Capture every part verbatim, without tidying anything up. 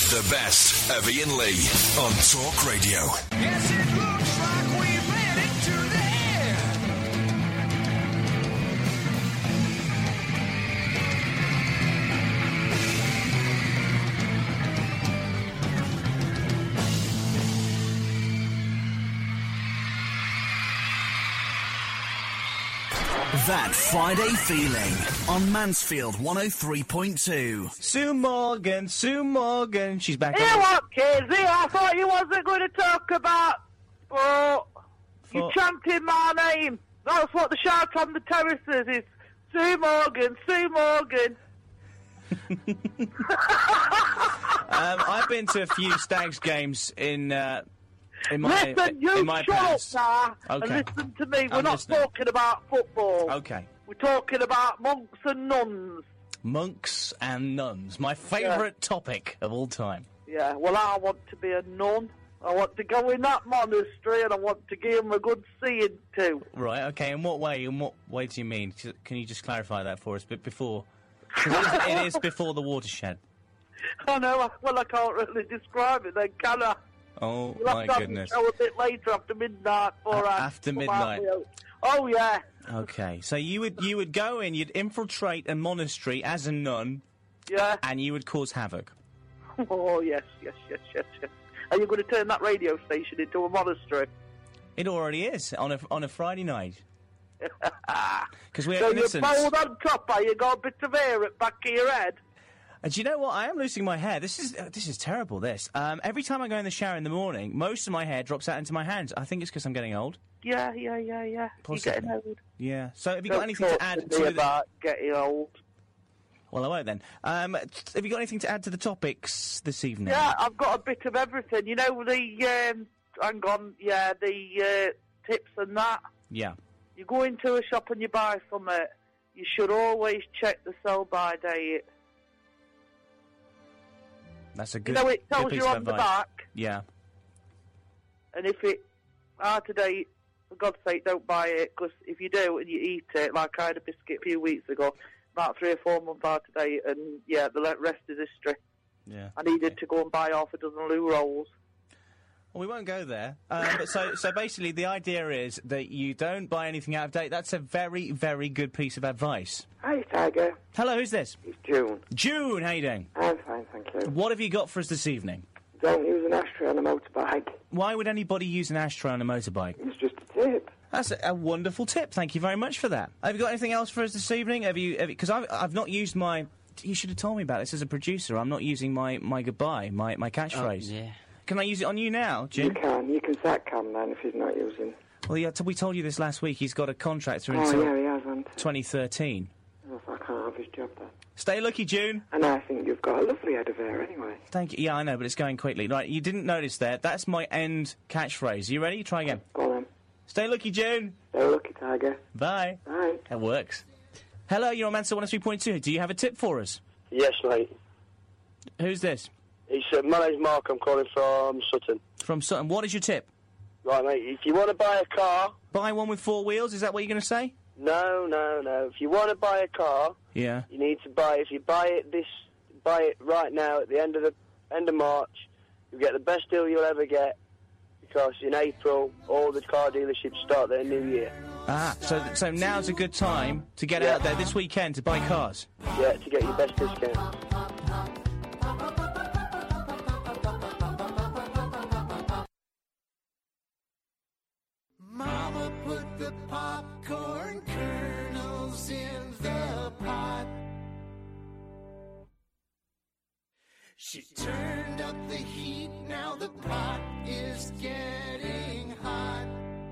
The best of Ian Lee on Talk Radio. Yes, it looks like we made it to the That Friday feeling on Mansfield one oh three point two. Sue Morgan, Sue Morgan, she's back. You what, Casey? I thought you wasn't going to talk about... Oh, you For- chanting my name. That's what the shout on the terraces is. Sue Morgan, Sue Morgan. um, I've been to a few Stags games in uh, in my Listen, you in my shut past. up now Okay. and listen to me. We're I'm not listening. talking about football. Okay. We're talking about monks and nuns. Monks and nuns, my favourite topic of all time. Yeah, well, I want to be a nun. I want to go in that monastery and I want to give them a good seeing too. Right. Okay. In what way? In what way do you mean? C- Can you just clarify that for us? But before, 'cause it, is, it is before the watershed. I know, I- well, I can't really describe it then, can I? Oh You'll have my to have goodness. the show a bit later after midnight. Before A- I after come out midnight. with you. Oh, yeah. Okay. So you would you would go in, you'd infiltrate a monastery as a nun, Yeah. and you would cause havoc. Oh, yes, yes, yes, yes, yes. Are you going to turn that radio station into a monastery? It already is on a on a Friday night. Because we're So you're innocents. bald on top, are you? Got a bit of hair at the back of your head? And do you know what? I am losing my hair. This is uh, this is terrible. This. Um, every time I go in the shower in the morning, most of my hair drops out into my hands. I think it's because I'm getting old. Yeah, yeah, yeah, yeah. Possibly. You're getting old. Yeah. So have you Don't got anything talk to add me to the... about getting old. Well, I won't then. Um, t- have you got anything to add to the topics this evening? Yeah, I've got a bit of everything. You know, the, um, hang on, yeah, the uh, tips and that. Yeah. You go into a shop and you buy something, you should always check the sell-by date. That's a good. You know, it good tells piece you of on the advice. back, Yeah. and if it, out of date, for God's sake, don't buy it, because if you do and you eat it, like I had a biscuit a few weeks ago, about three or four months out of date, and yeah, the le- rest is history. Yeah. I needed Okay. to go and buy half a dozen loo rolls. Well, we won't go there. Um, but so, so basically, the idea is that you don't buy anything out of date. That's a very, very good piece of advice. Hi, Tiger. Hello, who's this? It's June. June, how you doing? I'm fine, thank you. What have you got for us this evening? Don't use an ashtray on a motorbike. Why would anybody use an ashtray on a motorbike? It's just a tip. That's a, a wonderful tip. Thank you very much for that. Have you got anything else for us this evening? Have you? Because I've, I've not used my. You should have told me about this as a producer. I'm not using my, my goodbye, my, my catchphrase. Oh, yeah. Can I use it on you now, Jim? You can. You can sack Cam then if he's not using. Well, yeah, t- we told you this last week. He's got a contract through Oh, until yeah, he hasn't. twenty thirteen. Oh, I can't have his job then. Stay lucky, June. And I think you've got a lovely head of hair anyway. Thank you. Yeah, I know, but it's going quickly. Right, you didn't notice there. That's my end catchphrase. You ready? Try again. Go on then. Stay lucky, June. Stay lucky, Tiger. Bye. Bye. That works. Hello, you're on Mansfield one oh three point two. Do you have a tip for us? Yes, mate. Who's this? It's, uh, my name's Mark. I'm calling from Sutton. From Sutton. What is your tip? Right, mate. If you want to buy a car... Buy one with four wheels? Is that what you're going to say? No, no, no. If you want to buy a car, Yeah. you need to buy... If you buy it this... Buy it right now at the end of the end of March, you'll get the best deal you'll ever get, because in April, all the car dealerships start their new year. Ah, so so now's a good time to get Yeah. out there this weekend to buy cars. Yeah, to get your best discount. Mama put the popcorn kernels in the pot. She turned up the heat, now the pot is getting hot.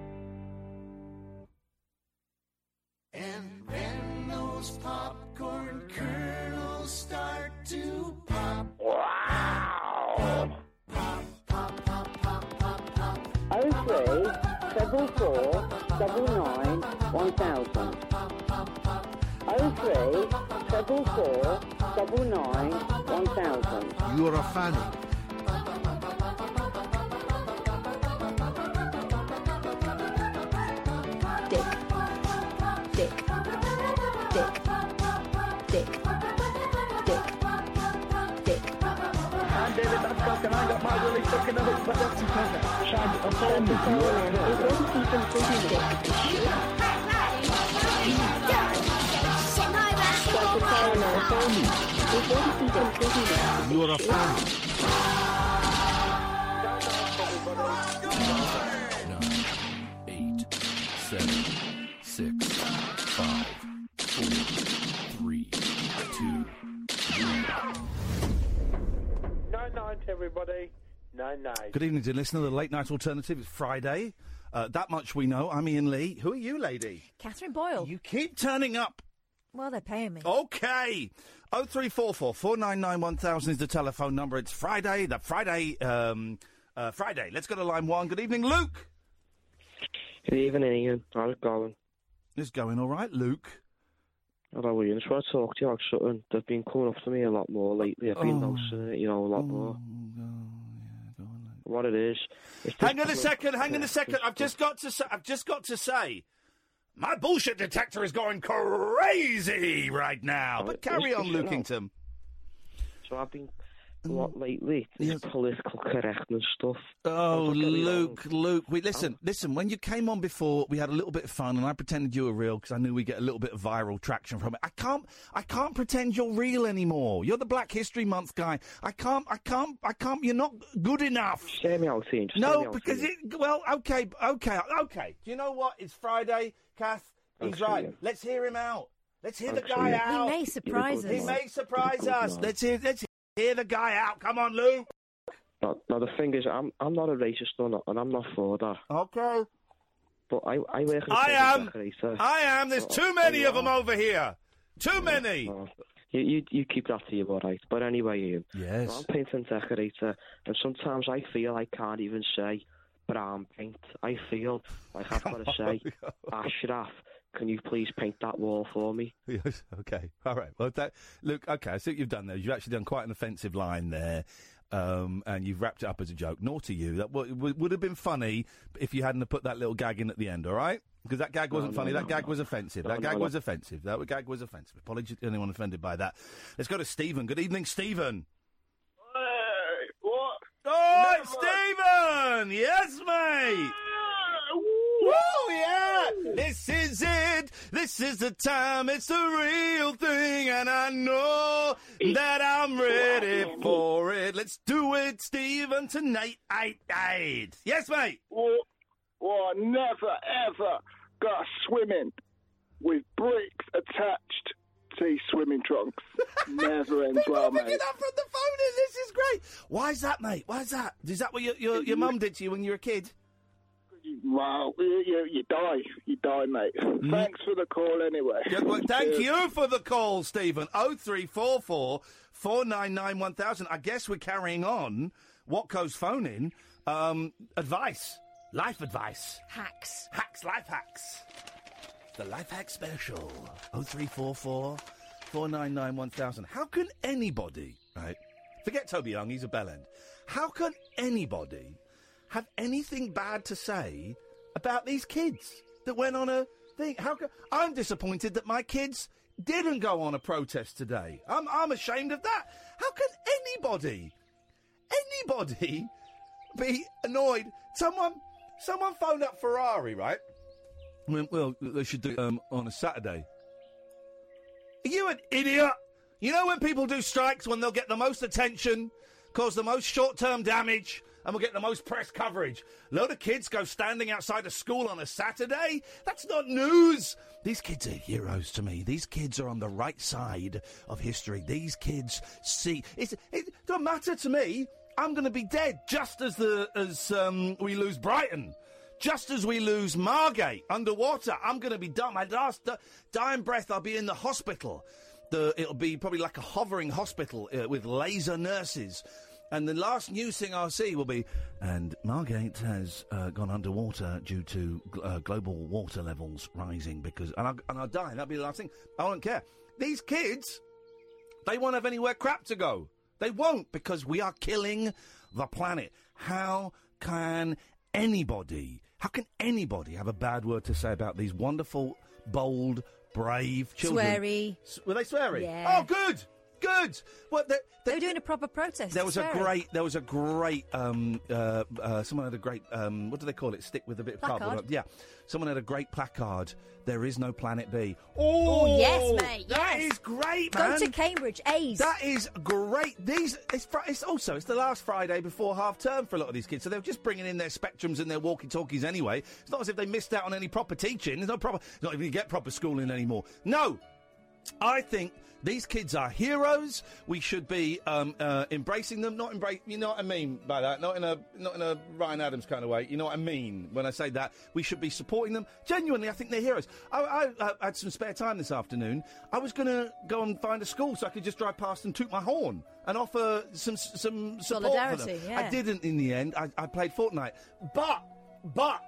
And then those popcorn kernels start to pop. Wow! Pop, pop, pop, pop, pop, pop. Oh three treble four double nine one thousand. Oh three treble four double nine one thousand. You're a fanny. Dick. Dick. Dick. Dick. Dick. Dick. And David that fuck and I got my really fucking of it, but that's because Shag a phone me. You're a fan. Nine, eight, seven, six, five, four, three, two, one. Nine nine to everybody. Nine nine. Good evening, dear listener. The Late Night Alternative. It's Friday. Uh, that much we know. I'm Ian Lee. Who are you, lady? Catherine Boyle. You keep turning up. Well, they're paying me. Okay. oh three four four, four nine nine, one thousand is the telephone number. It's Friday. The Friday. Um, uh, Friday. Let's go to line one. Good evening, Luke. Good evening, Ian. How's it going? It's going all right, Luke. Hello, Ian. I just want to talk to you about something that's been coming up to me a lot more lately. I've been Oh. noticing it, you know, a lot more. What it is. It's just Hang on a coming- second. Hang on a second. I've just got to say. I've just got to say. My bullshit detector is going crazy right now. But carry on, Lukington. So I've been a lot lately. It's political correctness stuff. Oh, Don't get me Luke, wrong. Luke. We listen, listen. When you came on before, we had a little bit of fun, and I pretended you were real because I knew we get a little bit of viral traction from it. I can't, I can't pretend you're real anymore. You're the Black History Month guy. I can't, I can't, I can't. You're not good enough. Just hear me out, Ian. Just hear me No, out, because Ian. it. Well, okay, okay, okay. Do you know what? It's Friday, Kath. He's Thanks, right. Ian. Let's hear him out. Let's hear Thanks, the guy Ian. out. He may surprise You're a us. He good may surprise You're a good us. man. Let's hear. Let's hear the guy out. Come on, Luke. Now, now, the thing is, I'm I'm not a racist, or not, and I'm not for that. Okay. But I, I work as a I prison am. decorator. I am. There's Oh, too many you of them are. over here. Too many. Oh, You, you you keep that to you, all right. But anyway, Ian. Yes. I'm a paint and decorator, and sometimes I feel I can't even say brown paint. I feel like I've got to say, Ashraf, can you please paint that wall for me? Yes. Okay. All right. Well, that, Luke. Okay. I see what you've done there. You've actually done quite an offensive line there. Um, and you've wrapped it up as a joke. Naughty you. That w- w- would have been funny if you hadn't have put that little gag in at the end, all right? Because that gag wasn't No, no, funny. no, that gag no. was offensive. No, that no, gag no. was offensive. That gag was offensive. Apologies to anyone offended by that. Let's go to Stephen. Good evening, Stephen. Hey, what? Oh, Never. it's Stephen! Yes, mate! Woo, yeah! This is it! This is the time, it's the real thing, and I know that I'm ready for it. Let's do it, Stephen, tonight. Eight, eight. Yes, mate! What? Well, I never ever got swimming with bricks attached to his swimming trunks. Never ends well, Picking mate. up from the phone, and this is great. Why is that, mate? Why is that? Is that what your your, your mum did to you when you were a kid? Wow, you, you, you die. You die, mate. Thanks for the call anyway. Yeah, well, thank Cheers. you for the call, Stephen. oh three four four, four nine nine, one thousand. I guess we're carrying on Watco's phone in. Um, advice. Life advice. Hacks. Hacks, life hacks. The life hack special. oh three four four, four nine nine, one thousand. How can anybody, right? Forget Toby Young, he's a bellend. How can anybody have anything bad to say about these kids that went on a thing? How can, I'm disappointed that my kids didn't go on a protest today. I'm, I'm ashamed of that. How can anybody, anybody be annoyed? Someone, someone phoned up Ferrari, right? Well, well they should do it um, on a Saturday. Are you an idiot? You know when people do strikes, when they'll get the most attention, cause the most short-term damage, and we'll get the most press coverage. Load of kids go standing outside a school on a Saturday? That's not news. These kids are heroes to me. These kids are on the right side of history. These kids see... It's, it doesn't matter to me. I'm going to be dead just as the as um, we lose Brighton. Just as we lose Margate underwater. I'm going to be done. My last uh, dying breath, I'll be in the hospital. The, it'll be probably like a hovering hospital uh, with laser nurses. And the last news thing I'll see will be, and Margate has uh, gone underwater due to uh, global water levels rising because, and, I, and I'll die. That'll be the last thing. I won't care. These kids, they won't have anywhere crap to go. They won't, because we are killing the planet. How can anybody, how can anybody have a bad word to say about these wonderful, bold, brave children? Sweary. S- were they sweary? Yeah. Oh, good. Good. What? The, They were doing a proper protest. There was a swearing. great, there was a great, um, uh, uh, someone had a great, um, what do they call it? Stick with a bit of Placard? cardboard. Yeah. Someone had a great placard. There is no Planet B. Oh, yes, mate. That yes. is great, Go man. to Cambridge, A's. That is great. These, it's, fr- it's also, it's the last Friday before half term for a lot of these kids, so they're just bringing in their Spectrums and their walkie-talkies anyway. It's not as if they missed out on any proper teaching. There's no proper, not even you get proper schooling anymore. No. I think these kids are heroes. We should be um, uh, embracing them. Not embrace. You know what I mean by that. Not in a not in a Ryan Adams kind of way. You know what I mean when I say that. We should be supporting them. Genuinely, I think they're heroes. I, I, I had some spare time this afternoon. I was going to go and find a school so I could just drive past and toot my horn and offer some some support Solidarity, for them. yeah. I didn't in the end. I, I played Fortnite, but but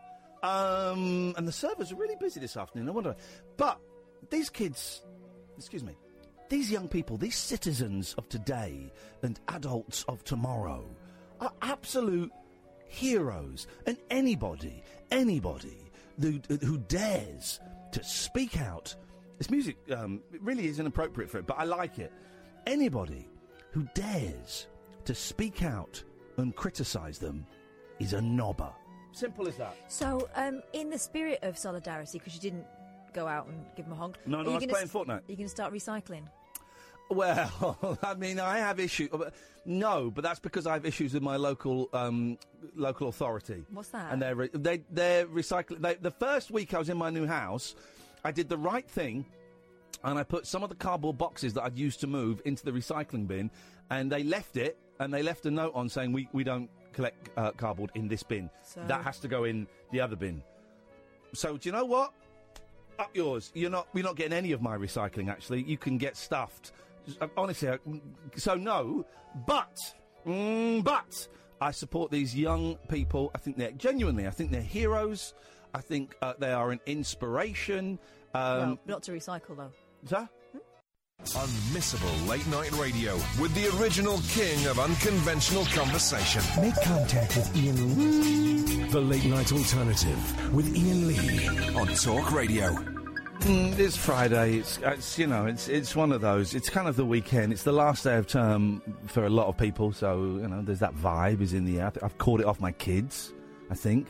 um, and the servers are really busy this afternoon. I wonder, but these kids. Excuse me. These young people, these citizens of today and adults of tomorrow are absolute heroes. And anybody, anybody who, who dares to speak out, this music um, it really is inappropriate for it, but I like it. Anybody who dares to speak out and criticise them is a knobber. Simple as that. So, um, in the spirit of solidarity, because you didn't go out and give them a hug. No, no, are you I was gonna playing s- Fortnite. Are you going to start recycling? Well, I mean, I have issues. No, but that's because I have issues with my local um, local authority. What's that? And they're re- they they're recycling. They, the first week I was in my new house, I did the right thing, and I put some of the cardboard boxes that I'd used to move into the recycling bin, and they left it, and they left a note on saying we we don't collect uh, cardboard in this bin. So- That has to go in the other bin. So do you know what? Up yours. You're not. We're not getting any of my recycling. Actually, you can get stuffed. Just, uh, honestly, I, so no. But, mm, but I support these young people. I think they're genuinely. I think they're heroes. I think uh, they are an inspiration. Um, well, not to recycle though. Sir? Unmissable late night radio with the original king of unconventional conversation. Make contact with Ian Lee. The Late Night Alternative with Ian Lee on Talk Radio. Mm, it's Friday. It's, it's you know, it's it's one of those. It's kind of the weekend. It's the last day of term for a lot of people. So you know, there's that vibe is in the air. I've caught it off my kids. I think.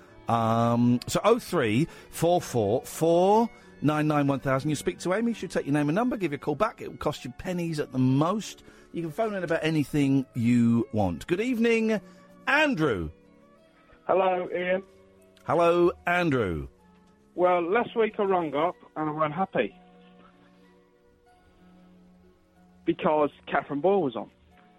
Um, so oh three four four four nine nine one thousand. You speak to Amy. She'll take your name and number. Give you a call back. It will cost you pennies at the most. You can phone in about anything you want. Good evening, Andrew. Hello, Ian. Hello, Andrew. Well, last week I rang up and I wasn't happy because Catherine Boyle was on.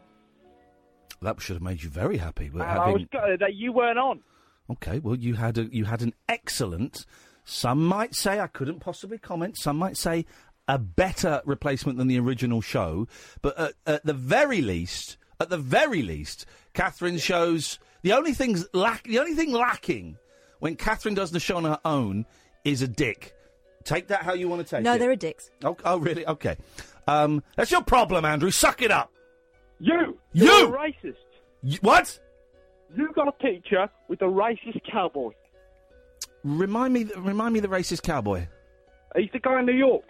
That should have made you very happy. But And having... I was gutted that you weren't on. Okay, well, you had a you had an excellent. Some might say I couldn't possibly comment. Some might say a better replacement than the original show. But at, at the very least, at the very least, Catherine shows the only things lack. The only thing lacking when Catherine does the show on her own is a dick. Take that how you want to take No, it. there are dicks. Oh, oh really? Okay. Um, that's your problem, Andrew. Suck it up. You! You! You're a racist. Y- what? You got a picture with a racist cowboy. Remind me. Remind me the racist cowboy. He's the guy in New York.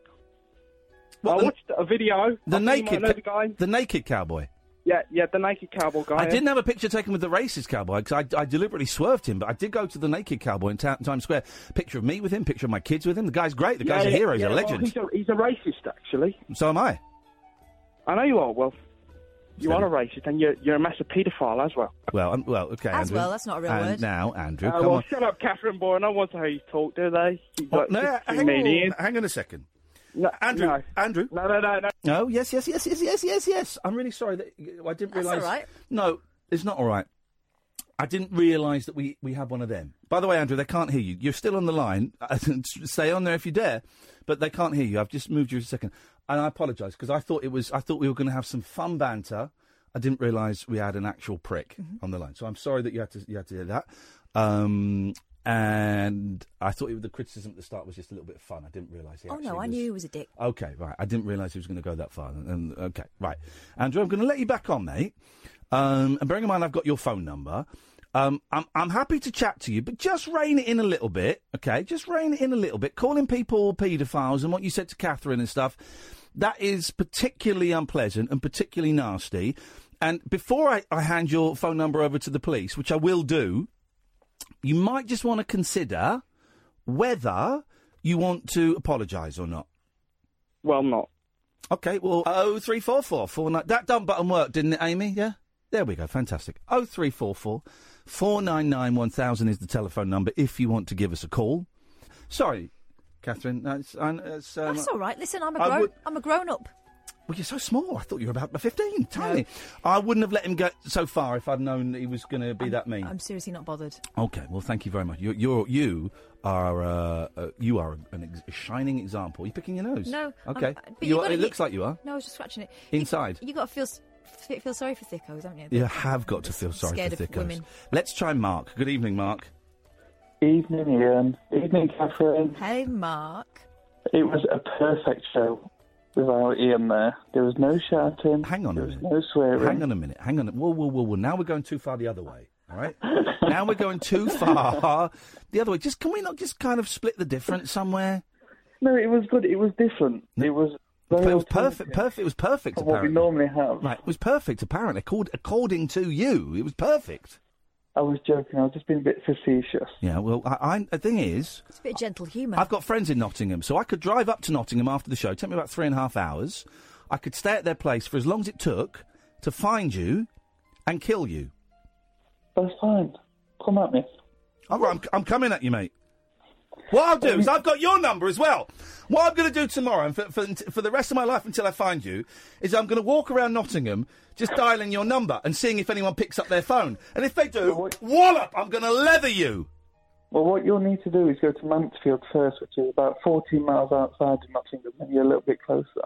What, I the- watched a video. The I think you naked, might know the ca- guy. the naked cowboy. Yeah, yeah, the naked cowboy guy. I didn't have a picture taken with the racist cowboy because I, I deliberately swerved him, but I did go to the naked cowboy in ta- Times Square. Picture of me with him, picture of my kids with him. The guy's great. The Yeah, guy's a yeah, hero. He's yeah, a well, legend. he's, a, he's a racist, actually. So am I. I know you are. Well, you So- are a racist, and you're, you're a massive paedophile as well. Well, um, well, okay. As Andrew. well, that's not a real and word. now, Andrew, Uh, come well, on. shut up, Catherine Boyle. No one wants to hear you talk, do they? You Oh, got no, sixteen hang on, million. hang on a second. No, Andrew, no. Andrew. No, no, no, no. No, yes, yes, yes, yes, yes, yes, yes. I'm really sorry that I didn't That's realise. all right. No, it's not all right. I didn't realise that we, we had one of them. By the way, Andrew, they can't hear you. You're still on the line. Stay on there if you dare, but they can't hear you. I've just moved you a second, and I apologise because I thought it was. I thought we were going to have some fun banter. I didn't realise we had an actual prick Mm-hmm. on the line. So I'm sorry that you had to you had to hear that. Um, and I thought it, the criticism at the start was just a little bit of fun. I didn't realise. he Oh, actually no, I was- knew he was a dick. Okay, right. I didn't realise he was going to go that far. And, and okay, right, Andrew, I'm going to let you back on, mate. Um, and bearing in mind, I've got your phone number. Um, I'm I'm happy to chat to you, but just rein it in a little bit, okay? Just rein it in a little bit. Calling people paedophiles and what you said to Catherine and stuff. That is particularly unpleasant and particularly nasty. And before I, I hand your phone number over to the police, which I will do, you might just want to consider whether you want to apologise or not. Well, not. Okay, well, oh three four four four nine. That dumb button worked, didn't it, Amy? Yeah? There we go, fantastic. oh three four four four nine nine one thousand is the telephone number if you want to give us a call. Sorry, Catherine. That's, uh, it's, um, That's all right. Listen, I'm a I grown. would- I'm a grown up. Well, you're so small. I thought you were about fifteen. Tiny. I wouldn't have let him go so far if I'd known that he was going to be that mean. I'm seriously not bothered. Okay, well, thank you very much. You're, you're you are uh, uh, you are an ex- a shining example. Are you picking your nose? No. Okay. I'm- but You you are- gotta- it looks like you are. No, I was just scratching it. Inside. You, you got to feel s- f- feel sorry for thickos, haven't you? You have got to feel sorry scared for of thickos. women. Let's try Mark. Good evening, Mark. Evening, Ian. Evening, Catherine. Hey, Mark. It was a perfect show without Ian there. There was no shouting. Hang on a there minute. was no swearing. Hang on a minute. Hang on. A, whoa, whoa, whoa, whoa. Now we're going too far the other way. All right. Now we're going too far the other way. Just can we not just kind of split the difference somewhere? No, it was good. It was different. It was very But it was alternative perfect. Perfect. It was perfect. for what we Apparently. normally have. Right. It was perfect. Apparently, according, according to you, it was perfect. I was joking. I was just being a bit facetious. Yeah. Well, I, I, the thing is, It's a bit of gentle humour. I've got friends in Nottingham, so I could drive up to Nottingham after the show. Take me about three and a half hours. I could stay at their place for as long as it took to find you and kill you. That's fine. Come at me. All right, I'm, I'm coming at you, mate. What I'll do is I've got your number as well. What I'm going to do tomorrow, and for, for, for the rest of my life until I find you, is I'm going to walk around Nottingham just dialing your number and seeing if anyone picks up their phone. And if they do, wallop, I'm going to leather you. Well, what you'll need to do is go to Mansfield first, which is about fourteen miles outside of Nottingham, and you're a little bit closer.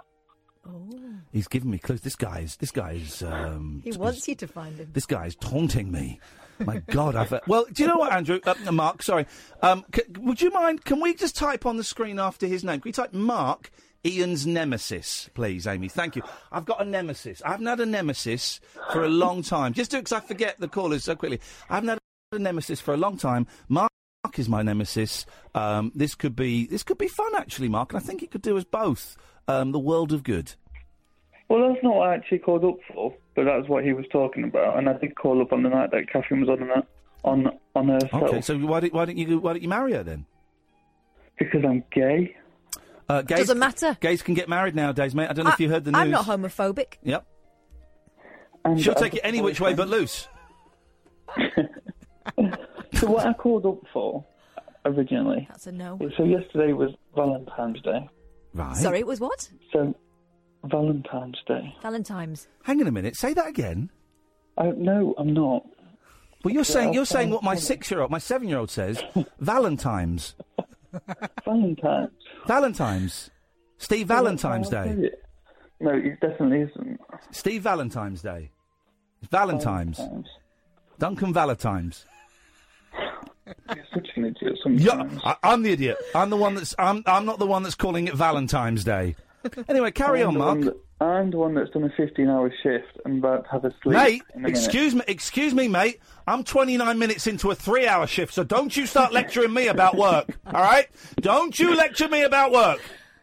He's giving me clues. This guy's, this guy's, um... He wants you to find him. This guy's taunting me. My God, I've... Uh, well, do you know what, Andrew? Uh, Mark, sorry. Um, c- would you mind... Can we just type on the screen after his name? Can we type Mark, Ian's nemesis, please, Amy? Thank you. I've got a nemesis. I haven't had a nemesis for a long time. Just do it because I forget the callers so quickly. I haven't had a nemesis for a long time. Mark is my nemesis. Um, this could be... This could be fun, actually, Mark, and I think it could do us both um, the world of good. Well, that's not what I actually called up for, but that's what he was talking about, and I did call up on the night that Catherine was on that, on on herself. Okay, so why don't, why don't you why don't you marry her then? Because I'm gay. Uh, gays, Doesn't matter. Gays can get married nowadays, mate. I don't know I- if you heard the news. I'm not homophobic. Yep. And She'll I've take it got any a which way but boyfriend. loose. So what I called up for originally. That's a no. So yesterday was Valentine's Day. Right. Sorry, it was what? So Valentine's Day. Valentine's. Hang on a minute. Say that again. I, no, I'm not. Well, you're saying I'll you're saying find what my something. six-year-old, my seven-year-old says. Valentine's. Valentine's. Valentine's. Steve Valentine's Day. No, it definitely isn't. Steve Valentine's Day. It's Valentine's. Duncan Valentine's. You're such an idiot Yeah, sometimes. I, I'm the idiot. I'm the one that's. I'm. I'm not the one that's calling it Valentine's Day. Anyway, carry I'm on, the Mark. one that- I'm the one that's done a fifteen-hour shift and about to have a sleep. Mate, in a minute. excuse me, excuse me, mate. I'm twenty-nine minutes into a three-hour shift, so don't you start lecturing me about work, all right? Don't you lecture me about work.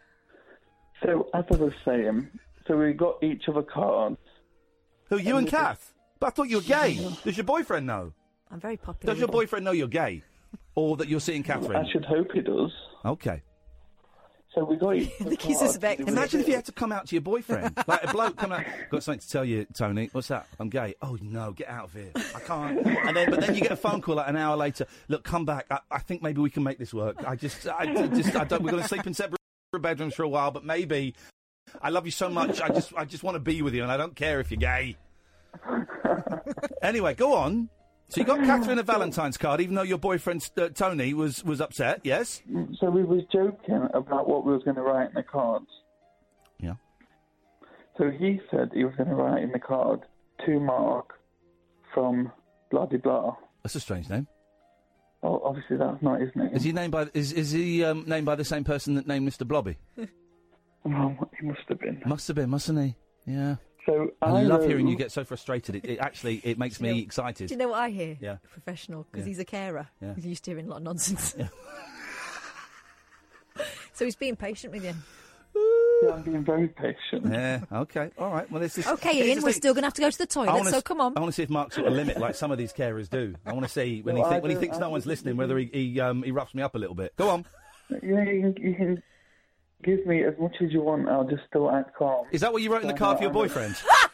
So, as I was saying, so we got each other cards. Who, you and Kath? But I thought you were gay. Does your boyfriend know? I'm very popular. Does your with him. boyfriend know you're gay? Or that you're seeing Catherine? I should hope he does. Okay. So we got each I other think he's cards. suspecting. Imagine if you had to come out to your boyfriend. Like a bloke come out. Got something to tell you, Tony. What's that? I'm gay. Oh, no, get out of here. I can't. And then, but then you get a phone call like an hour later. Look, come back. I, I think maybe we can make this work. I just, I just, I don't, we're going to sleep in separate bedrooms for a while, but maybe. I love you so much. I just, I just want to be with you, and I don't care if you're gay. Anyway, go on. So you got Catherine a Valentine's card, even though your boyfriend uh, Tony was was upset. Yes. So we was joking about what we was going to write in the cards. Yeah. So he said he was going to write in the card to Mark from blah de blah. That's a strange name. Oh, obviously that's not his name. Is he named by is is he um, named by the same person that named Mister Blobby? Oh, he must have been. Must have been, mustn't he? Yeah. So I, I love know- hearing you get so frustrated. It, it actually it makes Do you me know- excited. Do you know what I hear? Yeah. Professional, because Yeah. he's a carer. Yeah. He's used to hearing a lot of nonsense. Yeah. So he's being patient with you. Yeah, I'm being very patient. Yeah, okay, all right. Well, this is Okay, it's Ian, just we're like- still going to have to go to the I toilet, wanna so s- come on. I want to see if Mark's got a limit, like some of these carers do. I want to see when No, he I think, when he don't- thinks I no one's don't- listening, whether he he, um, he roughs me up a little bit. Go on. Yeah, you can, you can give me as much as you want. I'll just still act calm. Is that what you wrote in the card for your boyfriend?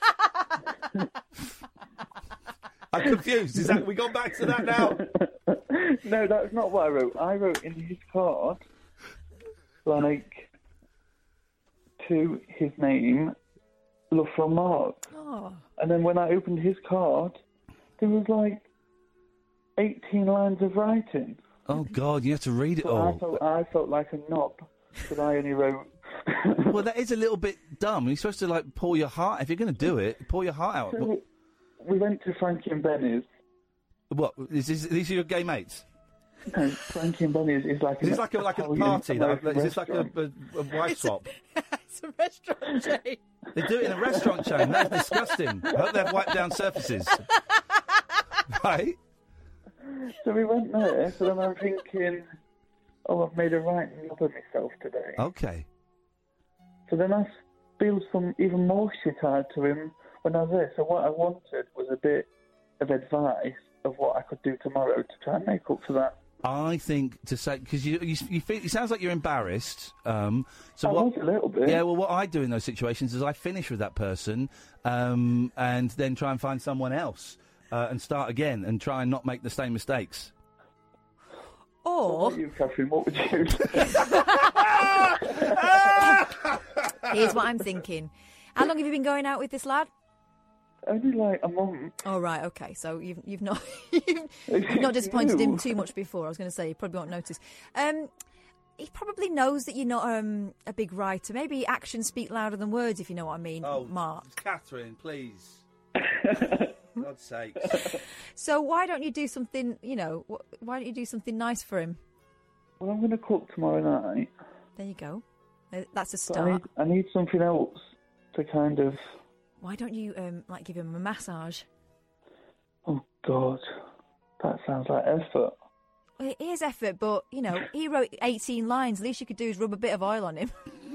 I'm confused. Is that we gone back to that now? No, that's not what I wrote. I wrote in his card, like, to his name, love from Mark. Oh. And then when I opened his card, there was like eighteen lines of writing. Oh God, you have to read it So I all. felt I felt like a knob because I only wrote. Well, that is a little bit dumb. You're supposed to like pour your heart. If you're going to do it, pour your heart out. So we went to Frankie and Benny's. What is this? These are your gay mates? No, Frankie and Benny's is like Is an this like a like a Italian party? That, American is this like a, restaurant. a, a wife swap? It's a restaurant chain. They do it in a restaurant chain. That's disgusting. I hope they've wiped down surfaces. Right? So we went there. So then I'm thinking, oh, I've made a right knob of myself today. Okay. So then I spilled some even more shit out to him when I was there. So what I wanted was a bit of advice of what I could do tomorrow to try and make up for that. I think to say because you, you you feel it sounds like you're embarrassed. Um, so I what? was a little bit. Yeah. Well, what I do in those situations is I finish with that person, um, and then try and find someone else uh, and start again and try and not make the same mistakes. Or What about you, Catherine? What would you do? here's what I'm thinking. How long have you been going out with this lad? Only like a month. Oh right, okay. So you've you've not you've, you've not disappointed him too much before. I was going to say you probably won't notice. Um, he probably knows that you're not um, a big writer. Maybe actions speak louder than words, if you know what I mean, Oh, Mark. Catherine, please. God's sake. So why don't you do something? You know, wh- why don't you do something nice for him? Well, I'm going to cook tomorrow night. There you go. Uh, That's a But I need, start. I need something else to kind of. Why don't you um, like give him a massage? Oh God, that sounds like effort. Well, it is effort, but you know he wrote eighteen lines. The least you could do is rub a bit of oil on him.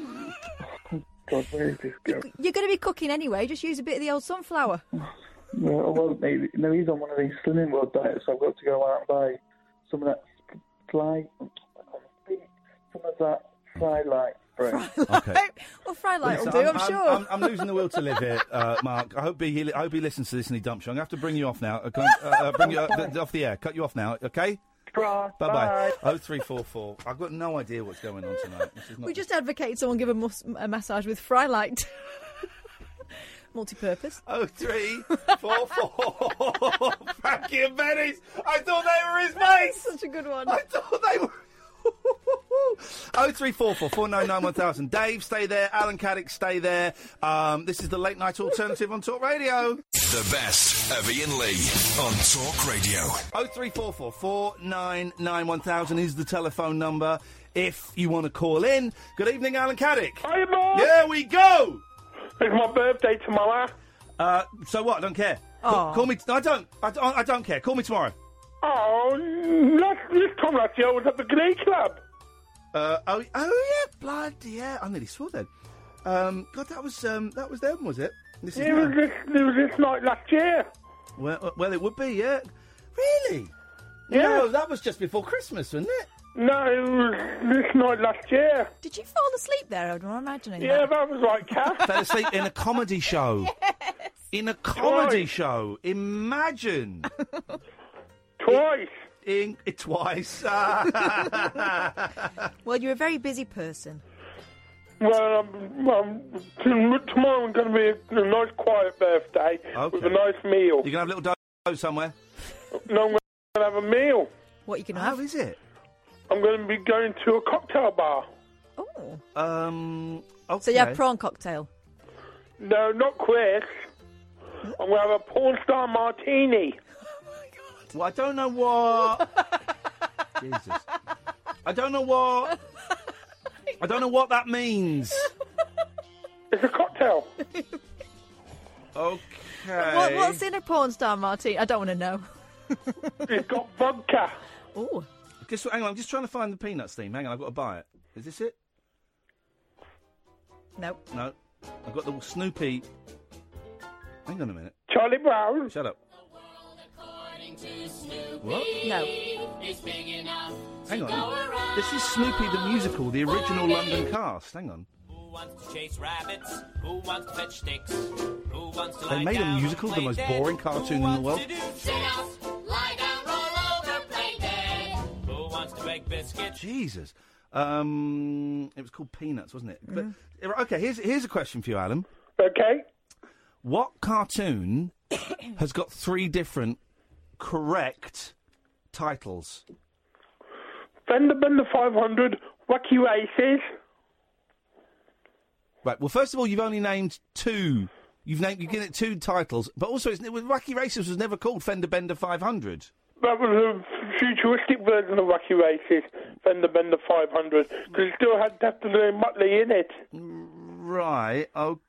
God, where is this going? You're going to be cooking anyway. Just use a bit of the old sunflower. Well, I won't maybe. No, he's on one of these Slimming World diets, so I've got to go out and buy some of that fly. I can't speak. Some of that fry light spray. Okay. Well, fry light will Listen, do, I'm, sure. I'm, I'm losing the will to live here, uh, Mark. I hope he, I hope he listens to this and he dumps you. I'm going to have to bring you off now. Uh, can I, uh, uh, bring you uh, th- off the air. Cut you off now, okay? Bye bye. Oh three four four. I've got no idea what's going on tonight. This is not We just advocate someone give a, mus- a massage with fry light. Multi-purpose. Oh three four four. Frankie and Benny's. I thought they were his mates. Such a good one. I thought they were. Oh three four four four nine nine one thousand. Dave, stay there. Alan Caddick, stay there. Um, this is the late night alternative on Talk Radio. The best of Ian Lee on Talk Radio. Oh three four four four nine nine one thousand is the telephone number if you want to call in. Good evening, Alan Caddick. Hi, Mark. There we go. It's my birthday tomorrow. Uh, so what? I don't care. Call, call me. I don't. I, don't- I don't care. Call me tomorrow. Oh, last, this time last year I was at the Glee Club. Uh, oh, oh yeah, bloody yeah! I nearly swore then. Um, God, that was um, that was them, was it? This is It was now. this, it was this night last year. Well, uh, well, it would be, yeah. Really? Yeah. No, that was just before Christmas, wasn't it? No, it was this night last year. Did you fall asleep there? I'm imagining Yeah, that. that was like cat. Fell asleep in a comedy show. In a comedy show. Imagine. Twice. In, in twice. Well, you're a very busy person. Well, um, um, t- tomorrow I'm going to be a, a nice quiet birthday with a nice meal. You can have a little dough somewhere. No, I'm going to have a meal. What you can How is it? I'm going to be going to a cocktail bar. Oh. Um. Okay. So you have prawn cocktail. No, not Chris. I'm going to have a porn star martini. Well, I don't know what. Jesus. I don't know what. I don't know what that means. It's a cocktail. Okay. What, what's in a porn star martini? I don't want to know. It's got vodka. Oh. Just hang on. I'm just trying to find the peanut steam. Hang on. I've got to buy it. Is this it? No. No. I've got the Snoopy. Hang on a minute. Charlie Brown. Shut up. What? No. Hang on. This is Snoopy the musical, the original London cast. Hang on. Who wants to chase rabbits? Who wants to fetch sticks? Who wants to They lie made a down musical, and the play most dead? boring cartoon in the world. Who wants to do sit-ups, lie down, roll over, play dead? Who wants to bake biscuits? Jesus. Um, it was called Peanuts, wasn't it? But, okay, here's here's a question for you, Alan. Okay. What cartoon has got three different correct titles? Fender Bender five hundred, Wacky Races. Right. Well, first of all, you've only named two. You've named you given it two titles, but also it's, it was, Wacky Races was never called Fender Bender five hundred. That was a futuristic version of Wacky Races, Fender Bender five hundred, because it still had Captain Muttley in it. Right.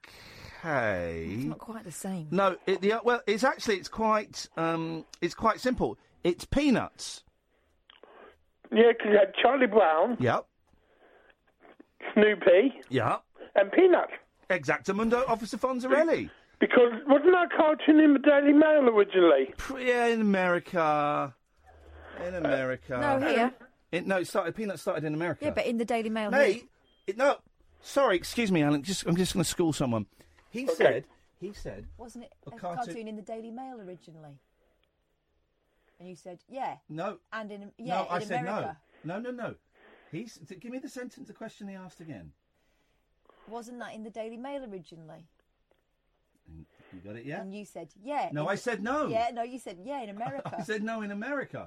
Okay. It's not quite the same. No. It, the, well, it's actually it's quite um, it's quite simple. It's Peanuts. Yeah, because you had Charlie Brown, Yep. Snoopy, Yep. and Peanuts. Exactamundo, Officer Fonzarelli. Because wasn't that cartoon in the Daily Mail originally? Yeah, in America. In America. No, here. It, no, it started. Peanuts started in America. Yeah, but in the Daily Mail here. Mate, it, no. Sorry, excuse me, Alan. Just, I'm just going to school someone. He said. He said. Wasn't it a a cartoon- cartoon in the Daily Mail originally? And you said, yeah. No. And in yeah, no, I in said America. no. No, no, no. He's. Th- give me the sentence, the question he asked again. Wasn't that in the Daily Mail originally? You got it, yeah? And you said, yeah. No, in I the- said no. Yeah, no, you said, yeah, in America. I said no in America.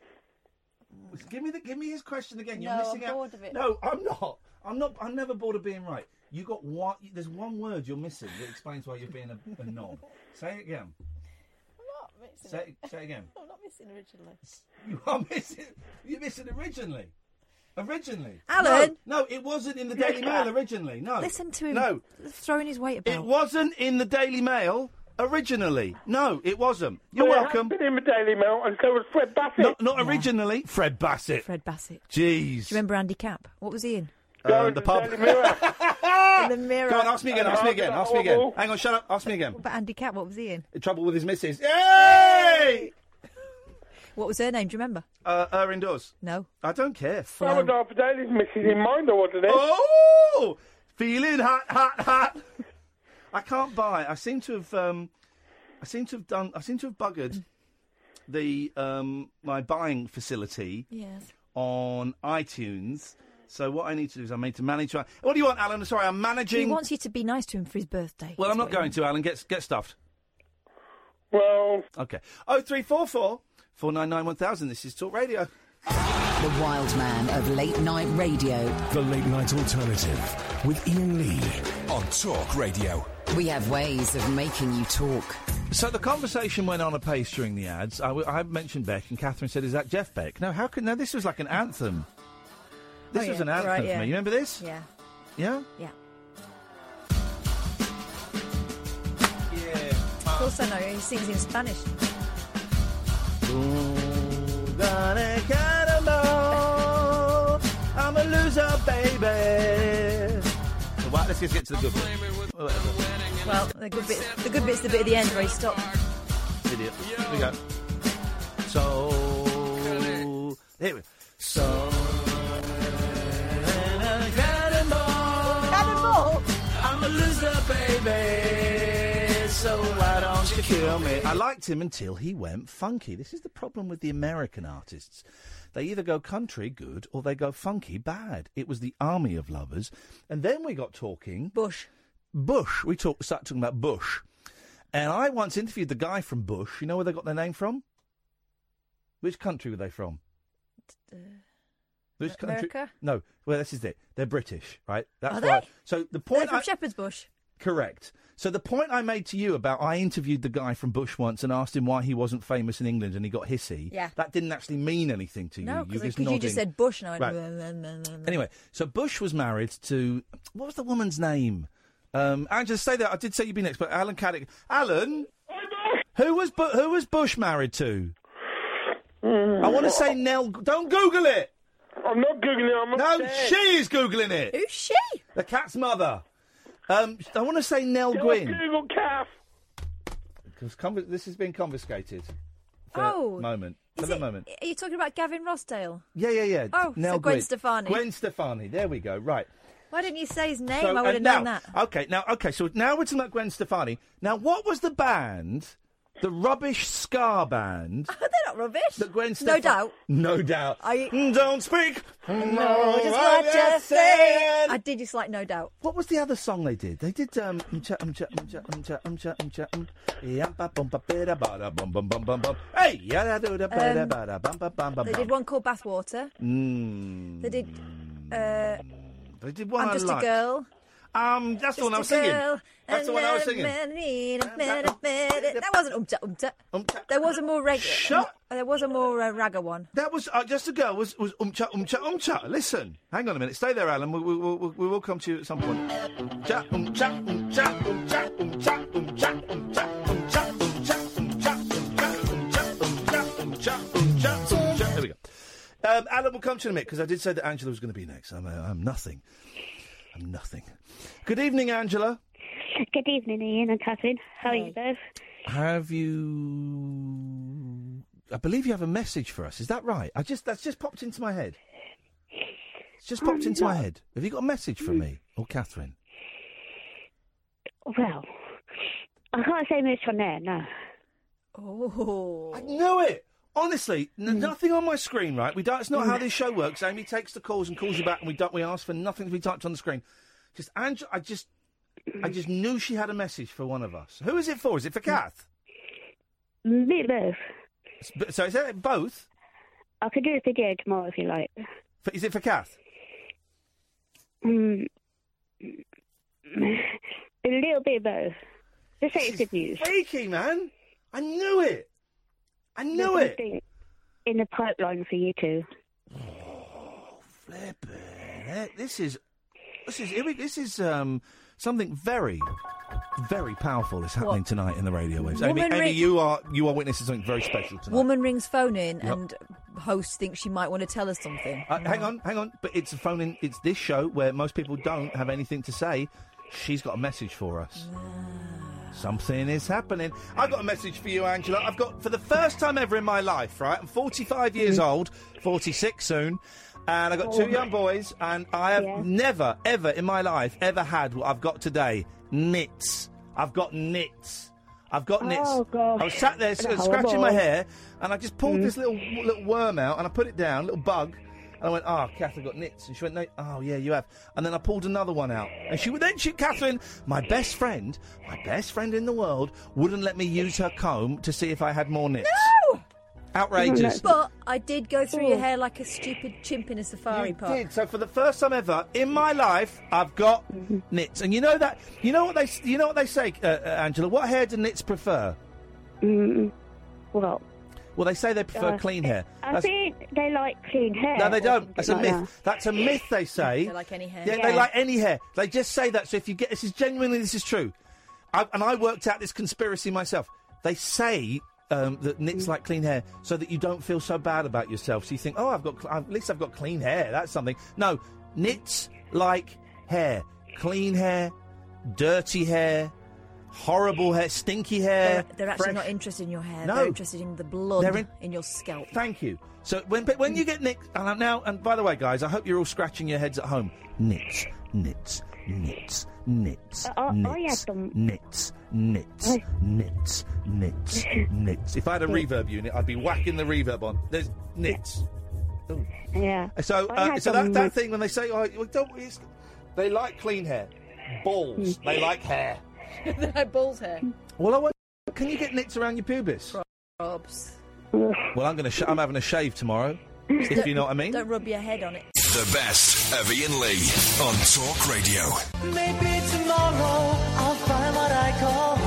Give me the. Give me his question again. You're No, missing I'm out. bored of it. No, I'm not. I'm not. I'm never bored of being right. You got one. There's one word you're missing that explains why you're being a, a knob. Say it again. I'm not missing Say it. it- say it again. I'm not missing originally. You are missing. You're missing originally. Originally. Alan! No, no, it wasn't in the Daily Mail originally. No. Listen to him No. throwing his weight about. It wasn't in the Daily Mail originally. No, it wasn't. You're Well, it welcome. has been in the Daily Mail, and so was Fred Bassett. Not, not originally. Fred Bassett. Fred Bassett. Jeez. Do you remember Andy Capp? What was he in? Uh, the pub. In the mirror. Go on, ask me again, ask me again, ask me again. Hang on, shut up, ask me again. What about Andy Capp? What was he in? Trouble with his missus. Yay! What was her name? Do you remember? Uh, Erin does. No. I don't care. That was Arthur Daly's missus in Minder, wasn't it? Oh! Feeling hot, hot, hot. I can't buy. I seem to have. Um, I seem to have done. I seem to have buggered the um, my buying facility Yes. on iTunes. So what I need to do is I need to manage. My, what do you want, Alan? Sorry, I'm managing. He wants you to be nice to him for his birthday. Well, I'm That's not what he going to, Alan. Get get stuffed. Well. Okay. Oh three four four four nine nine one thousand. This is Talk Radio. The wild man of late night radio. The Late Night Alternative with Ian Lee on Talk Radio. We have ways of making you talk. So the conversation went on apace during the ads. I, w- I mentioned Beck, and Catherine said, "Is that Jeff Beck?" No, how could? No, this was like an anthem. This Oh, was yeah. an anthem Right, for yeah. me. You remember this? Yeah. Yeah. Yeah. Yeah. Of course I know. He sings in Spanish. I'm a loser, baby. So what? Let's just get to the good bit. Well, the good bit, the good bit's the bit at the end where he stopped. Idiot. Here we go. So here we go. So Cannonball. I'm a loser, baby. So why don't you kill me? I liked him until he went funky. This is the problem with the American artists. They either go country, good, or they go funky, bad. It was the army of lovers. And then we got talking... Bush. Bush. We talk, started talking about Bush. And I once interviewed the guy from Bush. You know where they got their name from? Which country were they from? Uh, Which America? country? No. Well, this is it. They're British, right? That's Are why. they? So the They're point... from I- Shepherd's Bush. Correct. So the point I made to you about I interviewed the guy from Bush once and asked him why he wasn't famous in England and he got hissy. Yeah. That didn't actually mean anything to you. No, you because just you nodding. just said Bush and I went... Right. "Blah, blah, blah, blah, blah." Anyway, so Bush was married to... What was the woman's name? Um, Angela, say that. I did say you'd be next, but Alan Caddick. Alan? Who was Bu- who was Bush married to? I want to say Nell... Don't Google it! I'm not Googling it, I'm No, upstairs. she is Googling it! Who's she? The cat's mother. Um, I want to say Nell Just Gwynn. Google calf. Because conv- this has been confiscated. For Oh. the moment. For Is the it- moment. Are you talking about Gavin Rossdale? Yeah, yeah, yeah. Oh, Nell so Gwen Gwynn. Stefani. Gwen Stefani. There we go. Right. Why didn't you say his name? So, I would uh, have now, known that. Okay, now, okay, so now we're talking about Gwen Stefani. Now, what was the band, the rubbish ska band? They're not rubbish. That Gwen No Stefani. doubt. No doubt. I... Don't speak. No, just what what you're you saying. I did just like No Doubt. What was the other song they did? They did um umcha umcha umcha umcha umcha umcha um yeah ba bum ba bida bada bum bum bum bum bum. Hey, yeah da do da bada Um, bada bum bum bum bum. They did one called Bathwater. Mm. They did. Uh, They did one I'm I Just liked. a Girl. Um, that's the Just one I a was singing. girl, That's the one I was singing. That wasn't umta umta. There was a more regular. Shut- There was a more uh, ragga one. That was uh, just a girl. Was was umcha umcha umcha. Listen, hang on a minute. Stay there, Alan. We, we, we, we, we will come to you at some point. Cha umcha umcha umcha umcha umcha umcha umcha umcha umcha umcha umcha umcha umcha umcha. There we go. Um, Alan will come to you in a minute because I did say that Angela was going to be next. I'm, uh, I'm nothing. I'm nothing. Good evening, Angela. Good evening, Ian and Catherine. How are you both? Have you? I believe you have a message for us. Is that right? I just that's just popped into my head. It's just popped Um, into my no. head. Have you got a message for me or Catherine? Well, I can't say much on there, no. Oh. I knew it. Honestly, n- nothing on my screen, right? We don't. It's not how this show works. Amy takes the calls and calls you back, and we don't. We ask for nothing to be typed on the screen. Just Angela, I just, I just knew she had a message for one of us. Who is it for? Is it for Kath? Bit both. S- b- So is it both? I could do a video tomorrow if you like. For, is it for Kath? Mm, a little bit of both. Just say it's good news. Freaky, man. I knew it. I knew There's it. something in the pipeline for you two. Eh, This is, this is, here we- this is um, something very, very powerful is happening What? tonight in the radio waves. Amy, Woman Amy, ring- you are you are witnessing something very special tonight. Woman rings phone in, Yep. and host thinks she might want to tell us something. Uh, hang on, hang on. But it's a phone in. It's this show where most people don't have anything to say. She's got a message for us. Something is happening. I've got a message for you, Angela. I've got, for the first time ever in my life, right? I'm forty-five years old, forty-six soon, and I've got two Oh. young boys, and I have Yeah. never, ever in my life, ever had what I've got today. Knits. I've got knits. I've got knits. Oh, gosh. I was sat there sort of Horrible. scratching my hair, and I just pulled Mm. this little little worm out, and I put it down, little bug, and I went, "Oh, Kath, I've got knits." And she went, "No, oh yeah, you have." And then I pulled another one out, and she would then, she, Catherine, my best friend, my best friend in the world, wouldn't let me use her comb to see if I had more knits. No! Outrageous. But I did go through Oh. your hair like a stupid chimp in a safari You park. did. So for the first time ever in my life, I've got knits, and you know that. You know what they. s- You know what they say, uh, uh, Angela. What hair do knits prefer? Mm, well, Well, they say they prefer uh, clean hair. I That's- think they like clean hair. No, they or don't. something That's a like myth. That's a myth. They say. They like any hair. Yeah, Yeah. they like any hair. They just say that. So if you get this is genuinely this is true, I, and I worked out this conspiracy myself. They say um, that knits like clean hair, so that you don't feel so bad about yourself. So you think, oh, I've got cl- at least I've got clean hair. That's something. No, knits like hair, clean hair, dirty hair, horrible hair, stinky hair. They're, they're actually fresh- not interested in your hair. No. They're interested in the blood They're in, in- your scalp. Thank you. So when but when you get nicked, and I'm now, and by the way, guys, I hope you're all scratching your heads at home. Knits, knits, knits, knits, Uh, I- I knits, had them. knits, knits, I- knits, knits, knits. If I had a reverb unit, I'd be whacking the reverb on. There's knits. Ooh. Yeah. So, I uh, had so that, them that with- thing when they say, oh, well, don't, it's, they like clean hair, balls, they like hair. They're like bull's hair. Well, I want, can you get knits around your pubis? Probs. Well, I'm going to. Sh- I'm having a shave tomorrow. If you know what I mean. Don't rub your head on it. The best of Ian Lee on Talk Radio. Maybe tomorrow I'll find what I call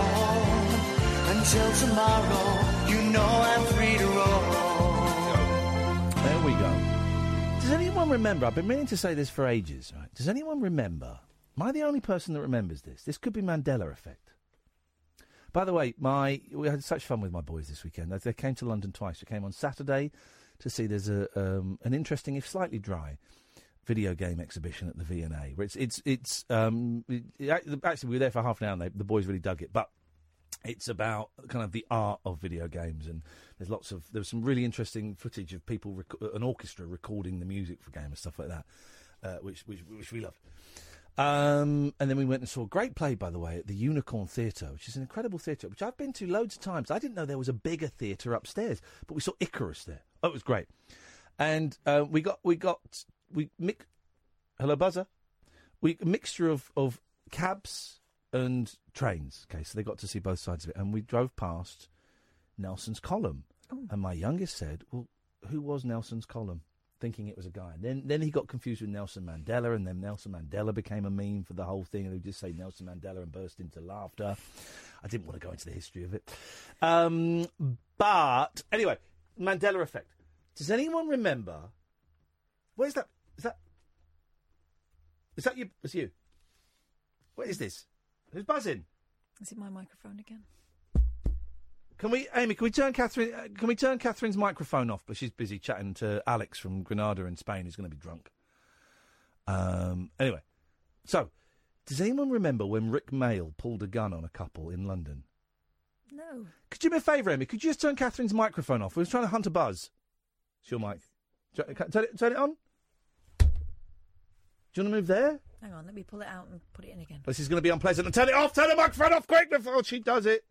home. Until tomorrow, you know I'm free to roll. There we go. Does anyone remember? I've been meaning to say this for ages. Right? Does anyone remember? Am I the only person that remembers this? This could be Mandela effect. By the way, my we had such fun with my boys this weekend. They, they came to London twice. We came on Saturday to see there's a um, an interesting, if slightly dry, video game exhibition at the V and A. Where it's it's it's um, it, it, actually we were there for half an hour and they, the boys really dug it, but it's about kind of the art of video games, and there's lots of there was some really interesting footage of people rec- an orchestra recording the music for game and stuff like that, uh, which which which we loved. Um, and then we went and saw a great play, by the way, at the Unicorn Theatre, which is an incredible theatre, which I've been to loads of times. I didn't know there was a bigger theatre upstairs, but we saw Icarus there. Oh, it was great. And uh, we got, we got, we mix. Hello, buzzer. We a mixture of, of cabs and trains. Okay, so they got to see both sides of it. And we drove past Nelson's Column. Oh. And my youngest said, well, who was Nelson's Column? Thinking it was a guy. And then then he got confused with Nelson Mandela, and then Nelson Mandela became a meme for the whole thing, and he would just say Nelson Mandela and burst into laughter. I didn't want to go into the history of it. Um, but, anyway, Mandela effect. Does anyone remember... Where's that? Is that... Is that you? It's you. What is this? Who's buzzing? Is it my microphone again? Can we, Amy? Can we turn Catherine? Uh, can we turn Catherine's microphone off? But she's busy chatting to Alex from Granada in Spain, who's going to be drunk. Um. Anyway, so does anyone remember when Rick Mail pulled a gun on a couple in London? No. Could you do me a favour, Amy? Could you just turn Catherine's microphone off? We were trying to hunt a buzz. It's your mic. Turn it, turn it on. Do you want to move there? Hang on, let me pull it out and put it in again. This is going to be unpleasant. And turn it off. Turn the microphone off quick before she does it.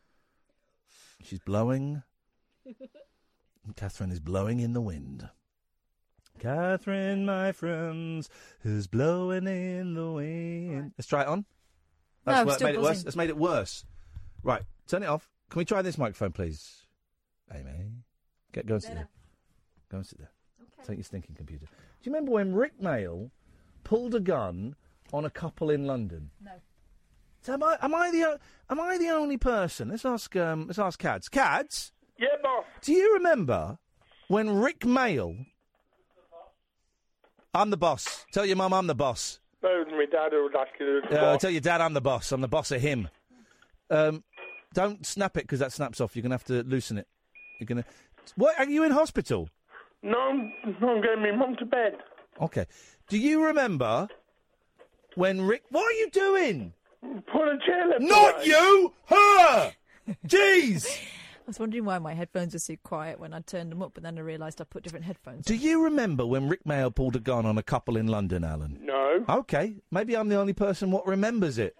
She's blowing. Catherine is blowing in the wind. Catherine, my friends, is blowing in the wind. Right. Let's try it on. That's no, wor- still made it buzzing. worse. That's made it worse. Right, turn it off. Can we try this microphone, please? Amy, Get go and sit there. Go and sit there. Okay. Take your stinking computer. Do you remember when Rick Mail pulled a gun on a couple in London? No. So am I? Am I the? o- Am I the only person? Let's ask. Um, let's ask Cads. Cads. Yeah, boss. Do you remember when Rick Mail? I'm the boss. Tell your mum I'm the boss. No, my dad would ask you to Uh, tell your dad I'm the boss. I'm the boss of him. Um, don't snap it because that snaps off. You're gonna have to loosen it. You're gonna. What? Are you in hospital? No, I'm, no, I'm getting my mum to bed. Okay. Do you remember when Rick? What are you doing? Put a chair left. Not away. you! Her! Jeez! I was wondering why my headphones were so quiet when I turned them up, but then I realised I put different headphones Do on. you remember when Rick Mail pulled a gun on a couple in London, Alan? No. Okay. Maybe I'm the only person what remembers it.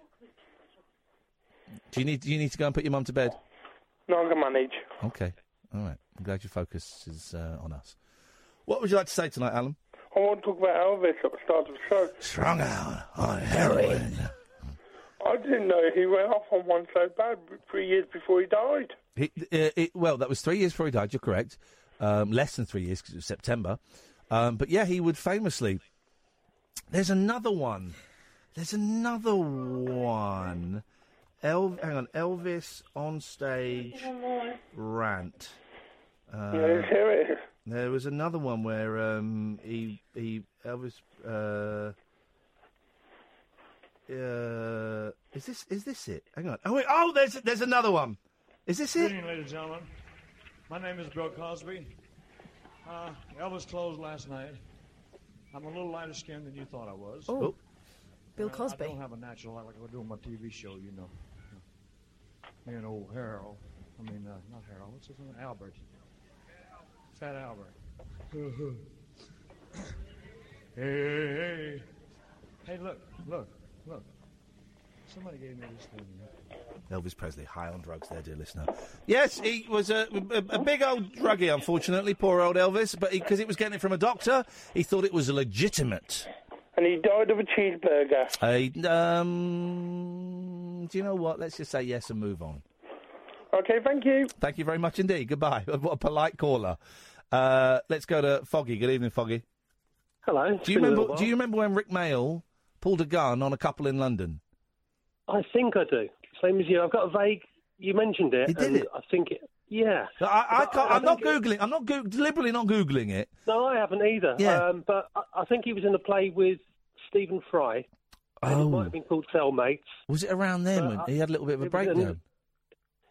Do you need? Do you need to go and put your mum to bed? No, I can manage. Okay. All right. I'm glad your focus is uh, on us. What would you like to say tonight, Alan? I want to talk about Elvis at the start of the show. Strung out on heroin. I didn't know he went off on one so bad three years before he died. He, uh, it, well, that was three years before he died, you're correct. Um, less than three years because it was September. Um, but yeah, he would famously... There's another one. There's another one. El- hang on. Elvis on stage rant. Uh, Yeah, here it is. There was another one where um, he... he Elvis... Uh, uh, is this is this it? Hang on. Oh, wait, oh, there's there's another one. Is this Good it? evening, ladies and gentlemen. My name is Bill Cosby. Uh, Elvis closed last night. I'm a little lighter skinned than you thought I was. Oh, Bill I- Cosby. I don't have a natural light like I do on my T V show, you know. Me and old Harold. I mean, uh, not Harold. What's his name? Albert. Fat Albert. hey, hey, hey. Hey, look, look, look. Somebody gave me this thing. Elvis Presley, high on drugs there, dear listener. Yes, he was a, a, a big old druggie, unfortunately, poor old Elvis, but because he, he was getting it from a doctor, he thought it was legitimate. And he died of a cheeseburger. A, um, do you know what? Let's just say yes and move on. Okay, thank you. Thank you very much indeed. Goodbye. What a polite caller. Uh, let's go to Foggy. Good evening, Foggy. Hello. Do you remember? Do you remember when Rick Mail pulled a gun on a couple in London? I think I do. Same as you. I've got a vague. You mentioned it. He did and it? I think it. Yeah. I, I But can't, I I'm not think it- googling. I'm not go- deliberately not googling it. No, I haven't either. Yeah. Um, but I, I think he was in a play with Stephen Fry. And it Oh. might have been called Cellmates. Was it around then Uh, when I- he had a little bit of a it was an- breakdown?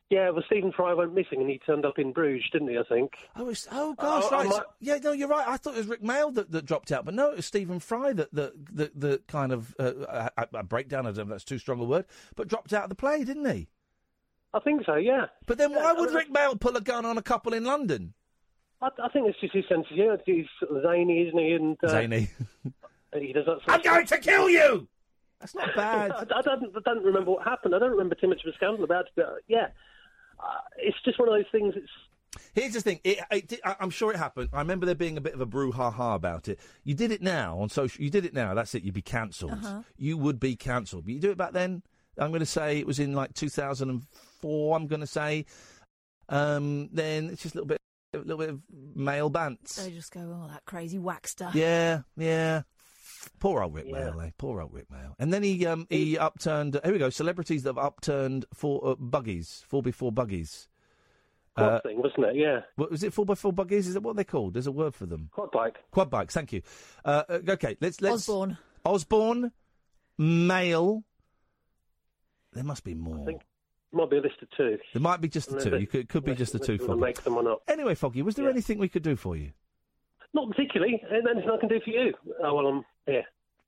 Yeah, well, Stephen Fry went missing and he turned up in Bruges, didn't he, I think? Oh, it's, oh gosh, Oh, right. I might- Yeah, no, you're right. I thought it was Rick Mail that, that dropped out, but no, it was Stephen Fry that that that, that kind of uh, a, a breakdown. I don't know if that's too strong a word, but dropped out of the play, didn't he? I think so, yeah. But then why Yeah, I would mean, Rick Mail pull a gun on a couple in London? I, I think it's just his sense of humour. He's sort of zany, isn't he? And, uh, Zany. He does that sort I'm of going stuff. to kill you! That's not bad. I, I, don't, I don't remember what happened. I don't remember too much of a scandal about it, but yeah. Uh, it's just one of those things. It's Here's the thing. It, it, did- I- I'm sure it happened. I remember there being a bit of a brouhaha about it. You did it now on social. You did it now. That's it. You'd be cancelled. Uh-huh. You would be cancelled. But you do it back then. I'm going to say it was in like two thousand four. I'm going to say. Um, then it's just a little bit, a little bit of male bants. They just go, oh, that crazy whack stuff. Yeah, yeah. Poor old Rick Yeah. Mail, eh? Poor old Rick Mail. And then he um, he upturned. Here we go. Celebrities that have upturned four uh, buggies, four before buggies. quad Uh, thing, wasn't it? Yeah. What was it? Four by four buggies? Is that what they're called? There's a word for them. Quad bike. Quad bikes. Thank you. Uh, uh, okay, let's let's. Osborne. Osborne, Mail. There must be more. I think might be a list of two. There might be just the Unless two. they- You could could be unless- just the two. unless they wanna Foggy. make them or not. Anyway, Foggy, was there Yeah. anything we could do for you? Not particularly. Anything I can do for you? Oh, well, I'm here.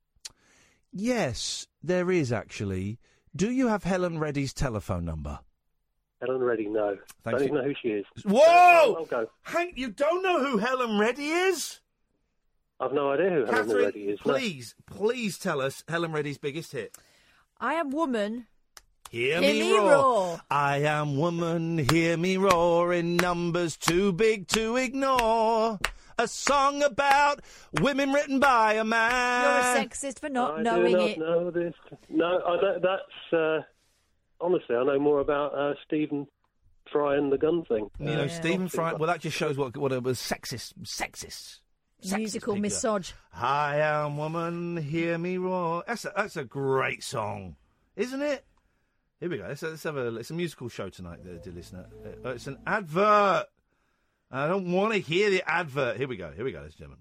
Yes, there is actually. Do you have Helen Reddy's telephone number? Helen Reddy, no. Thanks Don't even for- know who she is. Whoa! I'll, I'll go. Hank, you don't know who Helen Reddy is? I've no idea who Helen Catherine, Reddy is. no. please, please tell us Helen Reddy's biggest hit. I am woman. Hear, Hear me, me roar. roar. I am woman, hear me roar, in numbers too big to ignore. A song about women written by a man. You're a sexist for not I knowing do not it. know this. No, I don't, that's... Uh, honestly, I know more about uh, Stephen Fry and the gun thing. You know, Stephen Fry. Well, that just shows what what it was sexist, sexist, sexist Musical figure. misog. I am woman, hear me roar. That's a, that's a great song, isn't it? Here we go. Let's, let's have a. It's a musical show tonight, dear, dear listener. Uh, it's an advert. I don't want to hear the advert. Here we go. Here we go, ladies and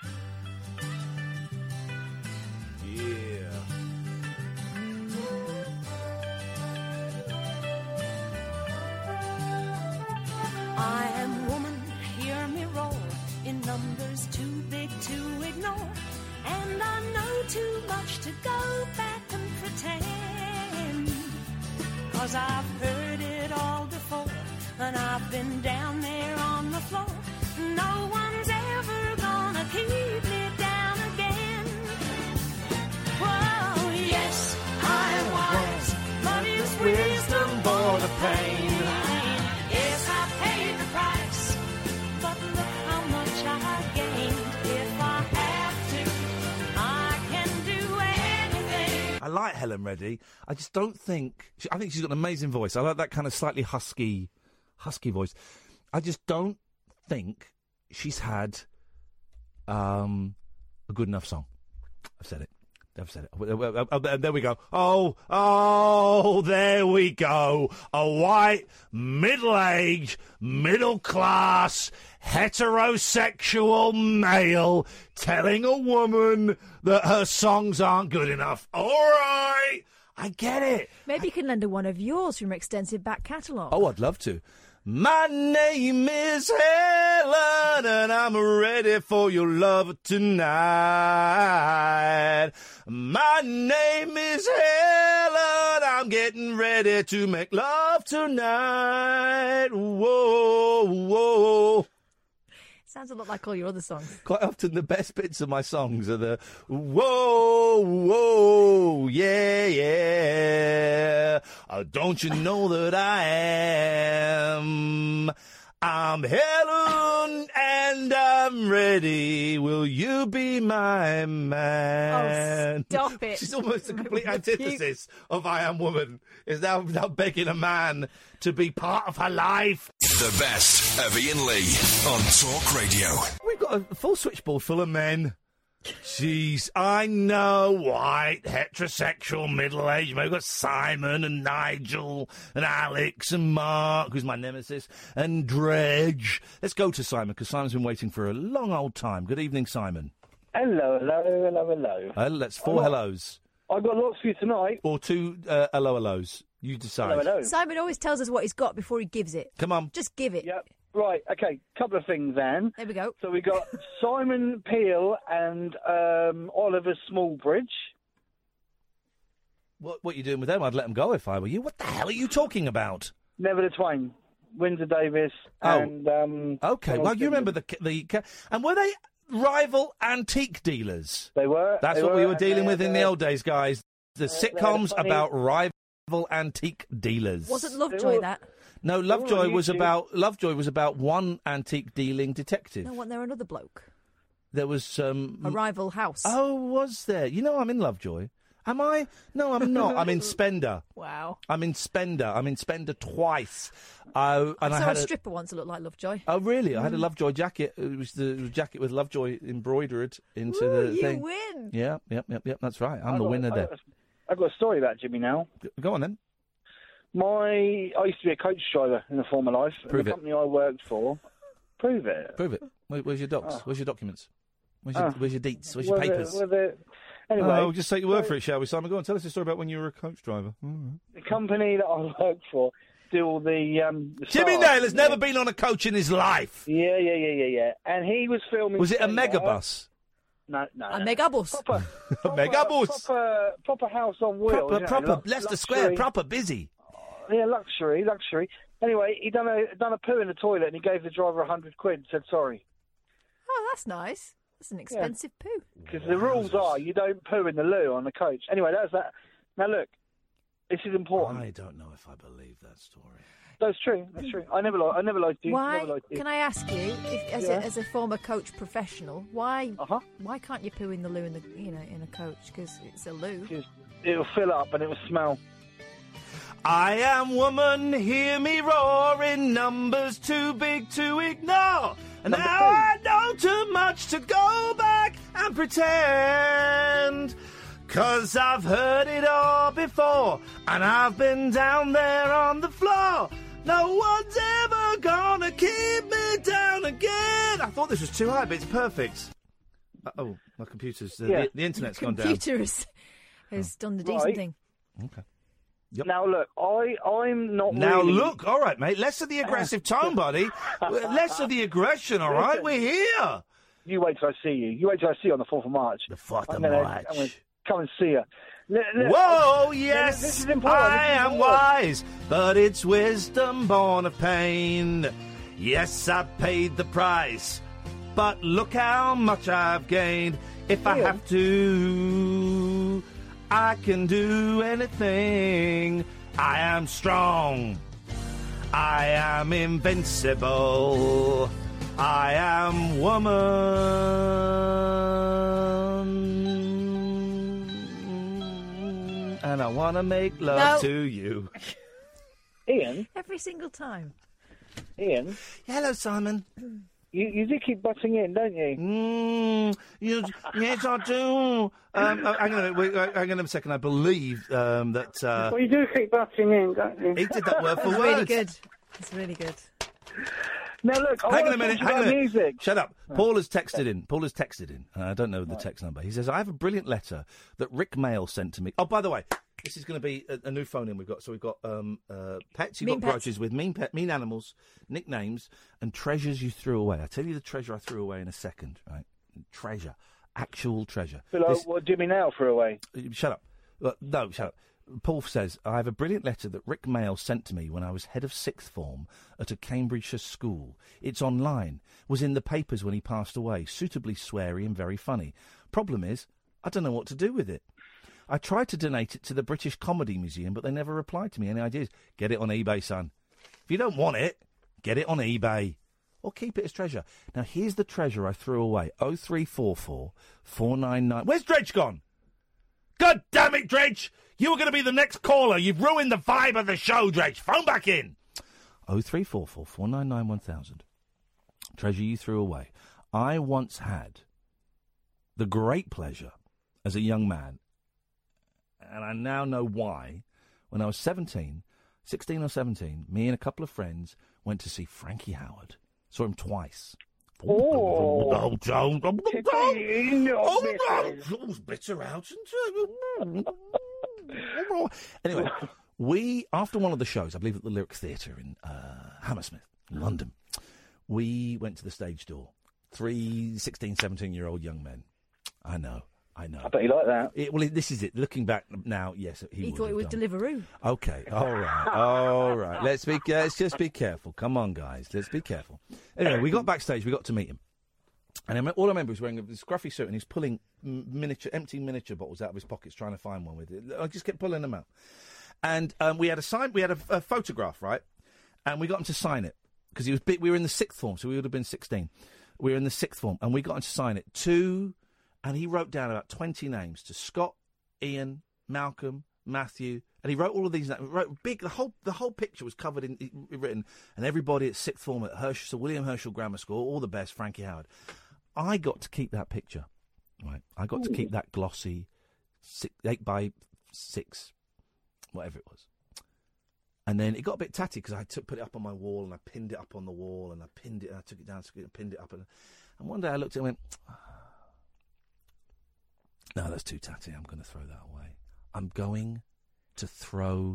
gentlemen. Yeah. I am woman, hear me roar, in numbers too big to ignore. And I know too much to go back and pretend. Cause I've heard it all before, and I've been down there on the floor. No one's ever gonna keep me down again. Whoa, yes, I'm wise, but is wisdom born of pain? Yes, I paid the price, but look how much I gained. If I have to, I can do anything. I like Helen Reddy. I just don't think. She, I think she's got an amazing voice. I like that kind of slightly husky, husky voice. I just don't think she's had um, a good enough song. I've said it. I've said it. Oh, oh, oh, there we go. Oh, oh, there we go. A white, middle-aged, middle-class, heterosexual male telling a woman that her songs aren't good enough. All right, I get it. Maybe you can lend her one of yours from your extensive back catalogue. Oh, I'd love to. My name is Helen, and I'm ready for your love tonight. My name is Helen, I'm getting ready to make love tonight. Whoa, whoa. Sounds a lot like all your other songs. Quite often the best bits of my songs are the whoa, whoa, yeah, yeah. Oh, don't you know that I am? I'm Helen and I'm ready. Will you be my man? Oh, stop it. She's almost a complete antithesis of I Am Woman. Is now, now begging a man to be part of her life. The best of Ian Lee on Talk Radio. We've got a full switchboard full of men. Jeez, I know, white, heterosexual, middle-aged. We've got Simon and Nigel and Alex and Mark, who's my nemesis, and Dredge. Let's go to Simon, because Simon's been waiting for a long old time. Good evening, Simon. Hello, hello, hello, hello. Uh, that's four I got- hellos. I got lots for you tonight. Or two uh, hello hellos. You decide. never know. Simon always tells us what he's got before he gives it. Come on. Just give it. Yep. Right, okay, couple of things then. There we go. So we got Simon Peel and um, Oliver Smallbridge. What, what are you doing with them? I'd let them go if I were you. What the hell are you talking about? Never the Twain. Windsor Davis Oh. and... Um, Okay, well, you remember the... the and were they rival antique dealers? They were. That's they what we were and dealing they with had, in the uh, old days, guys. The they had a sitcoms funny- about rival antique dealers. Wasn't Lovejoy that? No, They were Lovejoy on was YouTube. about Lovejoy was about one antique dealing detective. No, wasn't there another bloke? There was um A rival house. Oh, was there? You know, I'm in Lovejoy. Am I? No, I'm not. I'm in Spender. Wow. I'm in Spender. I'm in Spender twice. Uh, and I I, saw had a stripper once that looked like Lovejoy. Oh, really? I had a Mm. Lovejoy jacket. It was the, it was a jacket with Lovejoy embroidered into Ooh, the you thing. win. Yeah, yep, yep, yep. That's right. I'm I the got- winner I there. got a- I've got a story about Jimmy now. Go on then. My, I used to be a coach driver in a former life. Prove and the it. company I worked for. Prove it. Prove it. Where, where's your docs? Oh. Where's your documents? Where's your, Oh. where's your deets? Where's your Were there- papers? were there- Anyway, oh, just take your word so- for it, shall we, Simon? Go on, tell us a story about when you were a coach driver. All right. The company that I worked for do all the. Um, the Jimmy stars, Nail has you know. never been on a coach in his life. Yeah, yeah, yeah, yeah, yeah. And he was filming. Was it a Spender. megabus? No, no. A no. megabus. Proper, A megabus. proper, proper house on wheels. Proper, you know, proper, lux- Leicester luxury. Square, proper busy. Yeah, luxury, luxury. Anyway, he done a done a poo in the toilet and he gave the driver a hundred quid and said sorry. Oh, that's nice. That's an expensive poo. Because the rules are you don't poo in the loo on the coach. Anyway, that's that. Now look, this is important. I don't know if I believe that story. That's true. That's true. I never, li- I never liked you. Why? Never liked you. Can I ask you, if, as, Yeah. a, as a former coach professional, why Uh-huh. why can't you poo in the loo in the you know in a coach? Because it's a loo. It'll fill up and it will smell. I am woman, hear me roar in numbers too big to ignore. And Number now two. I know too much to go back and pretend. Cause I've heard it all before, and I've been down there on the floor. No one's ever gonna keep me down again. I thought this was too high, but it's perfect. Uh, oh, my computer's... Uh, Yeah. the, the internet's gone down. Computer has, has done the decent Right. thing. Okay. Now look, I I'm not. Now really... look, all right, mate. Less of the aggressive tone, buddy. Less of the aggression, all right? We're here. You wait till I see you. You wait till I see you on the fourth of March. The fourth I'm of gonna- March. I'm gonna come and see you. Look, look, Whoa, I'm- yes, This is important. I this is am important. wise, but it's wisdom born of pain. Yes, I paid the price, but look how much I've gained. If I Yeah. have to, I can do anything. I am strong. I am invincible. I am woman. And I want to make love No. to you. Ian, Every single time. Ian, Hello, Simon. you you do keep butting in, don't you? Mm, you, yes, I do. Um, uh, hang on a minute. Wait, uh, hang on a second. I believe um, that uh, Well, you do keep butting in, don't you? he did that word for It's word. really good. It's really good. Now look, I Hang on wanna a minute. talk Hang on a about minute. music. Shut up. Paul has texted in. Paul has texted in. Uh, I don't know the text number. He says, I have a brilliant letter that Rick Mail sent to me. Oh, by the way, this is going to be a, a new phone in we've got. So we've got um, uh, pets you've Mean got pets. grudges with, mean pet, mean animals, nicknames, and treasures you threw away. I'll tell you the treasure I threw away in a second, right? Treasure. Actual treasure. Feel like This- what Jimmy now threw away. Shut up. Uh, no, shut up. Paul says, I have a brilliant letter that Rick Mail sent to me when I was head of sixth form at a Cambridgeshire school. It's online, was in the papers when he passed away, suitably sweary and very funny. Problem is, I don't know what to do with it. I tried to donate it to the British Comedy Museum, but they never replied to me. Any ideas? Get it on eBay, son. If you don't want it, get it on eBay. Or keep it as treasure. Now, here's the treasure I threw away. oh three four four, four nine nine... Where's Dredge gone? God damn it, Dredge! You were going to be the next caller. You've ruined the vibe of the show, Dredge. Phone back in. oh three four four, four nine nine, one thousand. Treasure you threw away. I once had the great pleasure as a young man, and I now know why, when I was seventeen, sixteen or seventeen, me and a couple of friends went to see Frankie Howard. Saw him twice. Oh, Oh, Joe. Oh, no, oh, no. Bitter out. Anyway, we, after one of the shows, I believe at the Lyric Theatre in uh, Hammersmith, London, we went to the stage door. Three sixteen, seventeen-year-old young men. I know, I know. I bet you like that. It, well, it, this is it. Looking back now, yes, he, He would thought it have was done. Deliveroo. Okay, all right, all right. Let's be, let's just be careful. Come on, guys, let's be careful. Anyway, we got backstage. We got to meet him, and I me- all I remember was wearing a scruffy suit, and he's pulling m- miniature, empty miniature bottles out of his pockets, trying to find one with it. I just kept pulling them out, and um, we had a sign. We had a, a photograph, right? And we got him to sign it because he was. Big, we were in the sixth form, so we would have been sixteen. We were in the sixth form, and we got him to sign it to, and he wrote down about twenty names to Scott, Ian, Malcolm, Matthew, and he wrote all of these. Wrote big. The whole the whole picture was covered in, in written, and everybody at sixth form at Herschel, Sir William Herschel Grammar School, all the best. Frankie Howard. I got to keep that picture, right? I got Ooh. to keep that glossy, six, eight by six, whatever it was. And then it got a bit tatty because I took, put it up on my wall and I pinned it up on the wall and I pinned it and I took it down and pinned it up. And, and one day I looked at it and went, no, that's too tatty. I'm going to throw that away. I'm going to throw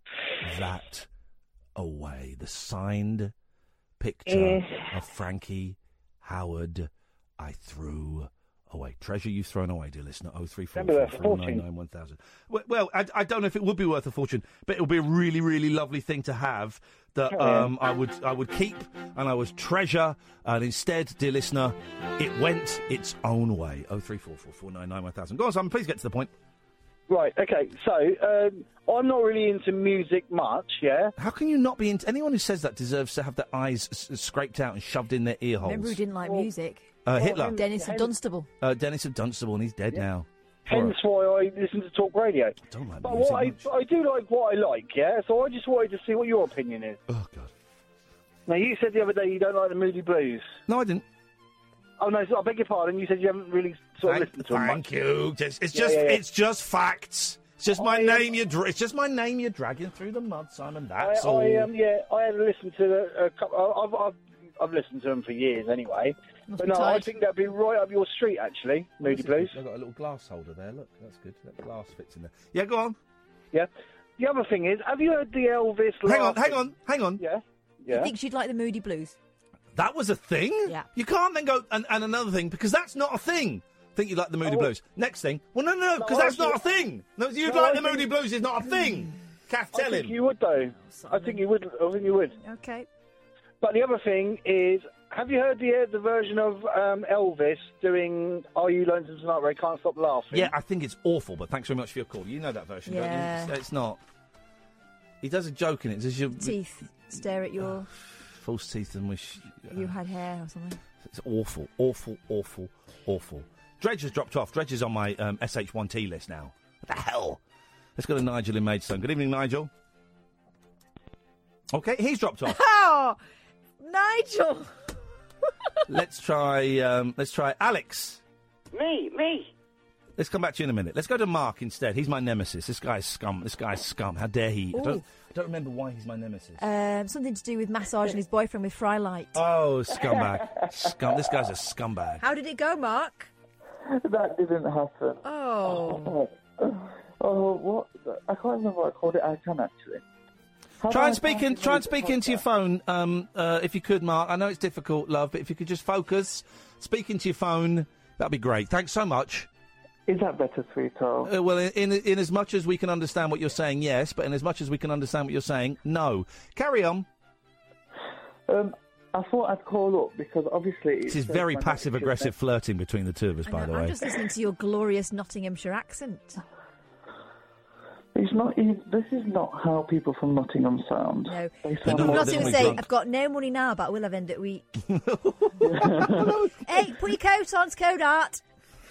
that away. The signed picture Yes. of Frankie Howard I threw away. Treasure you've thrown away, dear listener. oh three four four, four nine nine, one thousand. Well, well I, I don't know if it would be worth a fortune, but it would be a really, really lovely thing to have that um, I would I would keep and I would treasure. And instead, dear listener, it went its own way. oh three four four, four nine nine, one thousand. Go on, Simon, please get to the point. Right, okay, so um, I'm not really into music much, yeah? How can you not be into... Anyone who says that deserves to have their eyes s- scraped out and shoved in their ear holes. Remember who didn't like music? Uh, Hitler. Dennis of Dunstable. Uh, Dennis of Dunstable, and he's dead now. Hence why I listen to talk radio. Don't like but music what I, I do like what I like, yeah? So I just wanted to see what your opinion is. Oh, God. Now, you said the other day you don't like the Moody Blues. No, I didn't. Oh, no, so I beg your pardon. You said you haven't really sort of Thank, listened to them thank much. you. It's, it's Yeah, just yeah, yeah. it's just facts. It's just my I, um, name you're dra- it's just my name you're dragging through the mud, Simon. That's I, all. I, um, yeah, I had listened to a, a couple. I've, I've, I've listened to them for years anyway. Must but be no, tired. I think that'd be right up your street, actually, Moody Blues. I've got a little glass holder there. Look, that's good. That glass fits in there. Yeah, go on. Yeah. The other thing is, have you heard the Elvis? Hang on, laughing? hang on, hang on. Yeah. You think she'd like the Moody Blues? That was a thing? Yeah. You can't then go, and, and another thing, because that's not a thing. Think you like the Moody Oh, Blues. Next thing, well, no, no, because No, that's I not a think- thing. No, you'd No, like I the think- Moody Blues is not a thing. Kath, I tell think him. you would, though. I think you would. I think you would. Okay. But the other thing is, have you heard the uh, the version of um, Elvis doing "Are You Lonesome Tonight" where he can't stop laughing? Yeah, I think it's awful, but thanks very much for your call. You know that version, Yeah. don't you? It's, it's not. He does a joke in it. Does your Teeth stare at your... false teeth and wish. You had hair or something. It's awful, awful, awful, awful. Dredge has dropped off. Dredge is on my um, S H one T list now. What the hell? Let's go to Nigel in Maidstone. Good evening, Nigel. Okay, he's dropped off. Oh, Nigel! let's try. Um, let's try Alex. Me, me. Let's come back to you in a minute. Let's go to Mark instead. He's my nemesis. This guy's scum. This guy's scum. How dare he? I don't, Ooh. I don't remember why he's my nemesis. Um, something to do with massaging his boyfriend with Frylight. Oh, scumbag. Scum. This guy's a scumbag. How did it go, Mark? That didn't happen. Oh. Oh, what? I can't remember what I called it. I can actually. How Try do and I speak find in. the Try and music speak into your phone, um, uh, if you could, Mark. I know it's difficult, love, but if you could just focus, speak into your phone, that'd be great. Thanks so much. Is that better, sweetheart? Uh, well, in, in in as much as we can understand what you're saying, yes, but in as much as we can understand what you're saying, no. Carry on. Um, I thought I'd call up because obviously This is very passive-aggressive flirting between the two of us, by the I'm way. just listening to your glorious Nottinghamshire accent. It's not. This is not how people from Nottingham sound. No. They People sound from like Nottingham they're say, drunk. I've got no money now, but I will have end at week. Hey, put your coat on, it's code art.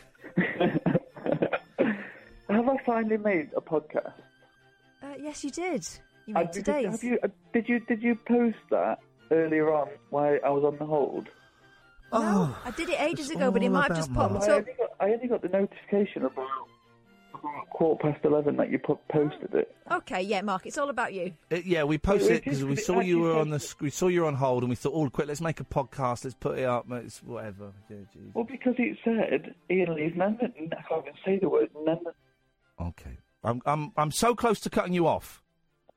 Have I finally made a podcast? Uh, yes, you did. You Uh, made did, today's. have you, uh, did you did you post that earlier on while I was on the hold? No, I did it ages ago, but it might have just popped I up. only, got, I only got the notification about, about quarter past eleven that you put, posted it. Okay, yeah, Mark, it's all about you. Uh, yeah, we posted Wait, it because wait, we just- saw you actually were said- on the sc- we saw you were on hold, and we thought, oh, quick, let's make a podcast, let's put it up, it's whatever. Yeah, geez. Well, because it said Ian Lee's amendment, I can't even say the word amendment. Okay, I'm I'm I'm so close to cutting you off.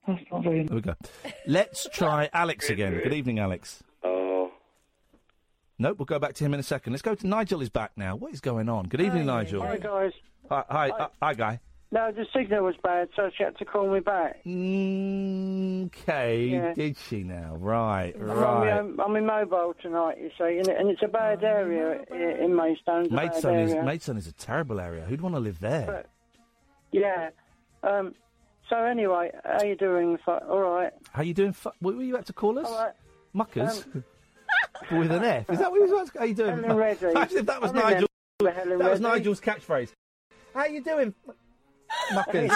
That's not very... There we go. Let's try Alex again. Good evening, Alex. Oh. Nope, we'll go back to him in a second. Let's go to Nigel is back now. What is going on? Good evening, Nigel. Hi, guys. Hi, hi, uh, hi, guy. No, the signal was bad, so she had to call me back. Okay, Yeah. did she now? Right, I'm right. on, my- I'm in mobile tonight, you see, and, it, and it's a bad area i- in Maidstone. It's a bad Maidstone is, area. Maidstone is a terrible area. Who'd want to live there? But- Yeah. Um, so anyway, how you doing? Fi- All right. How you doing? Fu- what were you about to call us? All right. Muckers? Um, With an F? Is that what you was asking? How you doing? Helen Reddy. Actually, if that was I remember Nigel. Helen That was Reddy. Nigel's catchphrase. How you doing, Muckers?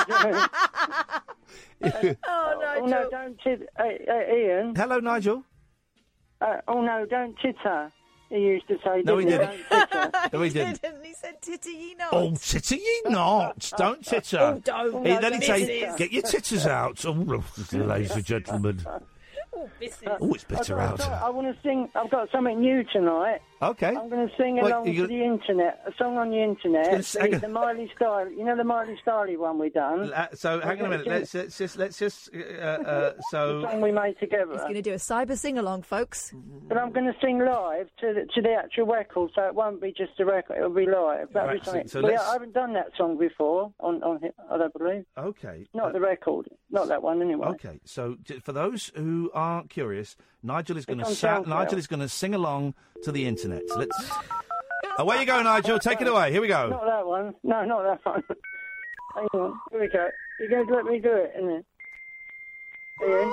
Oh, no, no, don't tit- uh, uh, Ian. Hello, Nigel. Uh, oh, no, don't titter. He used to say, No, he didn't didn't. Don't titter. No, he didn't. He said, "Titter ye not." Oh, titter ye not. Don't titter. Oh, don't. He- Oh, then he'd say, missus. get your titters out. Oh, ladies and gentlemen. Oh, missus. Oh, it's bitter I've out. got- I want to sing. I've got something new tonight. Okay. I'm going to sing Wait, along you to gonna- the internet. A song on the internet. Gonna sing The, a- the Miley Style. You know the Miley Styley one we done. Uh, so, hang on a minute. Let's, let's just, let's just, uh, uh, The so. song we made together. He's going to do a cyber sing-along, folks. But I'm going to sing live to the, to the actual record, so it won't be just a record. It'll be live. That'll Right, be something. so- so Well, let's- I haven't done that song before on on hi- I don't believe. Okay. Not uh, the record. Not that one anyway. Okay, so j- for those who are curious, Nigel is going to on sa- SoundCloud. Nigel is going to sing along to the internet. So let's. Away you go, Nigel. Take it away. Here we go. Not that one. No, not that one. Hang on. Here we go. You're going to let me do it, isn't it? Ian?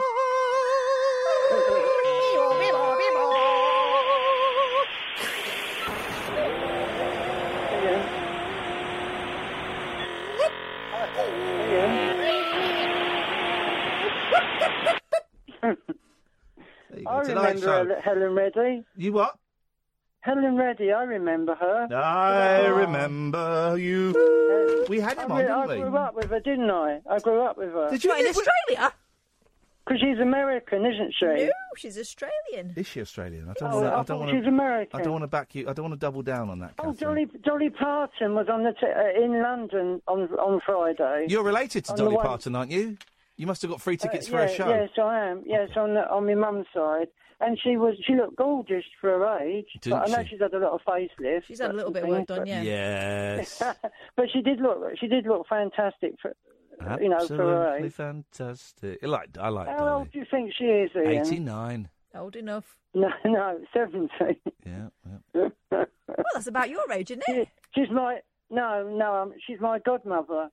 I Tonight remember Show. Hel- Helen Reddy. You what? Helen Reddy, I remember her. I remember you. We had him I, on, re- didn't I we? grew up with her, didn't I? I grew up with her. Did you What, in live with- Australia? Because she's American, isn't she? No, she's Australian. Is she Australian? I don't Oh, want. I I thought don't want she's American. I don't want to back you. I don't want to double down on that. Oh, Catherine. Dolly, Dolly Parton was on the t- uh, in London on on Friday. You're related to On the Dolly one- Parton, aren't you? You must have got free tickets Uh, for yeah, a show. Yes, I am. Yes, on the, on my mum's side, and she was she looked gorgeous for her age. Didn't but I know she? she's had a lot of facelift. She's had a little but- bit of work done, yeah. Yes. but she did look she did look fantastic for you know for her Absolutely age. fantastic. I like. I like How Dolly. old do you think she is, Ian? Eighty-nine. Old enough. No, no, seventy. Yeah. yeah. Well, that's about your age, isn't it? She's my no, no. Um, she's my godmother.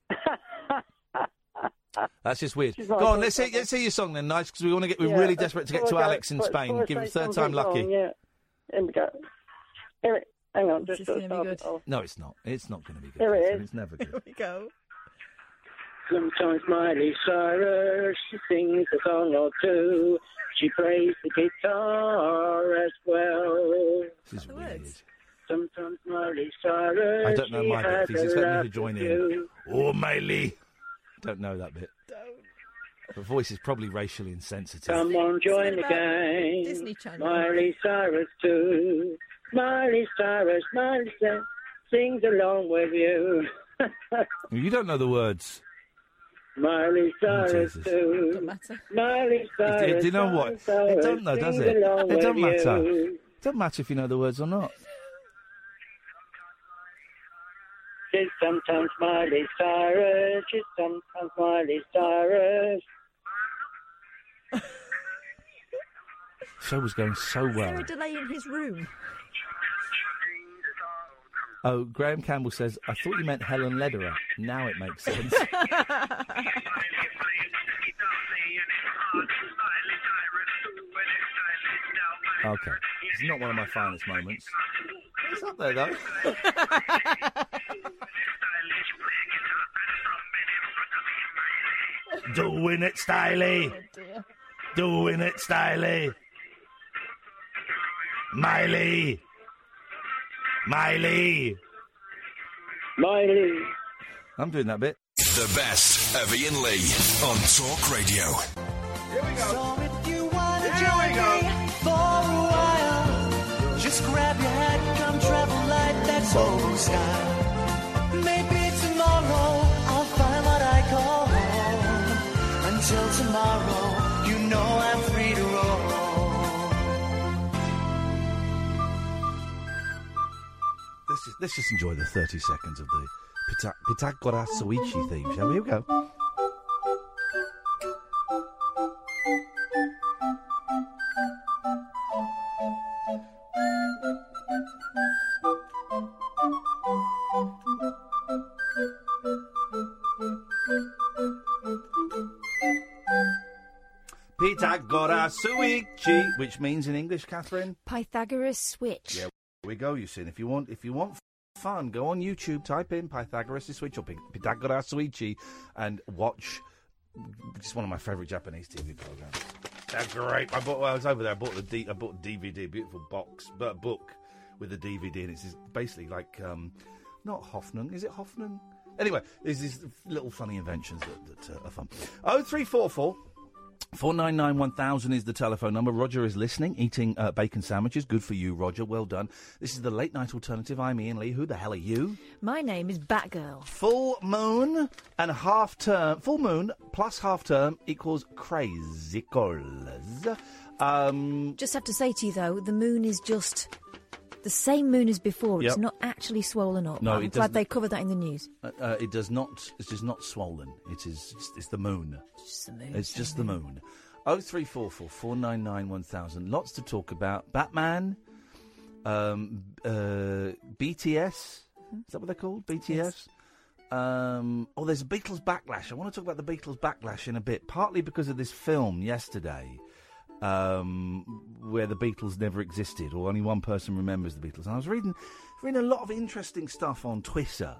That's just weird. She's Go like on, a- let's see, let's see your song then, nice, because we want to get. We're Yeah, really uh, desperate to get before to I go- Alex in before- Spain. before I Give him say third time something lucky. wrong, yeah. Here we go. Here it, hang on, just This is gonna be start good. it off. No, it's not. It's not going to be good. Here it Catherine. is. It's never Here good. we go. Sometimes Miley Cyrus, she sings a song or two. She plays the guitar as well. This is weird. Sometimes Miley Cyrus, I don't know she my bit. has Please a expect me laugh to join or in. two. Oh, Miley. Don't know that bit. Her voice is probably racially insensitive. Come on, join the gang. Disney Channel. Miley Cyrus too. Miley Cyrus, Miley Cyrus sings along with you. You don't know the words. Miley Cyrus Jesus. too. Don't matter. Miley It- Cyrus. it- do you know what? Miley Cyrus It don't know, does sings it? along It don't with matter. you. It doesn't matter if you know the words or not. She's sometimes Miley Cyrus. She's sometimes Miley Cyrus. Show was going so Is there well. a delay in his room? Oh, Graham Campbell says, I thought you meant Helen Lederer. Now it makes sense. Okay. It's not one of my finest moments. It's up there, though. Doing it, Styly. Doing it, Styly. Miley. Miley. Miley. I'm doing that bit. The best of Ian Lee on Talk Radio. Here we go. So if you wanna Here join we go. me for a while, just grab your hat, come travel light, that's old style. Maybe tomorrow I'll find what I call home, and until tomorrow. You know I'm free to roll. Let's just, let's just enjoy the thirty seconds of the Pita- Pitagora Soichi theme, shall we? Here we go. Pitagora Soichi, which means in English, Catherine? Pythagoras switch. Yeah, here we go, you see. And if you want, if you want fun, go on YouTube, type in Pythagoras switch or Pythagoras Soichi and watch. It's one of my favourite Japanese T V programs. They're great. I bought. Well, I was over there. I bought the D, I bought the D V D, a beautiful box, but a book with a D V D, and it's this- basically like um, not Hoffman. Is it Hoffman? Anyway, there's these little funny inventions that, that uh, are fun. Oh three four four. four nine nine one thousand is the telephone number. Roger is listening, eating uh, bacon sandwiches. Good for you, Roger. Well done. This is the Late Night Alternative. I'm Ian Lee. Who the hell are you? My name is Batgirl. Full moon and half term. Full moon plus half term equals crazy colours. Um, Just have to say to you, though, the moon is just the same moon as before. Yep. It's not actually swollen up. No, I'm it glad doesn't- they covered that in the news. uh, uh, it does not. It is not swollen. It is. It's, it's the moon. It's just the moon. It's just the moon. Oh three four four four nine nine one thousand. Lots to talk about. Batman, um, uh, B T S. Is that what they're called? B T S. Um, oh, there's a Beatles backlash. I want to talk about the Beatles backlash in a bit. Partly because of this film yesterday, um, where the Beatles never existed, or only one person remembers the Beatles. And I was reading, reading a lot of interesting stuff on Twitter.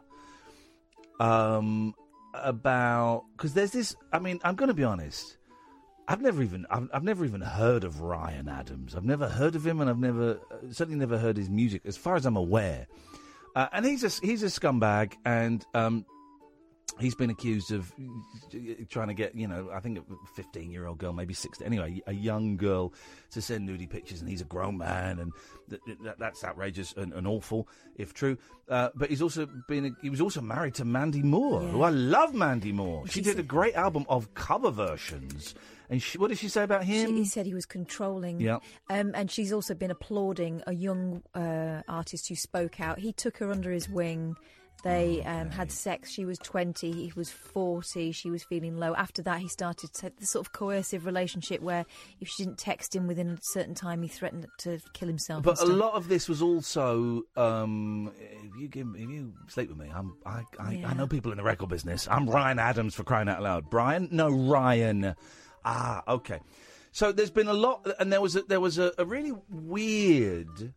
Um, about because there's this. I mean, I'm going to be honest. I've never even I've, I've never even heard of Ryan Adams. I've never heard of him, and I've never uh, certainly never heard his music, as far as I'm aware. Uh, and he's a he's a scumbag, and um, he's been accused of trying to get, you know, I think a fifteen-year-old girl, maybe sixteen, anyway, a young girl to send nudie pictures, and he's a grown man, and th- th- that's outrageous and, and awful, if true. Uh, but he's also been, he was also married to Mandy Moore, Yeah. who I love Mandy Moore. She She did a said- great album of cover versions. And she, what did she say about him? She, he said he was controlling. Yeah. Um, and she's also been applauding a young uh, artist who spoke out. He took her under his wing. They um, had sex. She was twenty. He was forty. She was feeling low. After that, he started to, the sort of coercive relationship where if she didn't text him within a certain time, he threatened to kill himself. But and a stuff. lot of this was also, um, if you give, if you sleep with me, I'm, I, I, Yeah. I know people in the record business. I'm Ryan Adams, for crying out loud. Brian? No, Ryan. Ah, okay. So there's been a lot, and there was a, there was a, a really weird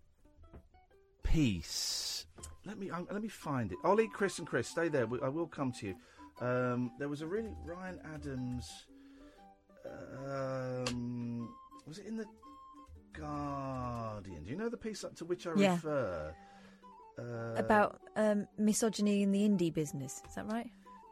piece. Let me um, let me find it. Ollie, Chris, and Chris, stay there. We- I will come to you. Um, there was a really Ryan Adams. Um, was it in the Guardian? Do you know the piece to which I Yeah. refer? Uh, About um, misogyny in the indie business. Is that right?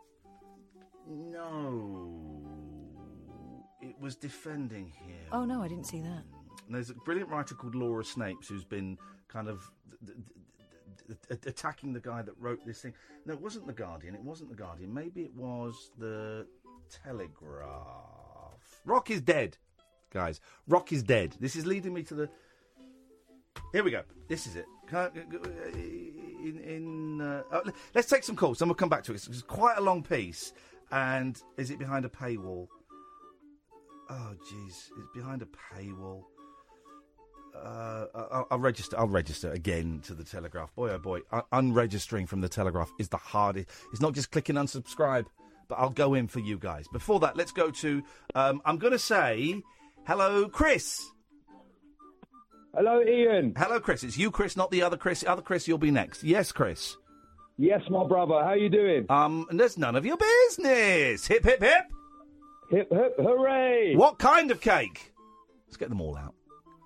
No. It was defending him. Oh, no, I didn't see that. And there's a brilliant writer called Laura Snapes who's been kind of th- th- th- th- attacking the guy that wrote this thing. No, it wasn't The Guardian. It wasn't The Guardian. Maybe it was The Telegraph. Rock is dead, guys. Rock is dead. This is leading me to the... Here we go. This is it. Can I, in, in, uh, oh, let's take some calls, then we'll come back to it. It's quite a long piece. And is it behind a paywall? Oh, jeez. It's behind a paywall. Uh, I'll, I'll register. I'll register again to the Telegraph. Boy, oh boy, Un- unregistering from the Telegraph is the hardest. It's not just clicking unsubscribe, but I'll go in for you guys. Before that, let's go to. Um, I'm going to say hello, Chris. Hello, Ian. Hello, Chris. It's you, Chris, not the other Chris. The other Chris, you'll be next. Yes, Chris. Yes, my brother. How you doing? Um, and there's none of your business. Hip, hip, hip. Hip, hip, hooray! What kind of cake? Let's get them all out.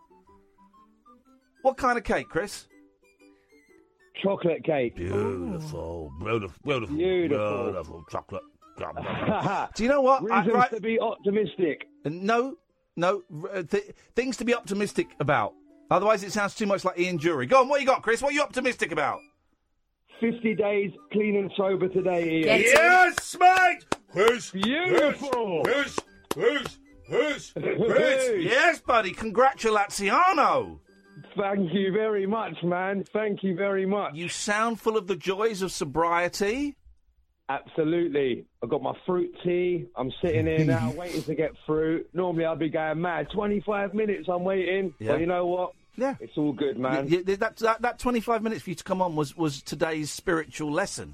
What kind of cake, Chris? Chocolate cake. Beautiful, beautiful, beautiful, Beautiful. beautiful chocolate. Do you know what? Reasons I, right, to be optimistic. no, no, uh, th- things to be optimistic about. Otherwise, it sounds too much like Ian Jury. Go on, what you got, Chris? What are you optimistic about? fifty days clean and sober today, Ian. Get yes, mate! Chris! Beautiful! Chris! Who's? Who's? Chris? Yes, buddy. Congratulaziano. Thank you very much, man. Thank you very much. You sound full of the joys of sobriety. Absolutely. I've got my fruit tea. I'm sitting here now waiting to get fruit. Normally I'd be going mad. twenty-five minutes I'm waiting. Yeah. But you know what? Yeah. It's all good, man. Y- y- that, that, that twenty-five minutes for you to come on was, was today's spiritual lesson.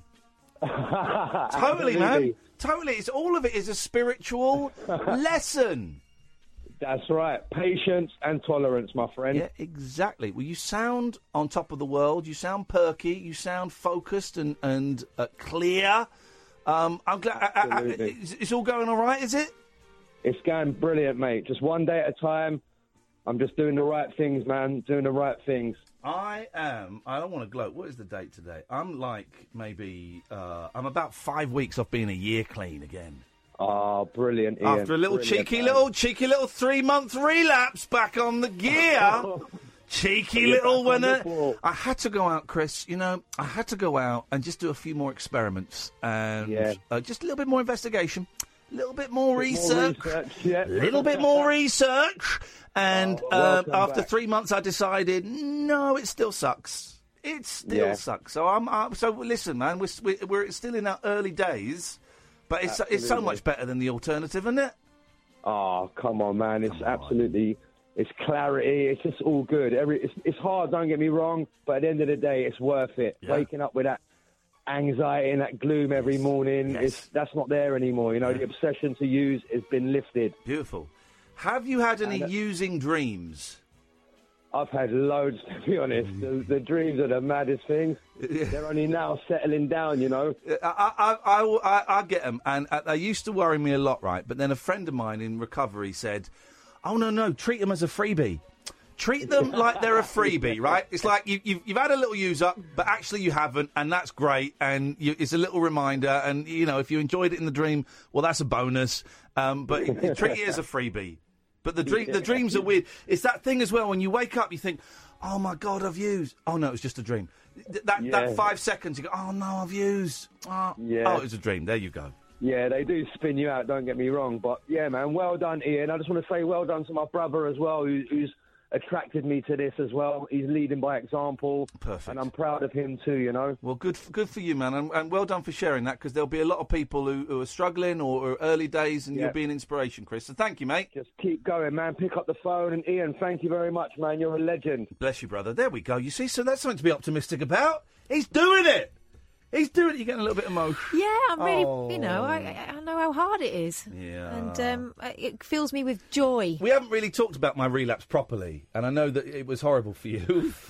Totally, man. Totally. It's all of it is a spiritual lesson. That's right. Patience and tolerance, my friend. Yeah, exactly. Well, you sound on top of the world. You sound perky. You sound focused and, and uh, clear. Um, I'm glad. Uh, uh, it's, it's all going all right, is it? It's going brilliant, mate. Just one day at a time. I'm just doing the right things, man. Doing the right things. I am. I don't want to gloat. What is the date today? I'm like maybe. Uh, I'm about five weeks off being a year clean again. Oh, brilliant, Ian. After a little Brilliant, cheeky man. little cheeky little three month relapse back on the gear. Cheeky You're little back on the winner. ball. I had to go out, Chris. You know, I had to go out and just do a few more experiments and Yeah. uh, just a little bit more investigation, a little bit more Bit more research, research, yeah. a little bit more research. And Oh, um, welcome after back. three months, I decided no, it still sucks. It still Yeah. sucks. So I'm. Uh, so listen, man, we're, we're we're still in our early days, but it's it's so Absolutely. much better than the alternative, isn't it? Oh, come on, man. It's absolutely, it's clarity. It's just all good. Every, it's, it's hard, don't get me wrong, but at the end of the day, it's worth it. Yeah. Waking up with that anxiety and that gloom every morning, Yes. it's, that's not there anymore. You know, the obsession to use has been lifted. Beautiful. Have you had any And, uh, using dreams? I've had loads, to be honest. The, the dreams are the maddest things. They're only now settling down, you know. I, I, I, I, I get them, and uh, they used to worry me a lot, right? But then a friend of mine in recovery said, oh, no, no, treat them as a freebie. Treat them like they're a freebie, right? It's like you, you've, you've had a little use up, but actually you haven't, and that's great, and you, it's a little reminder, and, you know, if you enjoyed it in the dream, well, that's a bonus, um, but treat it as a freebie. But the dream, the dreams are weird. It's that thing as well, when you wake up, you think, oh, my God, I've used. Oh, no, it was just a dream. Th- That, Yeah. that five seconds, you go, oh, no, I've used. Oh, Yeah. oh, it was a dream. There you go. Yeah, they do spin you out, don't get me wrong. But, yeah, man, well done, Ian. I just want to say well done to my brother as well, who, who's attracted me to this as well. He's leading by example. Perfect. And I'm proud of him too, you know. Well, good, f- good for you, man, and, and well done for sharing that, because there'll be a lot of people who, who are struggling or are early days, and Yeah. you'll be an inspiration, Chris. So thank you, mate. Just keep going, man. Pick up the phone. And, Ian, thank you very much, man. You're a legend. Bless you, brother. There we go. You see, so that's something to be optimistic about. He's doing it. He's doing it. You're getting a little bit emotional. Yeah, I'm really, Oh. you know, I, I I know how hard it is. Yeah. And um, it fills me with joy. We haven't really talked about my relapse properly, and I know that it was horrible for you.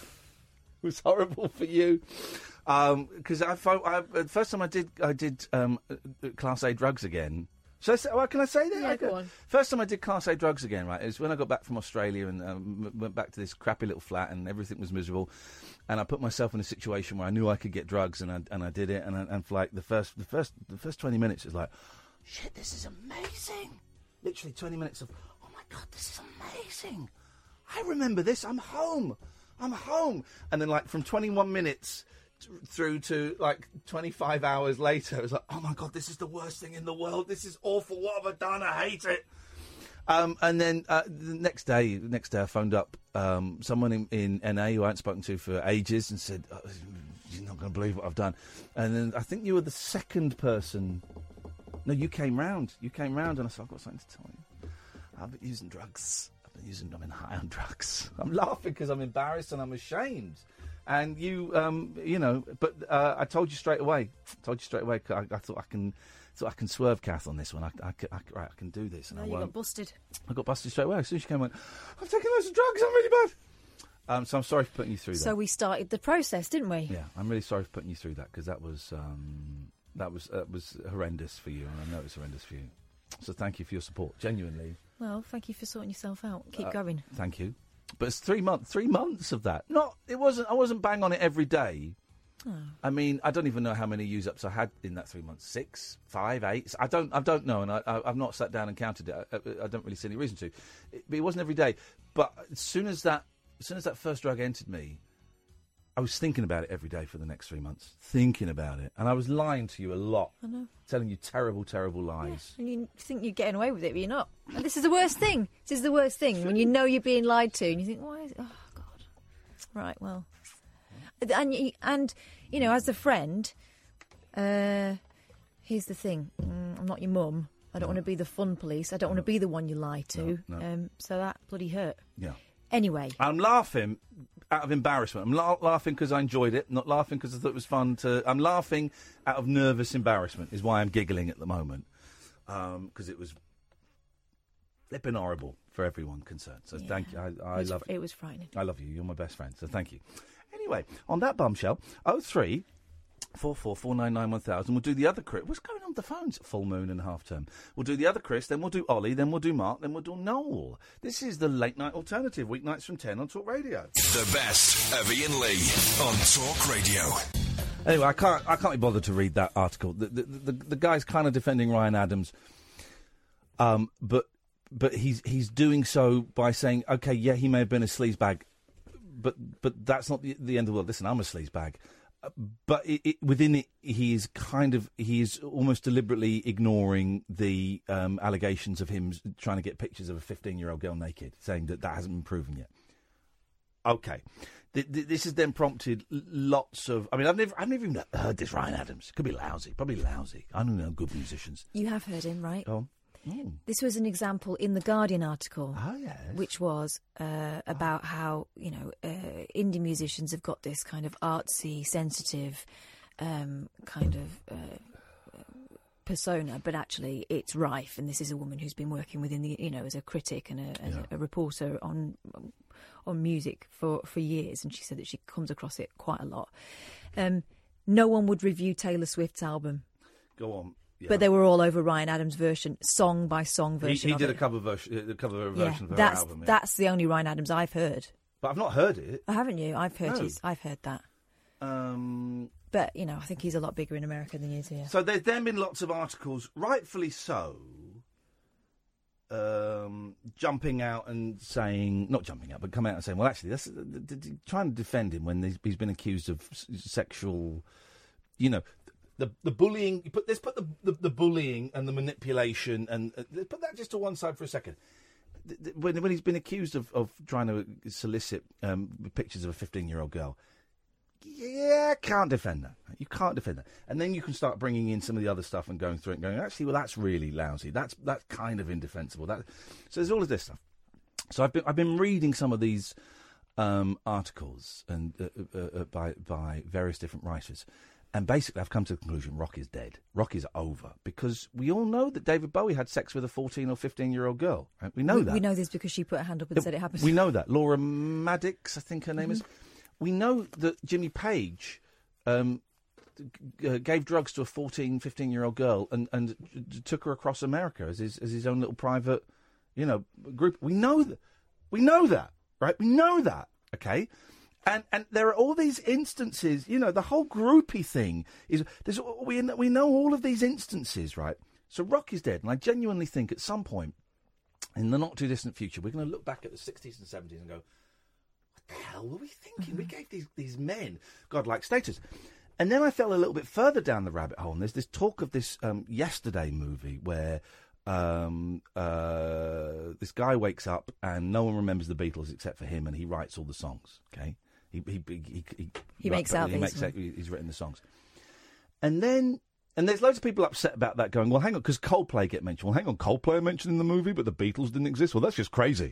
It was horrible for you because I, fo- I the first time I did I did um, uh, uh, Class A drugs again. Should I say, well, can I say that? Yeah, I go go- on. First time I did Class A drugs again, right? It was when I got back from Australia and um, m- went back to this crappy little flat, and everything was miserable. And I put myself in a situation where I knew I could get drugs, and I and I did it. And I, and for like the first the first the first twenty minutes, it was like, shit, this is amazing. Literally twenty minutes of, oh my God, this is amazing. I remember this. I'm home. I'm home. And then, like, from twenty-one minutes t- through to, like, twenty-five hours later, it was like, oh, my God, this is the worst thing in the world. This is awful. What have I done? I hate it. Um, and then uh, the next day, the next day I phoned up um, someone in, in N A who I hadn't spoken to for ages and said, oh, you're not going to believe what I've done. And then I think you were the second person. No, you came round. You came round, and I said, I've got something to tell you. I've been using drugs. I've been using, I've been high on drugs. I'm laughing because I'm embarrassed and I'm ashamed. And you, um, you know, but uh, I told you straight away. I told you straight away. I, I thought I can, thought I can swerve Kath on this one. I, I, I, right, I can do this, and No, I you won't. got busted. I got busted straight away. As soon as she came, I went, I've taken loads of drugs. I'm really bad. Um, so I'm sorry for putting you through that. So we started the process, didn't we? Yeah, I'm really sorry for putting you through that because that was um, that was that was horrendous for you, and I know it was horrendous for you. So thank you for your support, genuinely. Well, thank you for sorting yourself out. Keep Uh, going. Thank you. But it's three months, three months of that. Not, it wasn't. I wasn't bang on it every day. Oh. I mean, I don't even know how many use ups I had in that three months. Six, five, eight. I don't. I don't know, and I, I, I've not sat down and counted it. I, I, I don't really see any reason to. It, but it wasn't every day. But as soon as that, as soon as that first drug entered me, I was thinking about it every day for the next three months, thinking about it, and I was lying to you a lot, I know. telling you terrible, terrible lies. And you think you're getting away with it, but you're not. And this is the worst thing. This is the worst thing when you know you're being lied to, and you think, why? Is it? Oh God. Right. Well, and you, and you know, as a friend, uh, here's the thing. Mm, I'm not your mum. I don't want to be the fun police. I don't want to be the one you lie to. No, no. Um, so that bloody hurt. Yeah. Anyway. I'm laughing out of embarrassment. I'm la- laughing because I enjoyed it, not laughing because I thought it was fun to... I'm laughing out of nervous embarrassment is why I'm giggling at the moment. Because um, it was... It's been horrible for everyone concerned. So Yeah. thank you. I, I It was- love it was frightening. I love you. You're my best friend. So thank you. Anyway, on that bombshell, oh three four four four nine nine one thousand. We'll do the other Chris. What's going on with the phones? Full moon and half term. We'll do the other Chris, then we'll do Ollie, then we'll do Mark, then we'll do Noel. This is the Late Night Alternative, weeknights from ten on Talk Radio. The best of Ian Lee on Talk Radio. Anyway, I can't. I can't be bothered to read that article. The the, the, the guy's kind of defending Ryan Adams, um, but but he's he's doing so by saying, okay, yeah, he may have been a sleazebag, but but that's not the, the end of the world. Listen, I'm a sleazebag. But it, it, within it, he is kind of he is almost deliberately ignoring the um, allegations of him trying to get pictures of a fifteen-year-old girl naked, saying that that hasn't been proven yet. Okay, th- th- this has then prompted lots of. I mean, I've never, I've never even heard this Ryan Adams. Could be lousy, probably lousy. I don't know good musicians. You have heard him, right? Oh. Mm. This was an example in the Guardian article, oh, yes. which was uh, about how, you know, uh, indie musicians have got this kind of artsy, sensitive um, kind of uh, persona, but actually it's rife. And this is a woman who's been working within the, you know, as a critic and a, as Yeah. a, a reporter on on music for, for years. And she said that she comes across it quite a lot. Um, no one would review Taylor Swift's album. Go on. Yeah. But they were all over Ryan Adams' version, song by song He, version. he of did it. a cover version, a cover Yeah, version of her that's album. Yeah. that's the only Ryan Adams I've heard. But I've not heard it. Oh, haven't you? I've heard No. his, I've heard that. Um, But you know, I think he's a lot bigger in America than he is here. So there's then been lots of articles, rightfully so, um, jumping out and saying, not jumping out, but coming out and saying, well, actually, that's uh, d- d- trying to defend him when he's, he's been accused of s- sexual, you know, the the bullying. You put let's put the, the the bullying and the manipulation and uh, let's put that just to one side for a second. Th- th- When when he's been accused of, of trying to solicit um, pictures of a fifteen-year-old girl. Yeah, can't defend that. You can't defend that. And then you can start bringing in some of the other stuff and going through it and going, actually, well, that's really lousy. That's that's kind of indefensible. That so there's all of this stuff. So I've been I've been reading some of these um, articles and uh, uh, uh, by by various different writers, and basically I've come to the conclusion: rock is dead. Rock is over because we all know that David Bowie had sex with a fourteen or fifteen year old girl. Right? We know we, that. we know this because she put her hand up and said it happened. We know that. Laura Maddox, I think her name Mm-hmm. is. We know that Jimmy Page um, g- uh, gave drugs to a fourteen, fifteen-year-old girl and, and t- took her across America as his, as his own little private, you know, group. We know that. We know that, right? We know that, okay? And and there are all these instances, you know, the whole groupie thing is, there's we, we know all of these instances, right? So rock is dead, and I genuinely think at some point in the not-too-distant future, we're going to look back at the sixties and seventies and go, the hell were we thinking? Mm-hmm. We gave these, these men godlike status. And then I fell a little bit further down the rabbit hole, and there's this talk of this um, Yesterday movie where um, uh, this guy wakes up and no one remembers the Beatles except for him, and he writes all the songs, okay? He he he, he, he, He makes he out makes these- out, he's written the songs. And then... And there's loads of people upset about that going, well, hang on, because Coldplay get mentioned. Well, hang on, Coldplay are mentioned in the movie, but the Beatles didn't exist. Well, that's just crazy.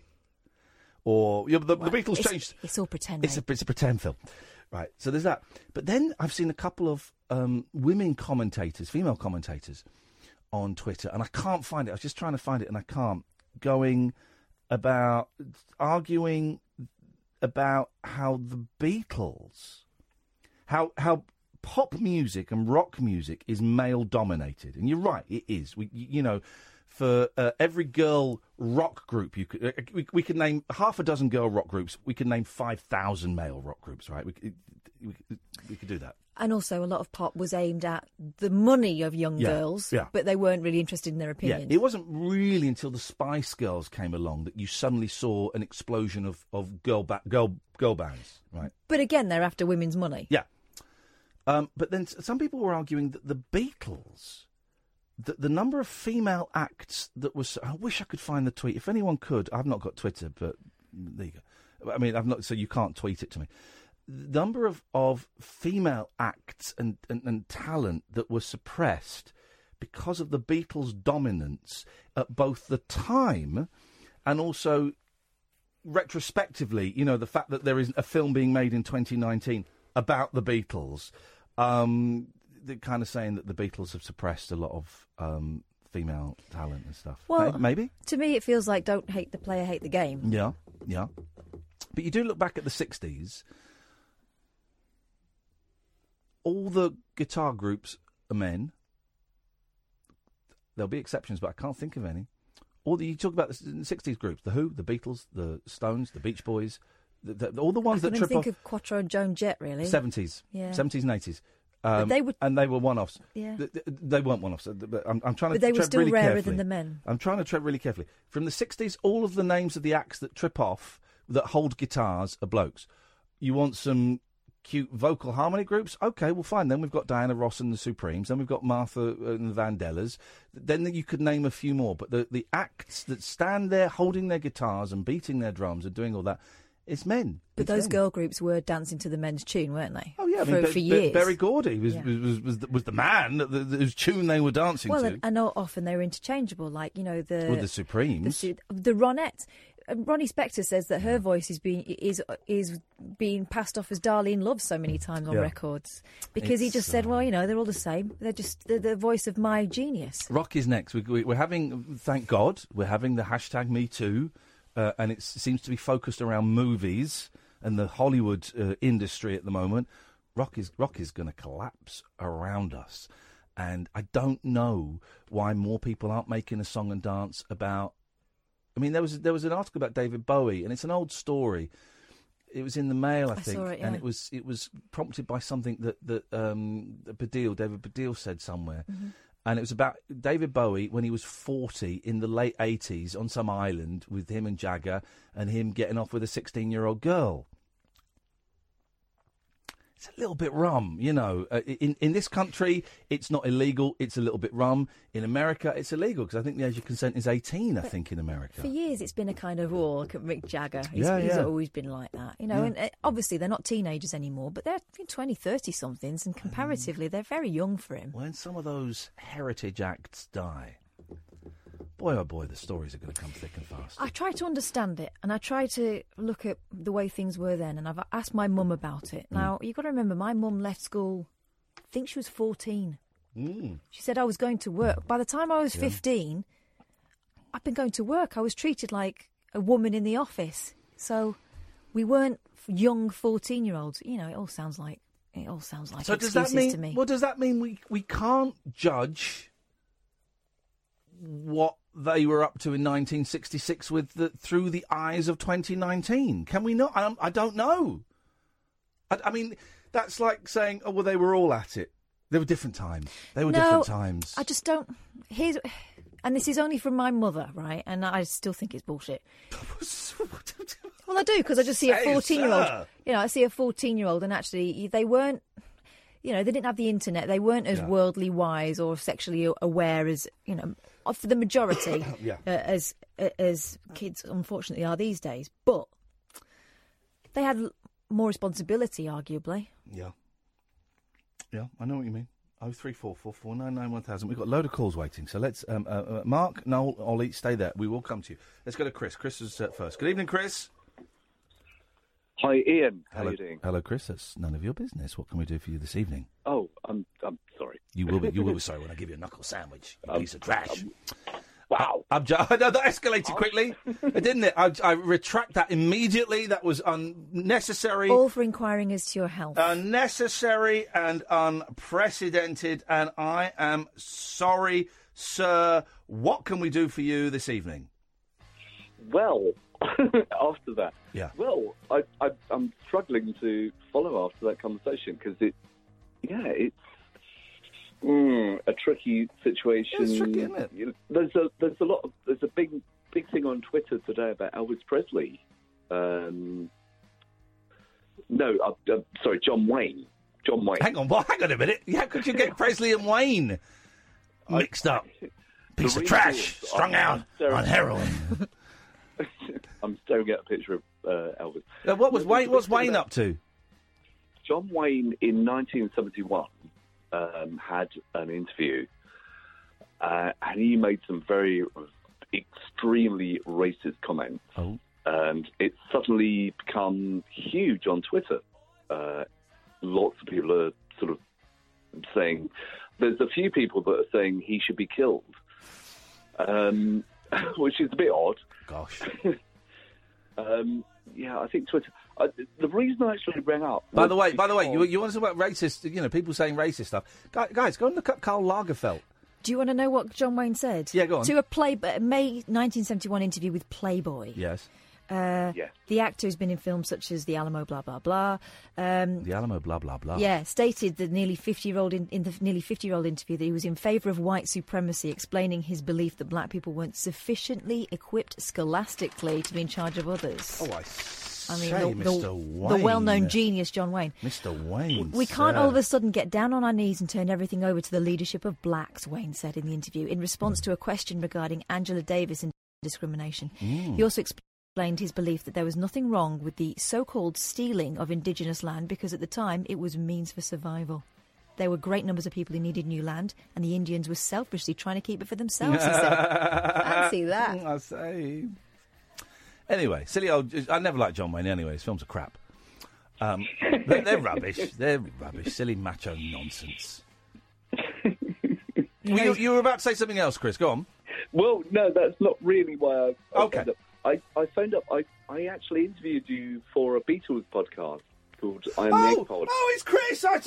Or you know, the, Well, the Beatles it's, changed. It's all pretend. It's a, mate. it's a pretend film. Right, so there's that. But then I've seen a couple of um, women commentators, female commentators, on Twitter, and I can't find it. I was just trying to find it, and I can't. Going about, arguing about how the Beatles, how how pop music and rock music is male-dominated. And you're right, it is. We, you know, for uh, every girl rock group you could, uh, we, we could name half a dozen girl rock groups. We could name five thousand male rock groups, right? We, could- we, could- we could do that. And also, a lot of pop was aimed at the money of young Yeah, girls, yeah. but they weren't really interested in their opinions. Yeah, it wasn't really until the Spice Girls came along that you suddenly saw an explosion of, of girl, ba- girl girl bands, right? But again, they're after women's money. Yeah. Um, but then s- some people were arguing that the Beatles, the, the number of female acts that was... I wish I could find the tweet. If anyone could, I've not got Twitter, but there you go. I mean, I've not, so you can't tweet it to me. The number of, of female acts and, and, and talent that were suppressed because of the Beatles' dominance at both the time and also retrospectively, you know, the fact that there is a film being made in twenty nineteen about the Beatles, um, they're kind of saying that the Beatles have suppressed a lot of um, female talent and stuff. Well, Hey, maybe? To me, it feels like don't hate the player, hate the game. Yeah, yeah. But you do look back at the sixties, all the guitar groups are men. There'll be exceptions, but I can't think of any. All the, you talk about the sixties groups, The Who, the Beatles, the Stones, the Beach Boys, the, the, all the ones I that couldn't trip think off... of Quattro and Joan Jett, really. seventies. Yeah. seventies and eighties. But Um, they were- and they were one-offs. Yeah. Th- th- They weren't one-offs. uh, But I'm, I'm trying to But they were tread still really rarer carefully. than the men. I'm trying to tread really carefully. From the sixties, all of the names of the acts that trip off, that hold guitars, are blokes. You want some cute vocal harmony groups? Okay, well, fine. Then we've got Diana Ross and the Supremes. Then we've got Martha and the Vandellas. Then you could name a few more. But the, the acts that stand there holding their guitars and beating their drums and doing all that, it's men. But It's those men. girl groups were dancing to the men's tune, weren't they? Oh, yeah. I for, mean, Be- for Be- years. Berry Gordy was, Yeah. was, was, was, the, was the man that, that, whose tune they were dancing Well, to. and I know often they were interchangeable, like, you know, the... With the Supremes. The, Su- the Ronettes. Uh, Ronnie Spector says that her voice is being is is being passed off as Darlene Love so many times on Yeah. records because he It's, just said, well, you know, they're all the same. They're just they're the voice of my genius. Rock is next. We, we, we're having, thank God, we're having the hashtag Me Too, uh, and it seems to be focused around movies and the Hollywood uh, industry at the moment. Rock is rock is going to collapse around us, and I don't know why more people aren't making a song and dance about. I mean, there was there was an article about David Bowie, and it's an old story. It was in the Mail, I, I think, saw it, and yeah. it was it was prompted by something that that um, Baddiel, David Baddiel, said somewhere, Mm-hmm. and it was about David Bowie when he was forty in the late eighties on some island with him and Jagger, and him getting off with a sixteen-year-old girl. It's a little bit rum, you know. Uh, in in this country, it's not illegal. It's a little bit rum. In America, it's illegal because I think the age of consent is eighteen. I But think in America. For years, it's been a kind of, oh, look at Mick Jagger. He's, Yeah, he's yeah. always been like that, you know. Yeah. And uh, obviously, they're not teenagers anymore, but they're twenty, thirty-somethings, and comparatively, they're very young for him. When some of those heritage acts die, boy oh boy, the stories are going to come thick and fast. I try to understand it, and I try to look at the way things were then, and I've asked my mum about it. Mm. Now, you've got to remember, my mum left school, I think she was fourteen. Mm. She said I was going to work. By the time I was Yeah. fifteen, I'd been going to work. I was treated like a woman in the office. So we weren't young fourteen-year-olds. You know, it all sounds like it all sounds like So does excuses that mean? to me. Well, does that mean we we can't judge what they were up to in nineteen sixty-six with the, through the eyes of twenty nineteen? Can we not? I, I don't know. I, I mean, that's like saying, oh, well, they were all at it. They were different times. They were no, different times. I just don't. Here's, and this is only from my mother, right? And I still think it's bullshit. Well, I do, because I just see a Say, fourteen-year-old. sir. You know, I see a fourteen-year-old, and actually, they weren't. You know, they didn't have the internet. They weren't as Yeah. worldly wise or sexually aware as, you know, for the majority Yeah. uh, as uh, as kids unfortunately are these days. But they had l- more responsibility, arguably. Yeah. Yeah, I know what you mean. Oh three four four four nine nine one thousand. We've got a load of calls waiting. So let's, um, uh, uh, Mark, Noel, Ollie, stay there. We will come to you. Let's go to Chris. Chris is uh, first. Good evening, Chris. Hi, Ian. How Hello, are you doing? Hello, Chris. That's none of your business. What can we do for you this evening? Oh, I'm I'm sorry. You will be. You will be sorry when I give you a knuckle sandwich. You Um, piece of trash. um, Wow. I'm ju- no, that escalated quickly, didn't it? I, I retract that immediately. That was unnecessary. All for inquiring as to your health. Unnecessary and unprecedented, and I am sorry, sir. What can we do for you this evening? Well, after that, yeah. Well, I, I, I'm struggling to follow after that conversation because it, yeah, it's mm, a tricky situation. It's tricky, isn't it? You know, there's a there's a lot of there's a big big thing on Twitter today about Elvis Presley. Um, no, uh, uh, sorry, John Wayne. John Wayne. Hang on, well, hang on a minute. How could you get Presley and Wayne mixed up? Piece of trash, strung out on heroin. I'm staring at a picture of uh, Elvis. Uh, what was Wayne? What's Wayne up to? John Wayne in nineteen seventy-one um, had an interview, uh, and he made some very extremely racist comments. Oh. And it's suddenly become huge on Twitter. Uh, lots of people are sort of saying. There's a few people that are saying he should be killed, um, which is a bit odd. Gosh. um, yeah, I think Twitter. Uh, the reason I actually rang up. By the way, by the way, you, you want to talk about racist? You know, people saying racist stuff. Guys, guys go and look up Karl Lagerfeld. Do you want to know what John Wayne said? Yeah, go on. To a play May nineteen seventy-one interview with Playboy. Yes. Uh, yes. The actor has been in films such as The Alamo, blah blah blah. Um, the Alamo, blah blah blah. Yeah, stated the nearly fifty-year-old in, in the nearly fifty-year-old interview that he was in favour of white supremacy, explaining his belief that black people weren't sufficiently equipped scholastically to be in charge of others. Oh, I I mean, say, the, the, Mister Wayne. the well-known genius John Wayne. Mister Wayne. We can't sir. all of a sudden get down on our knees and turn everything over to the leadership of blacks, Wayne said in the interview, in response to a question regarding Angela Davis and discrimination. Mm. He also explained his belief that there was nothing wrong with the so-called stealing of indigenous land because at the time it was a means for survival. There were great numbers of people who needed new land, and the Indians were selfishly trying to keep it for themselves, he said. Fancy that. I say. Anyway, silly old... I never liked John Wayne anyway. His films are crap. Um, they're, they're rubbish. They're rubbish. Silly macho nonsense. Well, you, you were about to say something else, Chris. Go on. Well, no, that's not really why I, I okay. phoned up. I, I phoned up. I, I actually interviewed you for a Beatles podcast called I Am oh, the Egg Pod. Oh, it's Chris. I,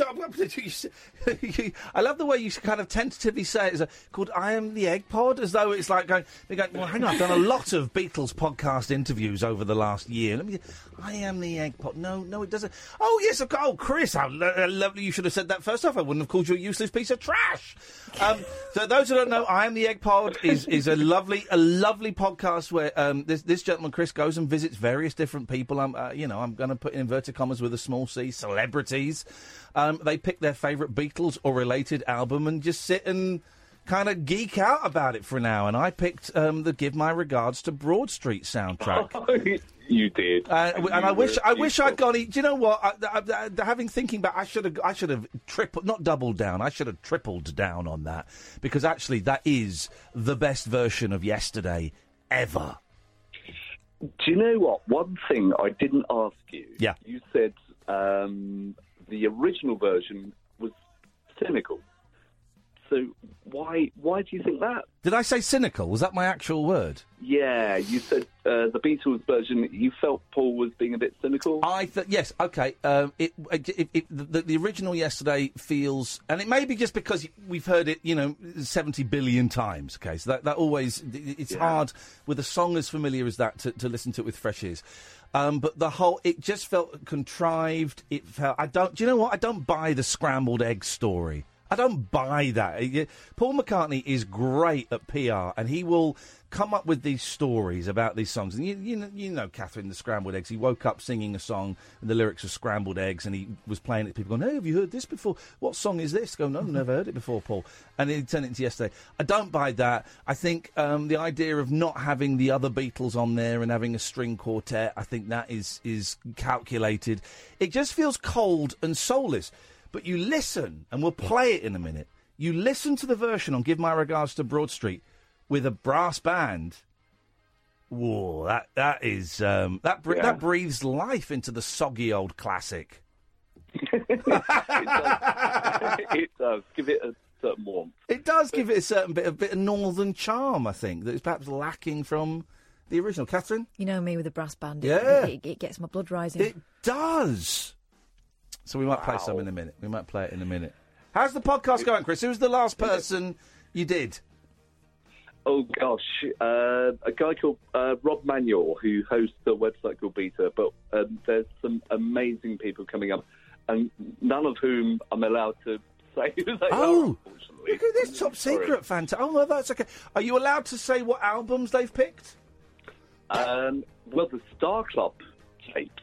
I love the way you kind of tentatively say it. It's a, called I Am the Egg Pod, as though it's like going, they're going, well, hang on, I've done a lot of Beatles podcast interviews over the last year. Let me. I Am the Egg Pod. No, no, it doesn't. Oh, yes, of course. Oh, Chris, how lo- lovely. You should have said that first off. I wouldn't have called you a useless piece of trash. Um, so those who don't know, I Am the Egg Pod is, is a lovely a lovely podcast where um, this, this gentleman, Chris, goes and visits various different people. I'm, uh, you know, I'm going to put in inverted commas with a small c, celebrities. Um, they pick their favourite Beatles or related album and just sit and kind of geek out about it for an hour. And I picked um, the Give My Regards to Broad Street soundtrack. You did, uh, and, and you I wish I beautiful. wish I'd gone. Do you know what? I, I, I, having thinking back, I should have I should have tripled, not doubled down. I should have tripled down on that because actually that is the best version of Yesterday ever. Do you know what? One thing I didn't ask you. Yeah. You said um, the original version was cynical. So why why do you think that? Did I say cynical? Was that my actual word? Yeah, you said uh, the Beatles version. You felt Paul was being a bit cynical. I th- yes, okay. Um, it, it, it, the, the original Yesterday feels, and it may be just because we've heard it, you know, seventy billion times. Okay, so that that always it's Yeah. hard with a song as familiar as that to, to listen to it with fresh ears. Um, but the whole, it just felt contrived. It felt. I don't. Do you know what? I don't buy the scrambled egg story. I don't buy that. Paul McCartney is great at P R, and he will come up with these stories about these songs. And you, you know, you know, Catherine, the scrambled eggs. He woke up singing a song, and the lyrics were scrambled eggs, and he was playing it. People going, "Hey, have you heard this before? What song is this?" Go, "No, I've never heard it before, Paul." And he turned it into Yesterday. I don't buy that. I think um, the idea of not having the other Beatles on there and having a string quartet, I think that is is calculated. It just feels cold and soulless. But you listen, and we'll play it in a minute. You listen to the version on Give My Regards to Broad Street with a brass band. Whoa, that that is um, that bre- Yeah. that breathes life into the soggy old classic. it, does. it does. Give it a certain warmth. It does give it a certain bit, a bit of northern charm, I think, that is perhaps lacking from the original. Catherine? You know me with a brass band. It- Yeah. It, it gets my blood rising. It does. So we might play Wow. some in a minute. We might play it in a minute. How's the podcast going, Chris? Who's the last person you did? Oh gosh, uh, a guy called uh, Rob Manuel who hosts a website called Beta. But um, there's some amazing people coming up, and none of whom I'm allowed to say who they Oh, are. Unfortunately, look at this top secret fantastic. Oh, well, that's okay. Are you allowed to say what albums they've picked? Um, well, the Star Club tapes.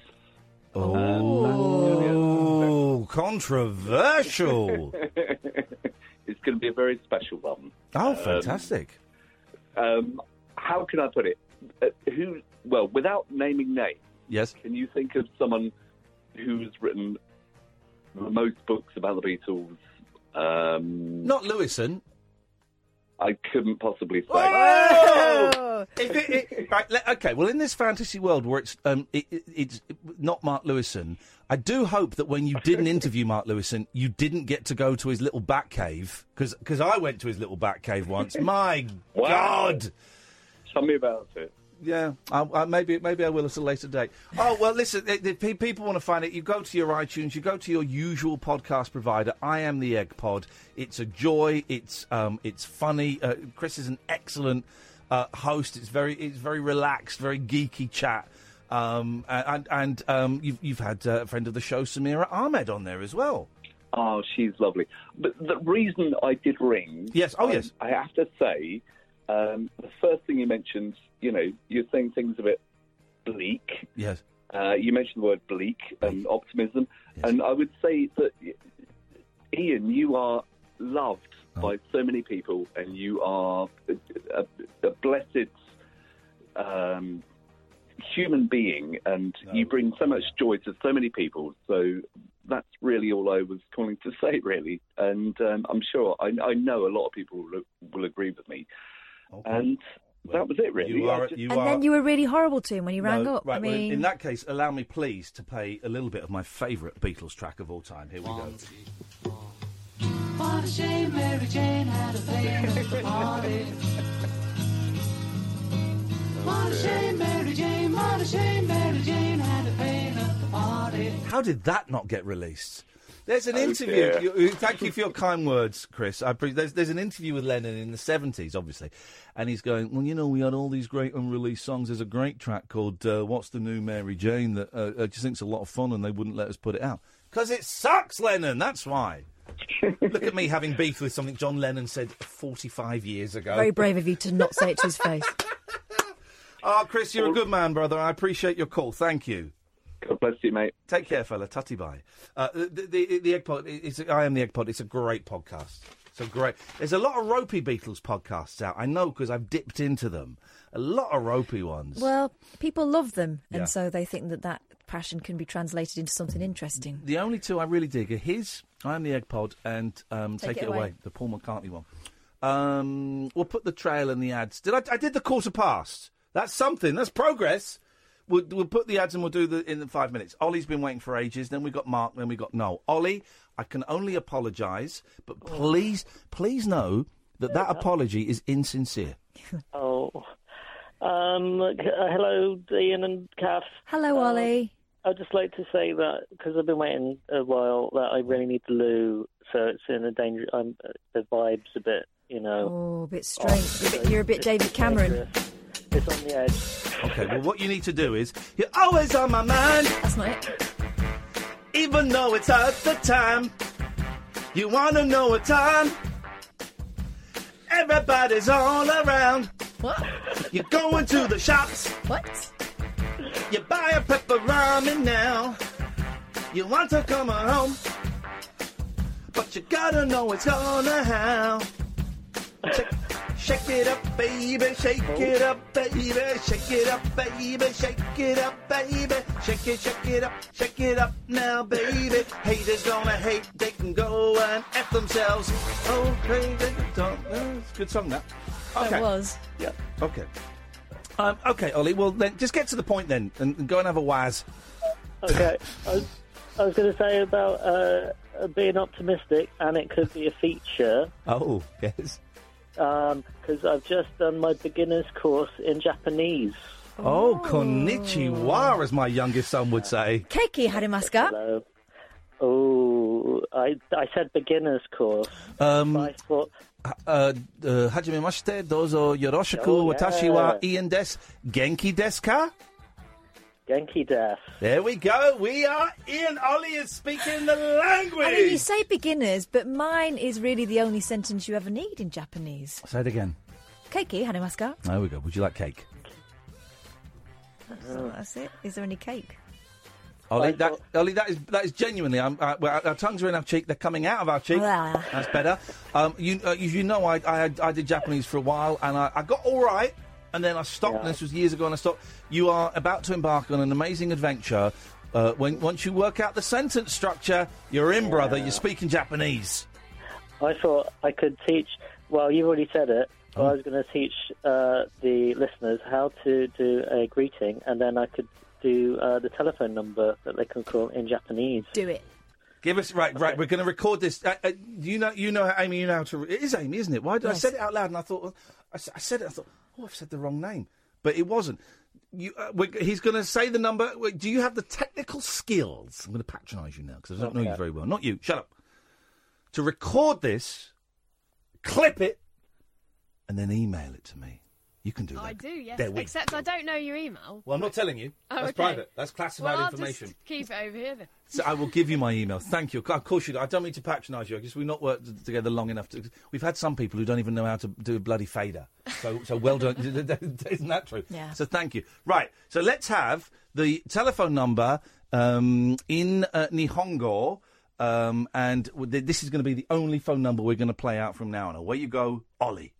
Oh, controversial. It's going to be a very special one. Oh, Um, fantastic. Um, how can I put it? Uh, who? Well, without naming names. Yes. Can you think of someone who's written the most books about the Beatles? Um, Not Lewison. I couldn't possibly say. Oh! If it, it, right, le- okay, well, in this fantasy world where it's um, it, it, it's not Mark Lewison, I do hope that when you didn't interview Mark Lewison, you didn't get to go to his little bat cave, because I went to his little bat cave once. My Wow. God! Tell me about it. Yeah, I, I, maybe maybe I will at a later date. Oh, well, listen, if, if pe- people want to find it, you go to your iTunes, you go to your usual podcast provider. I Am the Egg Pod. It's a joy. It's um, it's funny. Uh, Chris is an excellent uh, host. It's very it's very relaxed, very geeky chat. Um, and and um, you've, you've had uh, a friend of the show, Samira Ahmed, on there as well. Oh, she's lovely. But the reason I did ring... Yes, oh, I, yes. I have to say, um, the first thing you mentioned, you know, you're saying things a bit bleak. Yes. Uh, you mentioned the word bleak and optimism. And I would say that, Ian, you are loved Oh. by so many people, and you are a, a, a blessed um, human being, and you bring so much joy to so many people. So that's really all I was calling to say, really. And um, I'm sure, I, I know a lot of people will, will agree with me. And that was it, really. You are, I just- you and are, then you were really horrible to him when he rang No, up. Right, I well, in- mean, in that case, allow me, please, to play a little bit of my favourite Beatles track of all time. Here we go. What a shame Mary Jane had a pain at the party. What a shame Mary Jane, what a shame Mary Jane had a pain at the party. How did that not get released? There's an Oh, interview. dear. You, thank you for your kind words, Chris. I pre- there's, there's an interview with Lennon in the seventies, obviously, and he's going, well, you know, we had all these great unreleased songs. There's a great track called uh, What's the New Mary Jane that uh, I just think's a lot of fun, and they wouldn't let us put it out. Because it sucks, Lennon, that's why. Look at me having beef with something John Lennon said forty-five years ago. very brave of you to not say it to his face. Oh, Chris, you're a good man, brother. I appreciate your call. Thank you. God bless you, mate. Take care, fella. Tutty bye. Uh, the, the, the Egg Pod, it's, I Am the Egg Pod. It's a great podcast. It's a great... There's a lot of ropey Beatles podcasts out. I know because I've dipped into them. A lot of ropey ones. Well, people love them, Yeah. and so they think that that passion can be translated into something interesting. The only two I really dig are his, I Am the Egg Pod, and um, Take Take, It It Away. Away. the Paul McCartney one. Um, we'll put the trail and the ads. Did I, I did the quarter past. That's something. That's progress. We'll, we'll put the ads and we'll do the in the five minutes. Ollie's been waiting for ages. Then we got Mark. Then we got Noel. Ollie, I can only apologise, but please, please know that that apology is insincere. Oh, um, c- uh, hello, Ian and Kath. Hello, Um, Ollie. I'd just like to say that because I've been waiting a while, that I really need the loo, so it's in a danger. I'm uh, the vibes a bit, you know. Oh, a bit strange. You're a bit- you're a bit David Cameron. It's on the edge. Okay, well, what you need to do is, you're always on my mind. That's not it. Even though it's at the time, you want to know a time. Everybody's all around. What? You're going to the shops. What? You buy a pepperoni now. You want to come home. But you gotta know it's gonna happen. Shake, shake it up, baby. Shake it up, baby. Shake it up, baby. Shake it up, baby. Shake it, shake it up, shake it up now, baby. Haters gonna hate. They can go and F themselves. Oh, crazy. Don't. Oh, it's a good song, that. Okay. That was. Yeah. Okay. Um, okay, Ollie, well, then just get to the point then and, and go and have a waz. Okay. I was, I was going to say about uh, uh, being optimistic, and it could be a feature. Oh, yes. Because I've just done my beginner's course in Japanese. Oh, konnichiwa, as my youngest son would say. Keiki harimasu Hello. Oh, I, I said beginner's course. Um, I thought... Uh, uh, hajimemashite, dozo yoroshiku, Oh, yeah. watashi wa Ian desu. Genki desu ka? Genki desu. There we go. We are Ian. Ollie is speaking the language. I mean, you say beginners, but mine is really the only sentence you ever need in Japanese. Say it again. Keiki harimasu ka? There we go. Would you like cake? So that's it. Is there any cake? Ollie, that, Ollie, that is that is genuinely. Um, uh, well, our tongues are in our cheek. They're coming out of our cheek. That's better. Um, you, uh, you, you know, I, I, had, I did Japanese for a while, and I, I got all right, and then I stopped. Yeah. And this was years ago, and I stopped. You are about to embark on an amazing adventure. Uh, when once you work out the sentence structure, you're in, brother. You're speaking Japanese. I thought I could teach... Well, you've already said it. But Oh. I was going to teach uh, the listeners how to do a greeting, and then I could do uh, the telephone number that they can call in Japanese. Do it. Give us right, right. We're going to record this. Uh, uh, you know, you know, Amy. You know how to. It is Amy, isn't it? Why did I Yes. said it out loud? And I thought, well, I, s- I said it. I thought, oh, I've said the wrong name, but it wasn't. You, uh, we're, he's going to say the number. Wait, do you have the technical skills? I'm going to patronise you now because I don't know you Okay. very well. Not you. Shut up. To record this, clip it, and then email it to me. You can do that. I do, yes. There we Except I don't know your email. Well, I'm not telling you. Oh, That's okay. private. That's classified well, information. I'll just keep it over here then. So I will give you my email. Thank you. Of course you do. I don't mean to patronise you. I guess we've not worked t- together long enough to. We've had some people who don't even know how to do a bloody fader. So, so well done. Isn't that true? Yeah. So thank you. Right. So let's have the telephone number um, in uh, Nihongo, um, and w- th- this is going to be the only phone number we're going to play out from now on. Away you go, Ollie.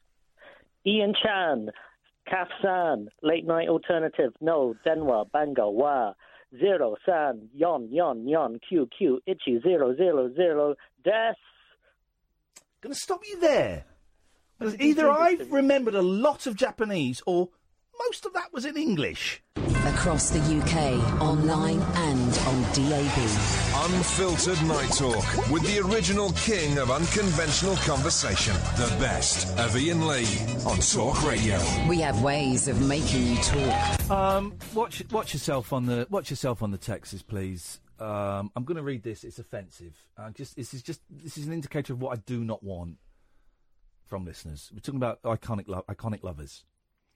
Ian Chan, Kaf-san, Late Night Alternative, No, Denwa, Banga, Wa, Zero, San, Yon, Yon, Yon, Q, Q, Ichi, Zero, Zero, Zero, Des. Going to stop you there. Because either I've remembered a lot of Japanese or most of that was in English. Across the U K, online and on D A B. Unfiltered Night Talk with the original king of unconventional conversation. The best of Ian Lee on Talk Radio. We have ways of making you talk. Um, watch watch yourself on the watch yourself on the texts, please. Um, I'm going to read this. It's offensive. Uh, just this is just this is an indicator of what I do not want from listeners. We're talking about iconic lo- iconic lovers,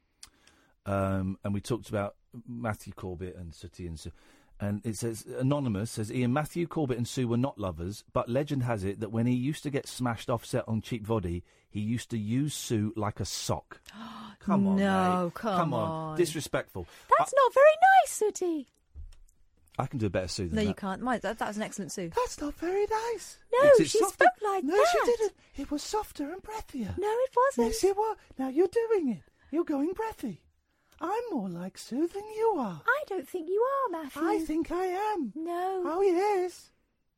um, and we talked about Matthew Corbett and Sooty and Sue. And it says, anonymous says, Ian, Matthew Corbett and Sue were not lovers, but legend has it that when he used to get smashed offset on cheap voddy, he used to use Sue like a sock. Come on, No, mate. come on. on. Disrespectful. That's not very nice, Sooty. I can do a better Sue than No, that. you can't. My, that, that was an excellent Sue. That's not very nice. No, It's- it's she softer. spoke like no, that. she didn't. It was softer and breathier. No, it wasn't. Yes, it was. Now you're doing it. You're going breathy. I'm more like Sue than you are. I don't think you are, Matthew. I think I am. No. Oh, yes.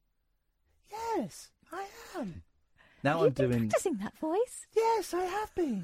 Yes, I am. Now You've I'm been doing... practicing that voice. Yes, I have been.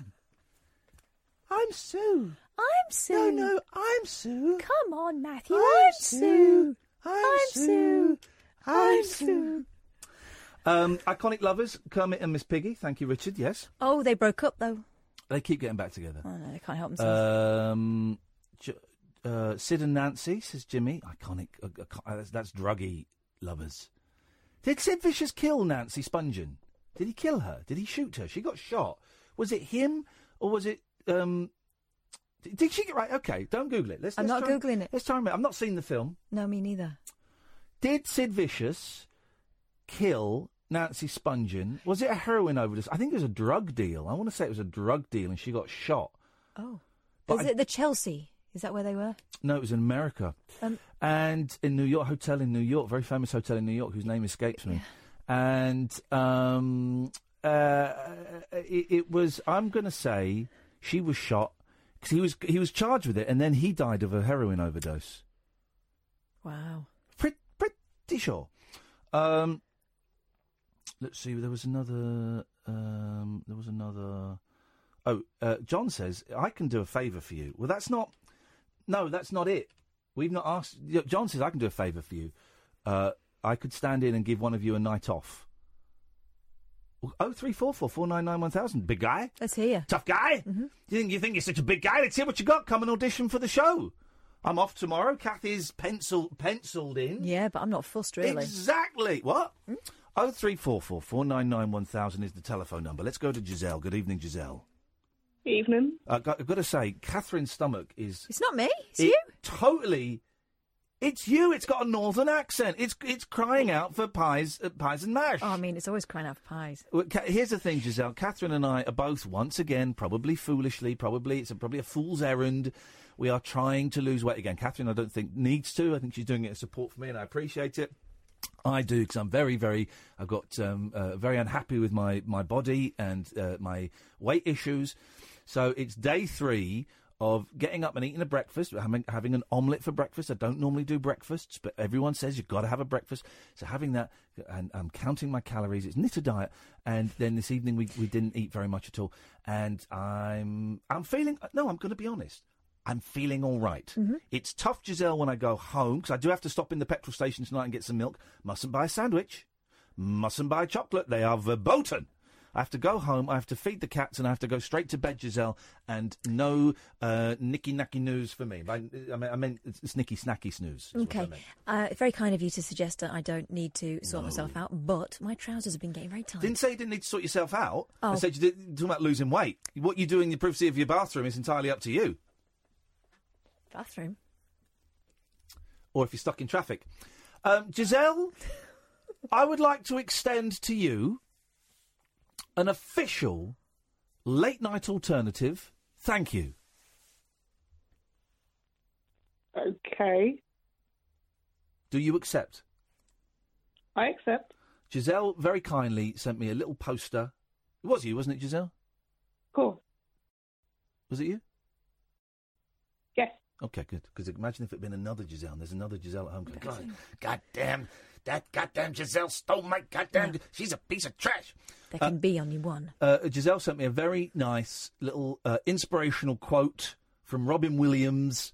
I'm Sue. I'm Sue. No, no, I'm Sue. Come on, Matthew. I'm I'm, Sue. Sue. I'm I'm Sue. Sue. I'm I'm Sue. Um, iconic lovers, Kermit and Miss Piggy. Thank you, Richard. Yes. Oh, they broke up, though. They keep getting back together. Oh, no, they can't help themselves. Um, J- uh, Sid and Nancy, says Jimmy. Iconic. Uh, uh, that's, that's druggy lovers. Did Sid Vicious kill Nancy Spungen? Did he kill her? Did he shoot her? She got shot. Was it him or was it... Um, did, did she get... Right, okay, don't Google it. Let's, I'm let's not try, Googling it. Let's try and... I've not seen the film. No, me neither. Did Sid Vicious kill Nancy Spungen? Was it a heroin overdose? I think it was a drug deal. I want to say it was a drug deal and she got shot. Oh. But Is I- it the Chelsea? Is that where they were? No, it was in America. Um, and in New York, hotel in New York, very famous hotel in New York, whose name escapes me. And um, uh, it, it was, I'm going to say, she was shot because he was he was charged with it, and then he died of a heroin overdose. Wow. Pretty, pretty sure. Um, let's see. There was another. Um, there was another. Oh, uh, John says I can do a favour for you. Well, that's not. No, that's not it. We've not asked. John says I can do a favour for you. Uh, I could stand in and give one of you a night off. Oh three four four four nine nine one thousand. Big guy. Let's hear. Tough guy. Mm-hmm. You think you think you're such a big guy? Let's hear what you got. Come and audition for the show. I'm off tomorrow. Kathy's pencil penciled in. Yeah, but I'm not fussed really. Exactly. What? Oh three four four four nine nine one thousand is the telephone number. Let's go to Giselle. Good evening, Giselle. Evening. Uh, got, I've got to say, Catherine's stomach is. It's not me. It's it you. Totally. It's you. It's got a northern accent. It's it's crying out for pies, uh, pies and mash. Oh, I mean, it's always crying out for pies. Well, Ca- here's the thing, Giselle. Catherine and I are both, once again, probably foolishly, probably it's a, probably a fool's errand. We are trying to lose weight again. Catherine, I don't think needs to. I think she's doing it as support for me, and I appreciate it. I do, because I'm very, very. I've got um, uh, very unhappy with my my body and uh, my weight issues. So it's day three of getting up and eating a breakfast, having, having an omelette for breakfast. I don't normally do breakfasts, but everyone says you've got to have a breakfast. So having that, and I'm counting my calories. It's knit a diet. And then this evening we, we didn't eat very much at all. And I'm I'm feeling, no, I'm going to be honest. I'm feeling all right. Mm-hmm. It's tough, Giselle, when I go home, because I do have to stop in the petrol station tonight and get some milk. Mustn't buy a sandwich. Mustn't buy chocolate. They are verboten. I have to go home, I have to feed the cats, and I have to go straight to bed, Giselle, and no uh, nicky-nacky news for me. I, I, mean, I meant snicky-snacky snooze. is what I Okay. meant. Uh, very kind of you to suggest that I don't need to sort myself out, but my trousers have been getting very tight. Didn't say you didn't need to sort yourself out. I Oh. said you did, talking about losing weight. What you do in the privacy of your bathroom is entirely up to you. Bathroom? Or if you're stuck in traffic. Um, Giselle, I would like to extend to you an official late-night alternative. Thank you. Okay. Do you accept? I accept. Giselle very kindly sent me a little poster. It was you, wasn't it, Giselle? Cool. Was it you? Yes. Okay, good. Because imagine if it had been another Giselle, and there's another Giselle at home. going, God, goddamn, that goddamn Giselle stole my goddamn... Yeah. She's a piece of trash. There can be only one. Uh, Giselle sent me a very nice little uh, inspirational quote from Robin Williams.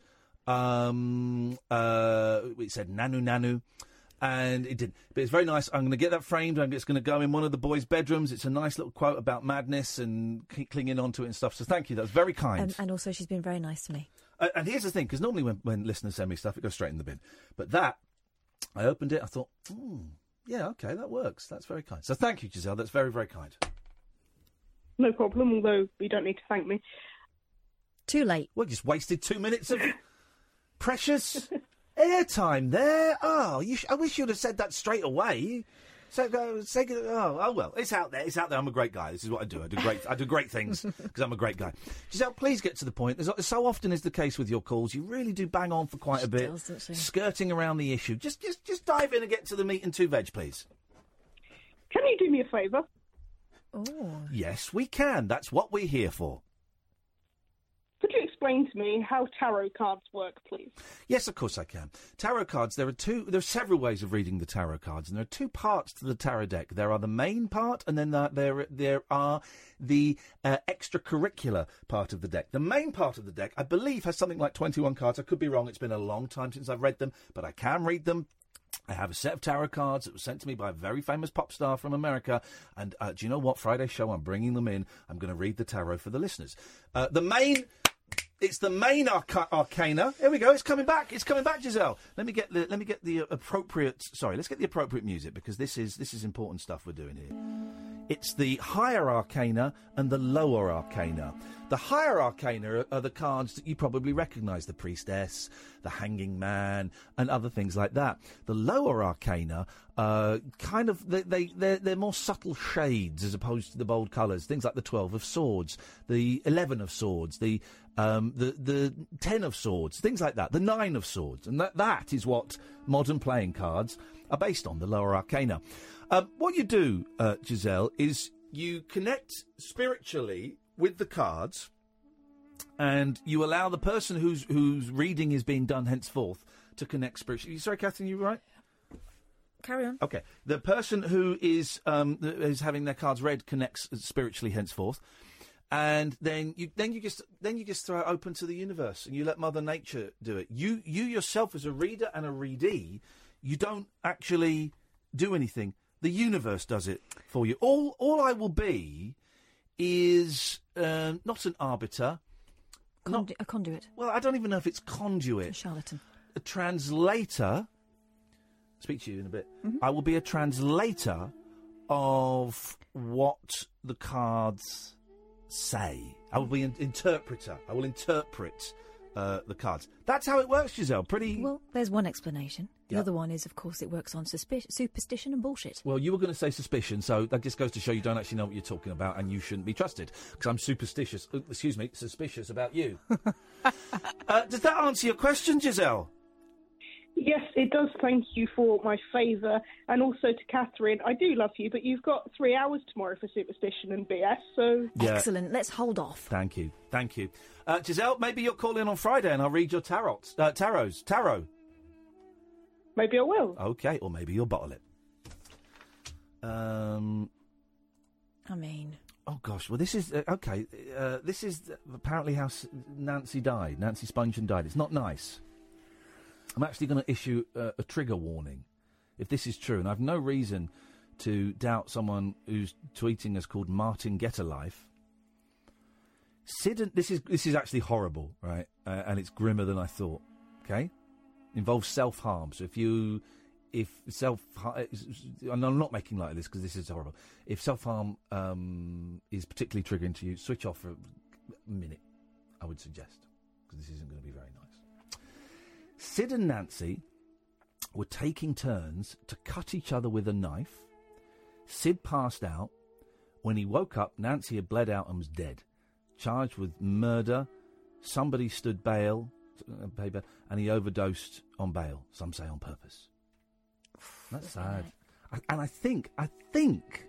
Um, uh, it said "nanu nanu," and it didn't. But it's very nice. I'm going to get that framed. and It's going to go in one of the boys' bedrooms. It's a nice little quote about madness and keep clinging onto it and stuff. So thank you. That was very kind. Um, and also, she's been very nice to me. Uh, and here's the thing, because normally when, when listeners send me stuff, it goes straight in the bin. But that, I opened it. I thought, hmm, yeah, okay, that works. That's very kind. So thank you, Giselle. That's very, very kind. No problem, although you don't need to thank me. Too late. Well, just wasted two minutes of precious airtime there. Oh, you sh- I wish you'd have said that straight away. So, uh, say, oh, oh, well, it's out there. It's out there. I'm a great guy. This is what I do. I do great. I do great things because I'm a great guy. Giselle, please get to the point. There's, so often is the case with your calls. You really do bang on for quite She a bit, does, doesn't she? skirting around the issue. Just, just, just dive in and get to the meat and two veg, please. Can you do me a favour? Oh. Yes, we can. That's what we're here for. Could you explain to me how tarot cards work, please? Yes, of course I can. Tarot cards, there are two, there are several ways of reading the tarot cards, and there are two parts to the tarot deck. There are the main part, and then there, there, there are the uh, extracurricular part of the deck. The main part of the deck, I believe, has something like twenty-one cards. I could be wrong. It's been a long time since I've read them, but I can read them. I have a set of tarot cards that was sent to me by a very famous pop star from America. And uh, do you know what? Friday's show, I'm bringing them in. I'm going to read the tarot for the listeners. Uh, the main... It's the main arca- arcana. Here we go. It's coming back. It's coming back, Giselle. Let me get the let me get the appropriate. Sorry, let's get the appropriate music because this is this is important stuff we're doing here. It's the higher arcana and the lower arcana. The higher arcana are, are the cards that you probably recognise: the priestess, the hanging man, and other things like that. The lower arcana, uh, kind of they they they're, they're more subtle shades as opposed to the bold colours. Things like the twelve of swords, the eleven of swords, the Um, the the ten of swords, things like that, the nine of swords, and that that is what modern playing cards are based on, the lower arcana. Um, what you do, uh, Giselle, is you connect spiritually with the cards, and you allow the person whose whose reading is being done henceforth to connect spiritually. Sorry, Catherine, you right? Carry on. Okay, the person who is um, is having their cards read connects spiritually henceforth. And then you then you just then you just throw it open to the universe and you let Mother Nature do it. You you yourself as a reader and a readee, you don't actually do anything. The universe does it for you. All all I will be is uh, not an arbiter. Condu- a conduit. Well, I don't even know if it's conduit. A charlatan. A translator. Speak to you in a bit. Mm-hmm. I will be a translator of what the cards say. I will be an interpreter. I will interpret uh, the cards. That's how it works, Giselle. Pretty... Well, there's one explanation. The Yeah. other one is, of course, it works on suspi- superstition and bullshit. Well, you were going to say suspicion, so that just goes to show you don't actually know what you're talking about and you shouldn't be trusted. Because I'm superstitious, uh, excuse me, suspicious about you. uh, does that answer your question, Giselle? Yes, it does. Thank you for my favour. And also to Catherine, I do love you, but you've got three hours tomorrow for superstition and B S, so... Yeah. Excellent. Let's hold off. Thank you. Thank you. Uh, Giselle, maybe you'll call in on Friday and I'll read your tarot. Uh, tarots. Tarot. Maybe I will. Okay, or maybe you'll bottle it. Um... I mean... Oh, gosh. Well, this is... Uh, okay, uh, this is apparently how S- Nancy died. Nancy Spungen died. It's not nice. I'm actually going to issue uh, a trigger warning if this is true, and I've no reason to doubt someone who's tweeting us called Martin Get a Life. Sid, and, this is this is actually horrible, right? Uh, and it's grimmer than I thought. Okay, involves self harm. So if you, if self, and I'm not making light of this because this is horrible. If self harm um, is particularly triggering to you, switch off for a minute. I would suggest because this isn't going to be very nice. Sid and Nancy were taking turns to cut each other with a knife. Sid passed out. When he woke up, Nancy had bled out and was dead. Charged with murder. Somebody stood bail, uh, paper, and he overdosed on bail. Some say on purpose. That's sad. I, and I think, I think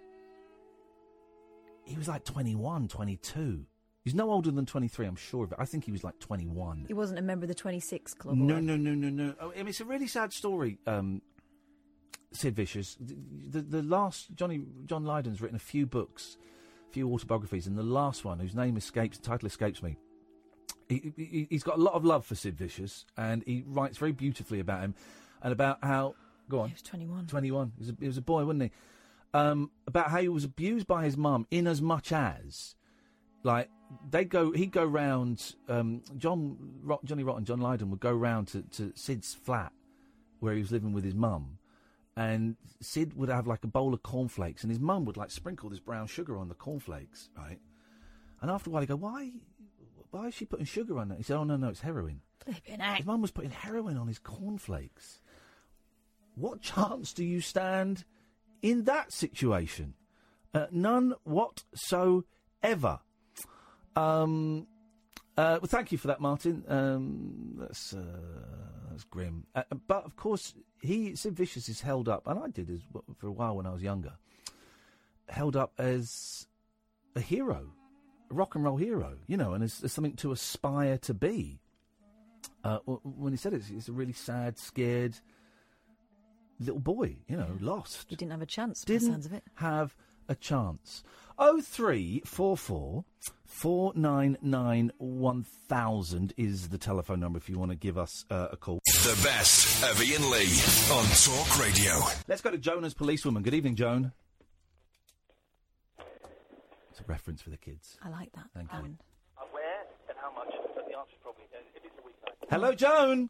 he was like twenty-one, twenty-two. He's no older than twenty-three, I'm sure of it. I think he was like twenty-one. He wasn't a member of the twenty-six club. No, or no, no, no, no. Oh, I mean, it's a really sad story, um, Sid Vicious. The, the, the last, Johnny John Lydon's written a few books, a few autobiographies, and the last one, whose name escapes, title escapes me, he, he, he's got a lot of love for Sid Vicious, and he writes very beautifully about him, and about how... Go on. He was twenty-one. twenty-one. He was a, he was a boy, wasn't he? Um, about how he was abused by his mum, in as much as... Like, they go, he'd go round, um, John, Ro- Johnny Rotten, John Lydon would go round to, to Sid's flat where he was living with his mum, and Sid would have like a bowl of cornflakes, and his mum would like sprinkle this brown sugar on the cornflakes, right? And after a while he'd go, why, why is she putting sugar on it? He said, oh no, no, it's heroin. Flipping heck. His mum was putting heroin on his cornflakes. What chance do you stand in that situation? Uh, none whatsoever. Um, uh, well, thank you for that, Martin. Um, that's, uh, that's grim. Uh, but, of course, he, Sid Vicious is held up, and I did as well, for a while when I was younger, held up as a hero, a rock and roll hero, you know, and as, as something to aspire to be. Uh, when he said it, he's a really sad, scared little boy, you know, lost. He didn't have a chance, by the Didn't sounds of it. have a chance. Oh three four four four nine nine one thousand is the telephone number if you want to give us uh, a call. The best of Ian Lee on Talk Radio. Let's go to Joan as policewoman. Good evening, Joan. It's a reference for the kids. I like that. Thank you. And Where and how much? But the answer's probably uh, if it's a weeknight. Hello, Joan.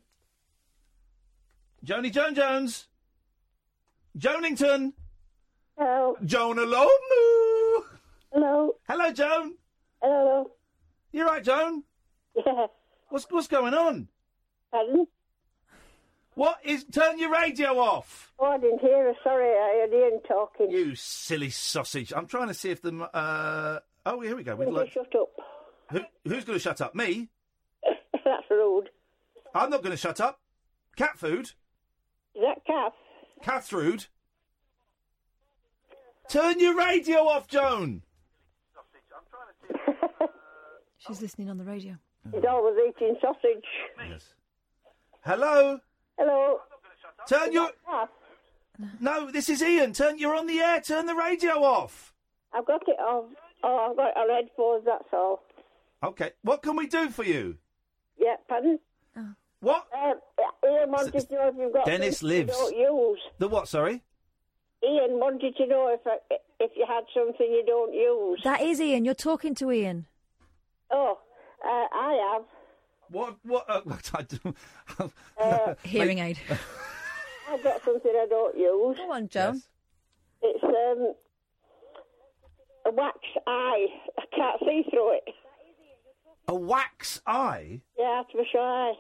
Joni Joan Jones. Jonington. Hello. Joan alone. Hello. Hello, Joan. Hello. You right, Joan? Yeah. What's what's going on? Pardon? What is? Turn your radio off. Oh, I didn't hear her. Sorry, I heard Ian talking. You silly sausage! I'm trying to see if the. Uh... Oh, here we go. We'd Will you like... shut up? Who, who's going to shut up? Me? That's rude. I'm not going to shut up. Cat food. Is that Kath? Catrude. Turn your radio off, Joan. she's listening on the radio. He's always eating sausage. Yes. Hello. Hello. Turn Is your. that Kath? No, this is Ian. Turn. You're on the air. Turn the radio off. I've got it off. Oh, I've got it on headphones, that's all. Okay. What can we do for you? Yeah, pardon? What? Um, Ian wanted to know if you've got Dennis things you lives. don't use. The what? Sorry. Ian wanted to know if I, if you had something you don't use. That is Ian. You're talking to Ian. Oh, uh, I have. What? What? Uh, what I do? Uh, Hearing aid. I've got something I don't use. Go on, Joan. Yes. It's um, a wax eye. I can't see through it. A wax eye? Yeah, that's my eye.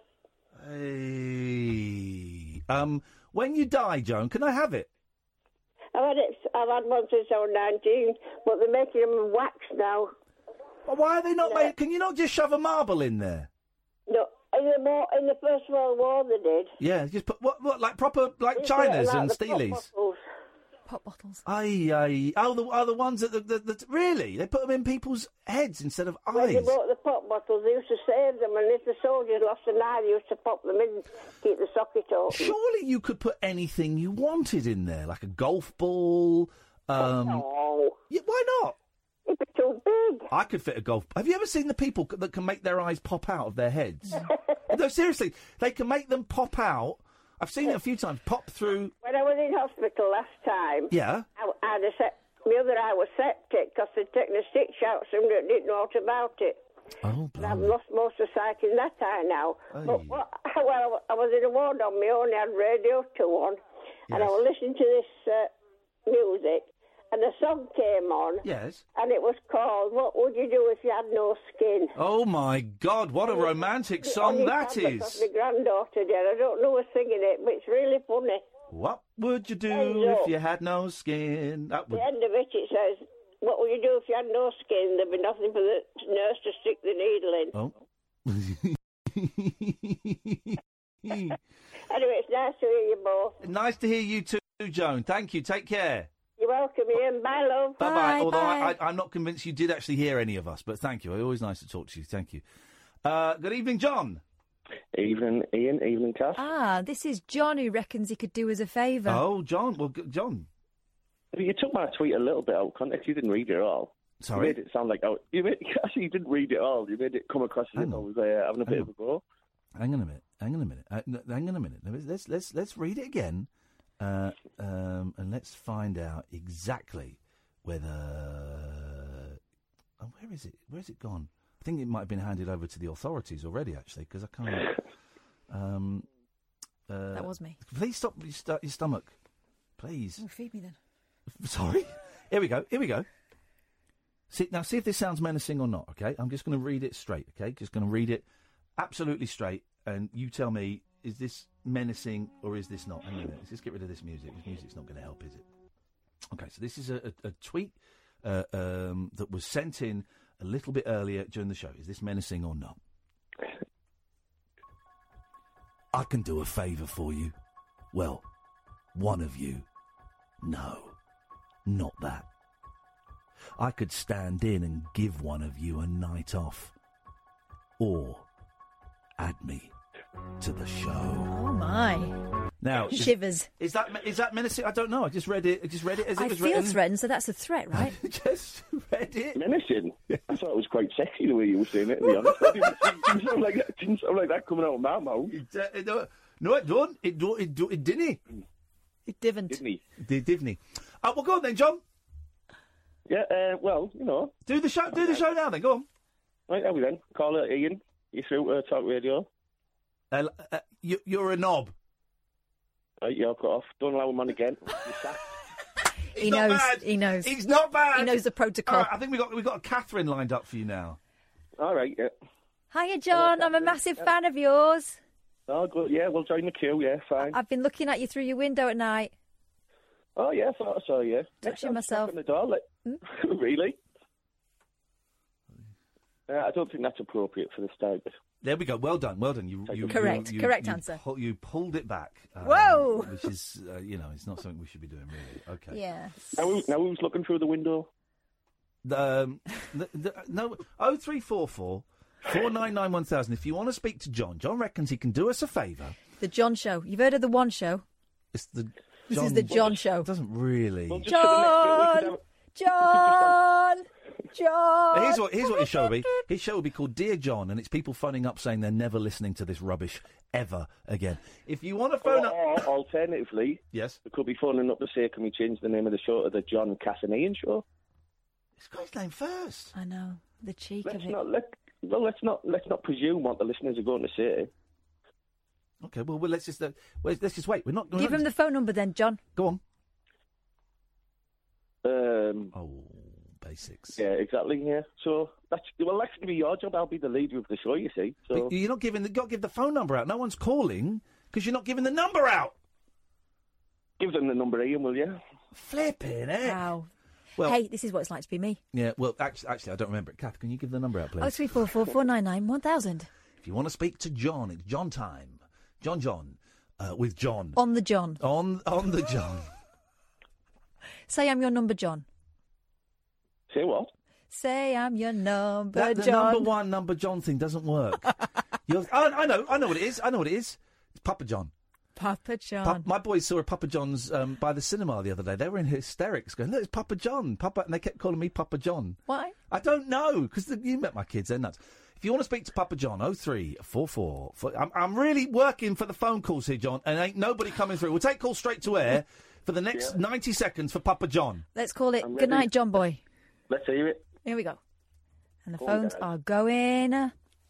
Hey. Um, when you die, Joan, can I have it? I've had it. I've had one since I was nineteen, but they're making them in wax now. Well, why are they not made? Can you not just shove a marble in there? No, in the war, in the First World War they did. Yeah, just put what? What? Like proper, like It's Chinas like and the pop Steelies. bottles. Pop bottles. Aye, aye. Oh, the, oh, the ones that, the, the, the, really? They put them in people's heads instead of When they eyes. bought the pop bottles, they used to save them, and if the soldiers lost an eye, they used to pop them in, keep the socket open. Surely you could put anything you wanted in there, like a golf ball. Um, no. Yeah, why not? It'd be too big. I could fit a golf. Have you ever seen the people c- that can make their eyes pop out of their heads? No, seriously, they can make them pop out. I've seen it a few times. Pop through. When I was in hospital last time, Yeah. I, I had a se- my other eye was septic because they'd taken a stitch out, somebody that didn't know what about it. Oh, And I've lost most of sight in that eye now. But what, well, I was in a ward on my own, I had radio two on, and I was listening to this uh, music, and a song came on, Yes. and it was called "What Would You Do If You Had No Skin?" Oh my God! What a romantic song that is. Because my granddaughter did. I don't know who's singing it, but it's really funny. What would you do Hey, if look. you had no skin? That At would. the end of it, it says, "What would you do if you had no skin? There'd be nothing for the nurse to stick the needle in." Oh. Anyway, it's nice to hear you both. Nice to hear you too, Joan. Thank you. Take care. You're welcome, Ian. Bye, love. Bye bye. Although I, I, I'm not convinced you did actually hear any of us, but thank you. Always nice to talk to you. Thank you. Uh, good evening, John. Evening, Ian. Evening, Cass. Ah, this is John who reckons he could do us a favour. Oh, John. Well, g- John. You took my tweet a little bit out of context. You didn't read it all. Sorry? You made it sound like oh, you made, actually you didn't read it all. You made it come across as if I was uh, having a bit of a go. Hang on a minute. Hang on a minute. Uh, no, hang on a minute. Let's let's let's read it again, uh, um, and let's find out exactly whether. Oh, where is it? Where's it gone? I think it might have been handed over to the authorities already, actually, because I can't. um, uh, That was me. Please stop your, st- your stomach, please. Oh, feed me then. Sorry. Here we go. Here we go. See now. See if this sounds menacing or not. Okay. I'm just going to read it straight. Okay. Just going to read it absolutely straight, and you tell me: is this menacing or is this not? Hang on a minute. Let's just get rid of this music. This music's not going to help, is it? Okay. So this is a, a, a tweet uh, um, that was sent in a little bit earlier during the show. Is this menacing or not? I can do a favour for you. Well, one of you. No, not that. I could stand in and give one of you a night off. Or add me to the show. Oh, my. Now, is, Shivers. is that is that menacing? I don't know. I just read it. I just read it as I it was feel written. threatened, so that's a threat, right? Just read it. Menacing. I thought it was quite sexy the way you were saying it. To be honest, it didn't, it didn't sound like that. It didn't sound like that coming out of my mouth. It, uh, it, uh, no, it don't. It don't. It, do, it didn't. It didn't. Didn't he? It did, didn't he? Uh, well, go on then, John. Yeah. Uh, well, you know. Do the show. Do the show now, then. Go on. Right, how we then? Call it Ian. You through uh, Talk Radio. Uh, uh, you, you're a knob. Right, you're cut off. Don't allow him on again. He not knows. bad. He knows. He's not bad. He knows the protocol. All right, I think we got we got a Catherine lined up for you now. All right. Yeah. Hiya, John. I'm a massive fan of yours. Oh, good. Yeah, we'll join the queue. Yeah, fine. I've been looking at you through your window at night. Oh, yeah, I thought I saw you. Touching myself. The door, like, really? Uh, I don't think that's appropriate for the start. There we go. Well done. Well done. You, you Correct. You, you, Correct you answer. Pull, you pulled it back. um, Whoa! Which is, uh, you know, it's not something we should be doing, really. Okay. Yeah. Now, who, now who's looking through the window? Um, the, the, no, oh three four four four nine nine one thousand. If you want to speak to John, John reckons he can do us a favour. The John Show. You've heard of the One Show? It's the. This John, is the John Show. Doesn't really. John! John! John. Here's what here's what his show will be. His show will be called Dear John, and it's people phoning up saying they're never listening to this rubbish ever again. If you want to phone or, up, or alternatively, yes, they could be phoning up to say, "Can we change the name of the show to the John Cass and Ian Show?" It's got his name first. I know the cheek Let's of it. not let well, let's not let's not presume what the listeners are going to say. Okay, well, well let's just uh, well, let's just wait. We're not. We're Give not him the phone number then, John. Go on. Um, oh, basics. Yeah, exactly. Yeah. So that's well, that's going to be your job. I'll be the leader of the show. You see. So But you're not giving. The, got to give the phone number out. No one's calling because you're not giving the number out. give them the number, Ian, will you? Flipping it. Wow. Well- hey, this is what it's like to be me. Yeah. Well, actually, actually, I don't remember it. Kath, can you give the number out, please? Oh, three four four four nine nine one thousand. If you want to speak to John, it's John time. John, John, uh, with John. On the John. On on the John. Say I'm your number, John. Say what? Say I'm your number, That, the John. number one number John thing doesn't work. You're, I, I know, I know what it is. I know what it is. It's Papa John. Papa John. Pa- my boys saw a Papa John's um, by the cinema the other day. They were in hysterics, going, "Look, it's Papa John, Papa," and they kept calling me Papa John. Why? I don't know, because you met my kids. They're nuts. If you want to speak to Papa John, oh three four four. I'm, I'm really working for the phone calls here, John, and ain't nobody coming through. We'll take calls straight to air for the next Yeah. ninety seconds for Papa John. Let's call it I'm Good ready. Night, John Boy. Let's hear it. Here we go. And the Go on, phones guys. are going. uh,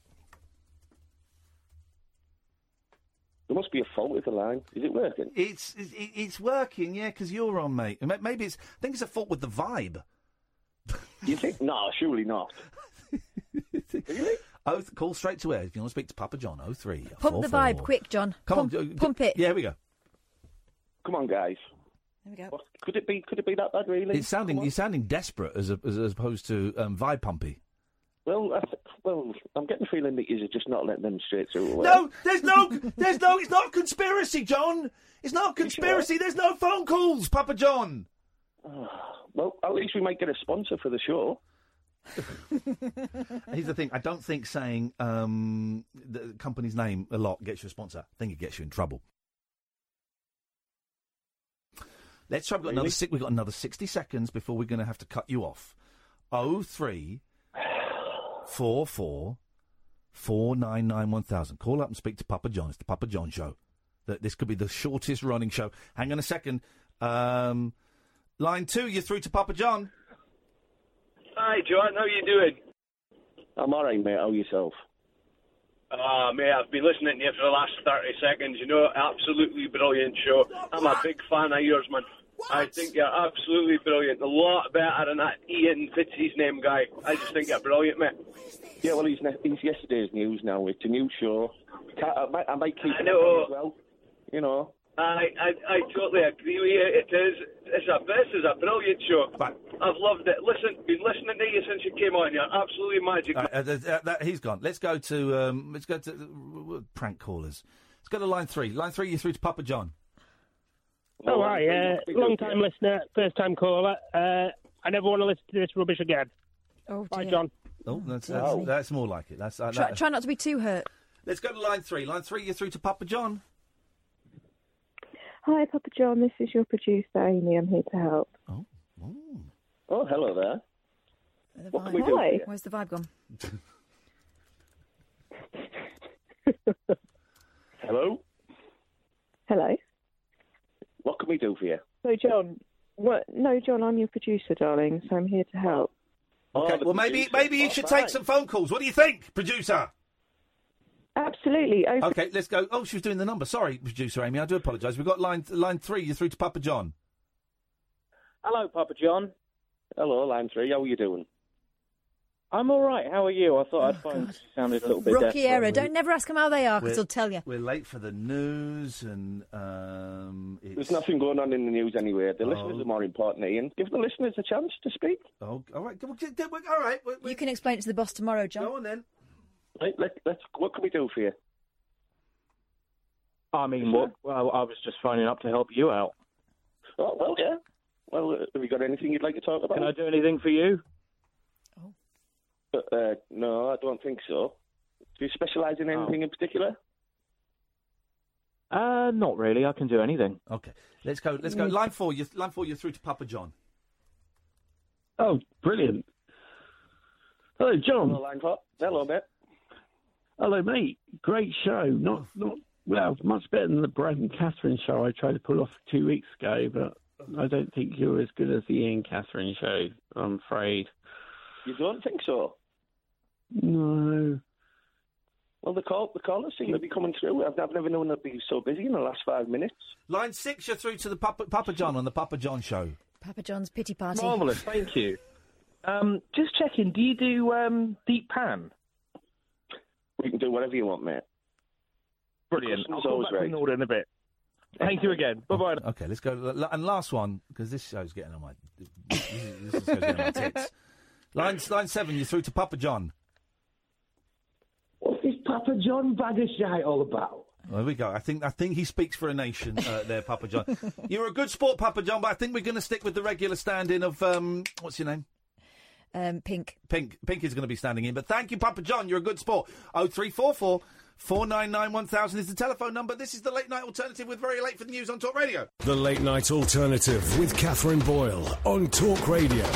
There must be a fault with the line. Is it working? It's it's, it's working, yeah, because you're on, mate. Ma- Maybe it's. I think it's a fault with the vibe. You think? No, surely not. Really? Oh, call straight to air if you want to speak to Papa John. Oh three. Pump the vibe, quick, John. Come pump, on, uh, pump it. Yeah, here we go. Come on, guys. There we go. What, could it be? Could it be that bad? Really? It's sounding. Come on. You're sounding desperate as a, as, as opposed to um, vibe pumpy. Well, I th- well, I'm getting the feeling that you're just not letting them straight through. No, there's no, there's no. It's not a conspiracy, John. It's not a conspiracy. There's no phone calls, Papa John. Oh, well, at least we might get a sponsor for the show. Here's the thing. I don't think saying um, the company's name a lot gets you a sponsor. I think it gets you in trouble. Let's try. We've got Really? another. si- We've got another sixty seconds before we're going to have to cut you off. Oh three four four four nine nine one thousand. Call up and speak to Papa John. It's the Papa John Show. That this could be the shortest running show. Hang on a second. Um, line two, you're through to Papa John. Hi, John. How you doing? I'm all right, mate. How yourself? Ah, mate, I've been listening to you for the last thirty seconds. You know, absolutely brilliant show. I'm a big fan of yours, man. I think you're absolutely brilliant. A lot better than that Ian Fitz's name guy. I just think you're brilliant, mate. Yeah, well, he's, ne- he's yesterday's news now. It's a new show. Can't, I, might, I might keep I it know. as well. You know. I, I I totally agree with you. It is. It's a this is a brilliant show. I've loved it. Listen, been listening to you since you came on. You're absolutely magic. Uh, uh, th- uh, that, he's gone. Let's go to um, let's go to uh, prank callers. Let's go to line three. Line three, you're through to Papa John. Oh, hi, uh, long time listener, first time caller. Uh, I never want to listen to this rubbish again. Oh, Bye, dear. John. Oh, that's that's, Oh. that's more like it. That's uh, Try, that- try not to be too hurt. Let's go to line three. Line three, you're through to Papa John. Hi, Papa John. This is your producer, Amy. I'm here to help. Oh, hello there. The What vibe. can we do? Hi. Where's the vibe gone? Hello. Hello. What can we do for you? So, John. What? No, John. I'm your producer, darling. So I'm here to help. Okay. Oh, the well, maybe producer. maybe you Oh, should fine. take some phone calls. What do you think, producer? Absolutely. Oh, Okay, let's go. Oh, she was doing the number. Sorry, producer Amy. I do apologise. We've got line line three. You're through to Papa John. Hello, Papa John. Hello, line three. How are you doing? I'm all right. How are you? I thought I'd phone 'cause you sounded a little bit Rookie desperate. error. Don't never ask them how they are, because We're- they'll tell you. We're late for the news, and um, it's... There's nothing going on in the news anyway. The Oh. listeners are more important, Ian. Give the listeners a chance to speak. Oh, all right. All right. You can explain it to the boss tomorrow, John. Go on then. Right, let, let's. What can we do for you? I mean, what? Well, I was just phoning up to help you out. Oh, well, yeah. Well, uh, have you got anything you'd like to talk about? Can I do anything for you? Uh, uh, no, I don't think so. Do you specialise in anything in particular? Uh, not really. I can do anything. Okay, let's go. Let's go. Line four. You're, line four. You're through to Papa John. Oh, brilliant. Hello, John. Hello, Langford. Hello, mate. Hello, mate. Great show. Not, not well, much better than the Brad and Catherine show I tried to pull off two weeks ago, but I don't think you're as good as the Ian Catherine show, I'm afraid. You don't think so? No. Well, the call, the callers seem to be coming through. I've, I've never known it be so busy in the last five minutes. Line six, you're through to the Papa, Papa John on the Papa John show. Papa John's pity party. Marvellous, thank you. Um, just checking, do you do um, deep pan? We can do whatever you want, mate. Brilliant. I'll Customer's call always back right. with an order in a bit. Thank you again. Bye-bye. Okay, let's go. l- And last one, because this show's getting on my... This is, this is getting on my tits. Line, line seven, you're through to Papa John. What's this Papa John bag of shite all about? There we go. I think I think he speaks for a nation uh, there, Papa John. You're a good sport, Papa John, but I think we're going to stick with the regular stand-in of... Um, what's your name? Um, Pink. Pink. Pink is going to be standing in. But thank you, Papa John. You're a good sport. oh three four four, four nine nine, one thousand is the telephone number. This is the Late Night Alternative with Very Late for the News on Talk Radio. The Late Night Alternative with Catherine Boyle on Talk Radio.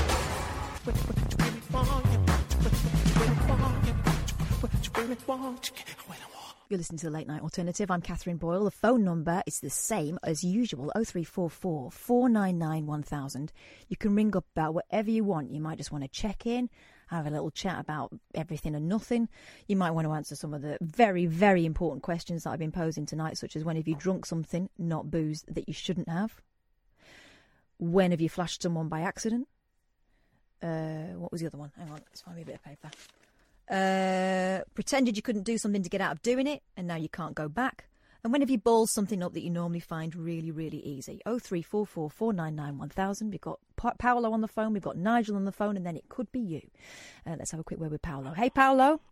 You're listening to the Late Night Alternative. I'm Catherine Boyle. The phone number is the same as usual, oh three four four, four nine nine, one thousand. You can ring up about whatever you want. You might just want to check in, have a little chat about everything and nothing. You might want to answer some of the very, very important questions that I've been posing tonight, such as when have you drunk something, not booze, that you shouldn't have? When have you flashed someone by accident? Uh, what was the other one? Hang on, let's find me a bit of paper. Uh, pretended you couldn't do something to get out of doing it, and now you can't go back. And when have you balled something up that you normally find really, really easy? oh three four four, four nine nine, one thousand. We've got pa- Paolo on the phone, we've got Nigel on the phone, and then it could be you. Uh, let's have a quick word with Paolo. Hey, Paolo.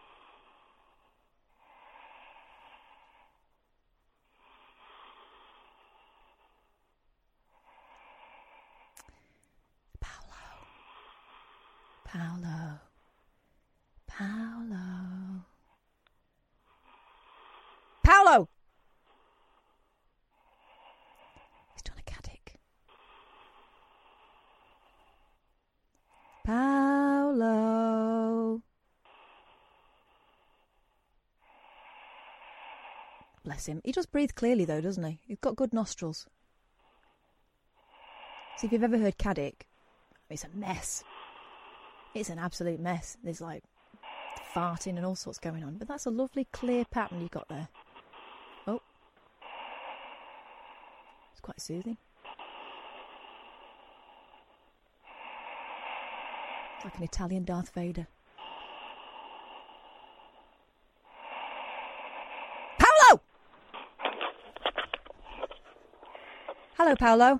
Paolo. Paolo. Paolo! He's doing a caddick. Paolo. Bless him. He does breathe clearly, though, doesn't he? He's got good nostrils. See, if you've ever heard caddick, it's a mess. It's an absolute mess. There's like farting and all sorts going on. But that's a lovely clear pattern you've got there. Oh. It's quite soothing. It's like an Italian Darth Vader. Paolo! Hello, Paolo.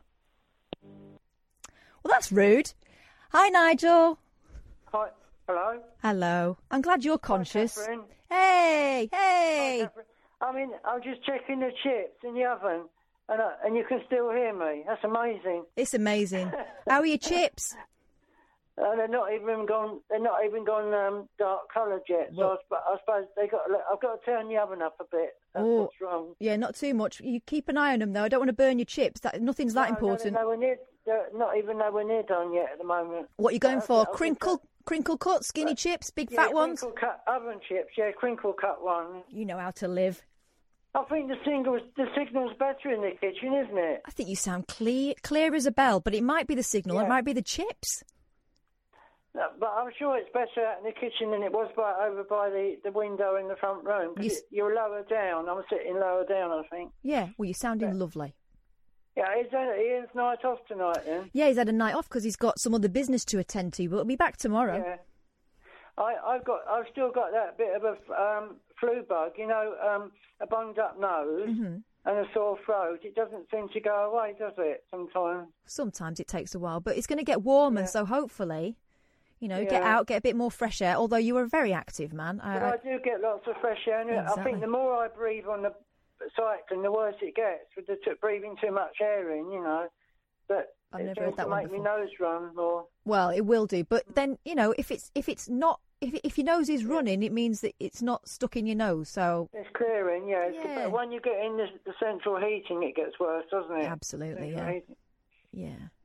Well, that's rude. Hi, Nigel. Hi. Hello. Hello. I'm glad you're conscious. Catherine. Hey, hey. Hi, Catherine. I mean, I'm just checking the chips in the oven, and I, and you can still hear me. That's amazing. It's amazing. How are your chips? Uh, they're not even gone. They're not even gone um, dark coloured yet. So I, sp- I suppose they got. I've got to turn the oven up a bit. That's Oh. what's wrong. Yeah, not too much. You keep an eye on them, though. I don't want to burn your chips. That Nothing's that No, important. No, they're nowhere near. They're not even nowhere near done yet at the moment. What are you going Uh, for? I'll Crinkle, crinkle cut, skinny chips, big Yeah, fat ones? crinkle cut oven chips. Yeah, crinkle cut ones. You know how to live. I think the signal's the signal's better in the kitchen, isn't it? I think you sound clear, clear as a bell, but it might be the signal. It Yeah. might be the chips. No, but I'm sure it's better out in the kitchen than it was by, over by the, the window in the front room. 'Cause You you s- you're lower down. I'm sitting lower down, I think. Yeah, well, you're sounding lovely. Yeah, is that Ian's night off tonight then? Yeah, he's had a night off because he's got some other business to attend to, but he'll be back tomorrow. Yeah. I, I've got, I've still got that bit of a um, flu bug, you know, um, a bunged up nose Mhm. and a sore throat. It doesn't seem to go away, does it? Sometimes. Sometimes it takes a while, but it's going to get warmer, so hopefully, you know, get Yeah. out, get a bit more fresh air. Although you are a very active man. But I do get lots of fresh air. And I Exactly. think the more I breathe on the cycling, the worse it gets with the t- breathing too much air in, you know. But I've it never seems heard that to one make my before. nose run more. Well, it will do, but then you know, if it's if it's not if if your nose is running, it means that it's not stuck in your nose. So It's clearing, yeah. It's Yeah. When you get in the, the central heating, it gets worse, doesn't it? absolutely, Central yeah, heating. yeah.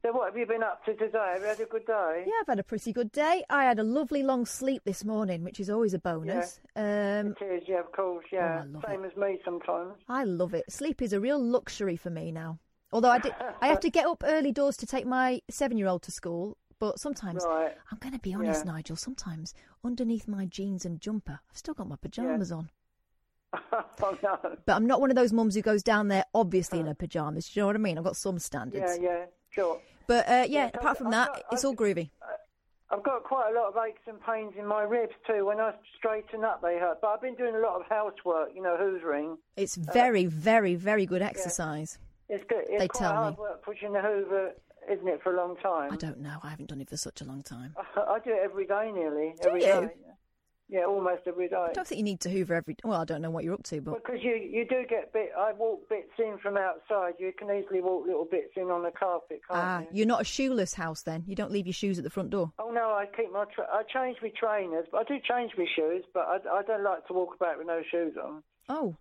So what have you been up to today? Have you had a good day? Yeah, I've had a pretty good day. I had a lovely long sleep this morning, which is always a bonus. Um, It is, yeah, of course, yeah. Oh, I love Same as me sometimes. I love it. Sleep is a real luxury for me now. Although I, did, I have to get up early doors to take my seven-year-old to school, but sometimes, Right. I'm going to be honest, Yeah. Nigel, sometimes underneath my jeans and jumper, I've still got my pyjamas on. Oh, no. But I'm not one of those mums who goes down there obviously in her pyjamas. Do you know what I mean? I've got some standards. Yeah, yeah, sure. But uh, yeah, Yeah, apart from I've that, got- it's all groovy. I've got quite a lot of aches and pains in my ribs too. When I straighten up, they hurt. But I've been doing a lot of housework, you know, hoovering. It's very, very, very good exercise. It's good. It's They quite tell hard me. work pushing the hoover, isn't it, for a long time? I don't know. I haven't done it for such a long time. I do it every day nearly. Do every you? day. Yeah, almost every day. I don't think you need to hoover every... Well, I don't know what you're up to, but... Because you, you do get bit. I walk bits in from outside. You can easily walk little bits in on the carpet, can't Ah, you? you're not a shoeless house then? You don't leave your shoes at the front door? Oh no, I keep my. Tra- I change my trainers. I do change my shoes, but I, I don't like to walk about with no shoes on. Oh.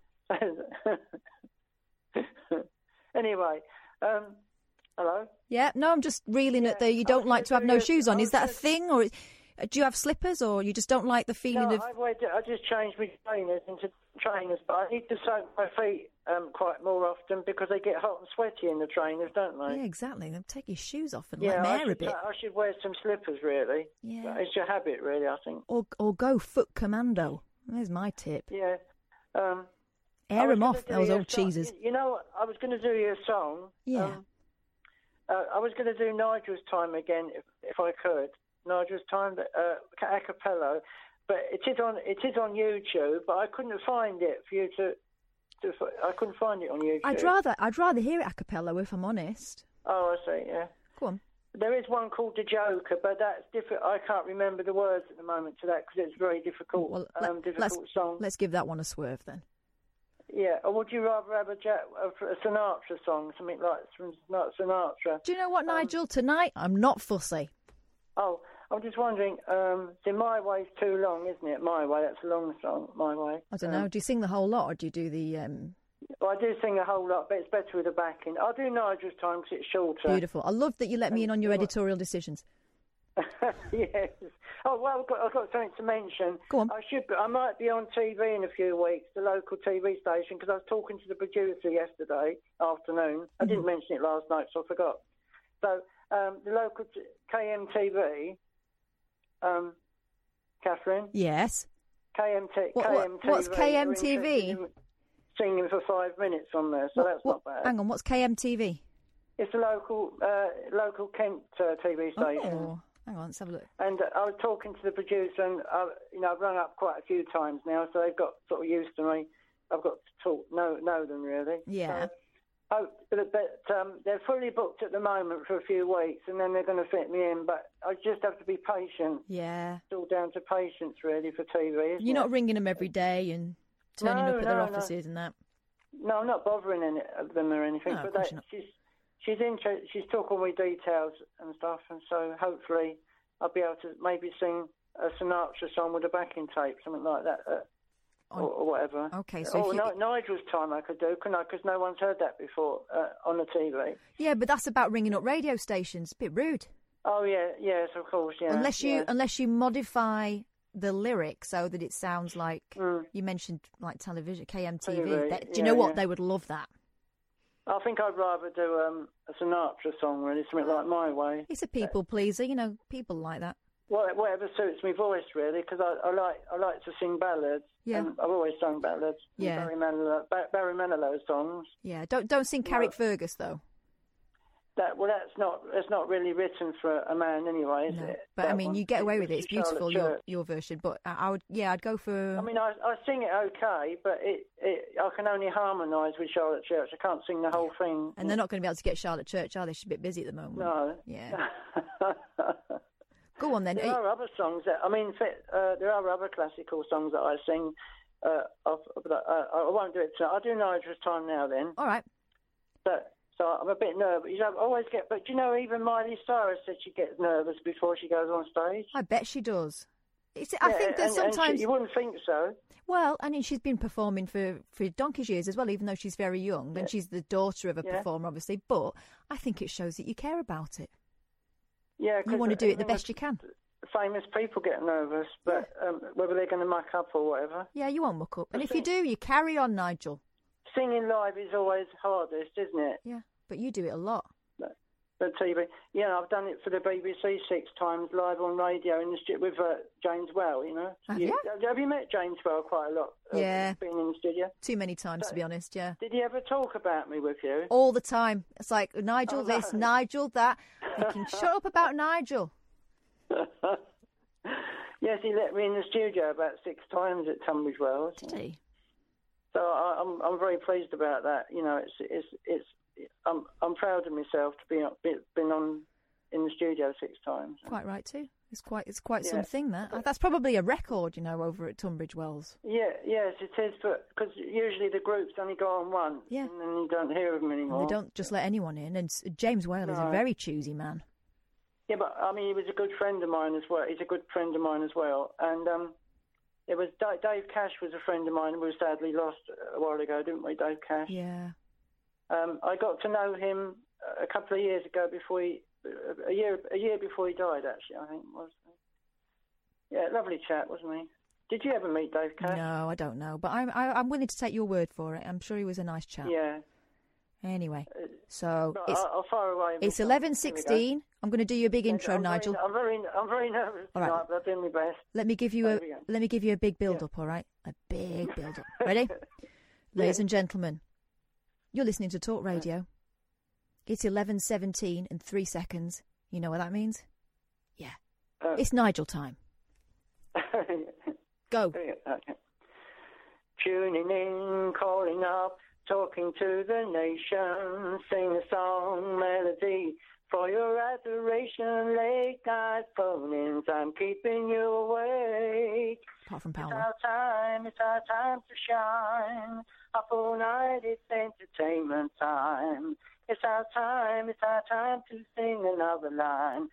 Anyway, um, hello. Yeah, no, I'm just reeling at the you don't like to have no shoes on. Is that a thing, or do you have slippers, or you just don't like the feeling No, of... I, wear, I just change my trainers into trainers, but I need to soak my feet um, quite more often because they get hot and sweaty in the trainers, don't they? Yeah, exactly. Then take your shoes off and Yeah, let them I air a should, bit. I should wear some slippers, really. Yeah. But it's your habit, really, I think. Or, or go foot commando. There's my tip. Yeah. Um, I Air was them gonna off, do those you a old song- cheeses. You know what? I was going to do you a song. Yeah. Um, uh, I was going to do Nigel's Time again, if, if I could. Nigel's Time, uh, a cappella. But it is on it is on YouTube, but I couldn't find it for you to... to I couldn't find it on YouTube. I'd rather I'd rather hear it a cappella, if I'm honest. Oh, I see, yeah. Go on. There is one called The Joker, but that's different. I can't remember the words at the moment to that because it's a very difficult, Well, um, let, difficult let's, song. let's give that one a swerve then. Yeah, or would you rather have a, ja- a Sinatra song, something like from Sinatra? Do you know what, Nigel? Tonight, I'm not fussy. Oh, I'm just wondering, um, see, My Way's too long, isn't it? My Way, that's a long song, My Way. I don't Um, know. Do you sing the whole lot, or do you do the... Um... Well, I do sing a whole lot, but it's better with a backing. I'll do Nigel's Time because it's shorter. Beautiful. I love that you let me in on your Um, editorial decisions. Yes. Oh well, I've got, I've got something to mention. Go on. I should. Be, I might be on T V in a few weeks, the local T V station, because I was talking to the producer yesterday afternoon. I didn't mention it last night, so I forgot. So um, the local t- K M T V, um, Catherine. Yes. K M T. What- what- K M T V what's K M are T V? interested in Singing for five minutes on there, so What- that's what- not bad. Hang on, what's K M T V? It's a local, uh, local Kent uh, T V station. Oh, hang on, let's have a look. And uh, I was talking to the producer, and uh, you know, I've rung up quite a few times now, so they've got sort of used to me. I've got to talk, know, know them really. Yeah. So, oh, but, but um, they're fully booked at the moment for a few weeks, and then they're going to fit me in. But I just have to be patient. Yeah. It's all down to patience, really, for T V. Isn't You're it? not ringing them every day and turning No, up at their no, no. offices and that. No, I'm not bothering any of them or anything. No, of but course they, you're not. she's she's interested. She's talking with details and stuff, and so hopefully I'll be able to maybe sing a Sinatra song with a backing tape, something like that, uh, or, or whatever. Okay, so oh, if you... Ni- Nigel's Time I could do, couldn't I? Because no one's heard that before uh, on the T V. Yeah, but that's about ringing up radio stations. Bit rude. Oh yeah, yes, of course, yeah. unless you yeah. unless you modify the lyric so that it sounds like Mm. you mentioned, like television, K M T V. T V, That- do you yeah, know what? yeah. They would love that. I think I'd rather do um, a Sinatra song, really, something like My Way. It's a people pleaser, you know. People like that. Well, whatever suits my voice, really, because I, I like I like to sing ballads. Yeah. And I've always sung ballads. and Yeah. Barry Manilow, ba- Barry Manilow songs. Yeah, don't don't sing Carrick Fergus though. That well, that's not that's not really written for a man anyway, is it? But I That mean, one. you get away with it. It's Charlotte beautiful, your Church. your version. But I, I would, yeah, I'd go for. I mean, I, I sing it okay, but it, it I can only harmonise with Charlotte Church. I can't sing the whole thing. and they're not going to be able to get Charlotte Church, are they? She's a bit busy at the moment. No. Yeah. Go on then. There are other songs that I mean, fit- uh, there are other classical songs that I sing. Uh, of, but uh, I won't do it tonight. I'll do Nigel's Time now then. All right. But so I'm a bit nervous. You know, I always get, but you know, even Miley Cyrus said she gets nervous before she goes on stage. I bet she does. It's, I Yeah, think that and- and she- sometimes you wouldn't think so. Well, I mean, she's been performing for, for donkey's years as well, even though she's very young, and she's the daughter of a Yeah. performer, obviously. But I think it shows that you care about it. Yeah, You 'cause want to do it the even best you can. Famous people get nervous, but um, whether they're going to muck up or whatever. Yeah, you won't muck up. And if you do, you carry on, Nigel. Singing live is always hardest, isn't it? Yeah, but you do it a lot. The T V. Yeah, I've done it for the B B C six times live on radio in the stu- with uh, James Well. You know. Have you? Have you met James Well quite a lot? uh, Yeah. Being in the studio. Too many times, to be honest, yeah. Did he ever talk about me with you? All the time. It's like, Nigel Oh, this, no. Nigel that. Thinking, shut up about Nigel. Yes, he let me in the studio about six times at Tunbridge Wells. Did he? So I, I'm I'm very pleased about that. You know, it's it's it's I'm I'm proud of myself to be on, be, been on in the studio six times. Quite right, too. It's quite it's quite Yeah. something, that. That's probably a record, you know, over at Tunbridge Wells. Yeah, yes, it is, because usually the groups only go on once, Yeah. and then you don't hear of them And anymore. they don't just let anyone in. And s- James Whale is a No. very choosy man. Yeah, but I mean, he was a good friend of mine as well. He's a good friend of mine as well, and um, it was Da- Dave Cash was a friend of mine who was sadly lost a while ago, didn't we, Dave Cash? Yeah. Um, I got to know him a couple of years ago before he, a year a year before he died, actually, I think it was. Yeah, lovely chap, wasn't he? Did you ever meet Dave Cash? No, I don't know. But I'm, I, I'm willing to take your word for it. I'm sure he was a nice chap. Yeah. Anyway, so Right, it's, I'll, I'll fire away. it's Here we eleven go. sixteen. I'm going to do you a big intro, I'm Nigel. Very, I'm very, I'm very nervous All right. tonight, but I've done my best. Let me give you a There we go. let me give you a big build up, all right? A big build up. Ready? Ladies and gentlemen, you're listening to Talk Radio. It's eleven seventeen and three seconds. You know what that means? Yeah. Uh, It's Nigel time. Go. Okay. Tuning in, calling up, talking to the nation, sing a song, melody for your adoration. Late night phone-ins, I'm keeping you awake. Apart from It's Paolo. our time, it's our time to shine. Up all night, it's entertainment time. It's our time, it's our time to sing another line.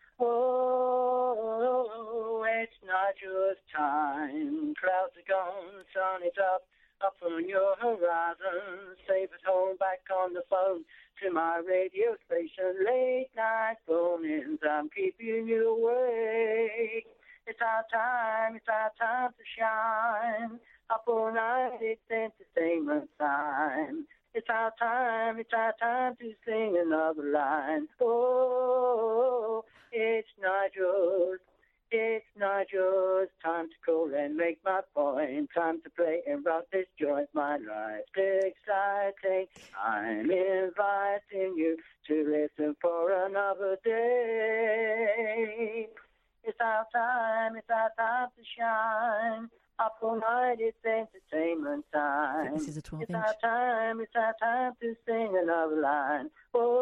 Whoa, it's Nigel's time. Clouds are gone, sun is up, up on your horizon. Safe at home, back on the phone to my radio station. Late night phone-ins, I'm keeping you awake. It's our time, it's our time to shine. Up all night, it's entertainment time. It's our time, it's our time to sing another line. Oh, it's Nigel's, it's Nigel's time to call and make my point. Time to play and rock this joint, my life. Exciting, I'm inviting you to listen for another day. It's our time, it's our time to shine. Up all night, it's entertainment time. This is a twelve It's inch. our time, it's our time to sing another line.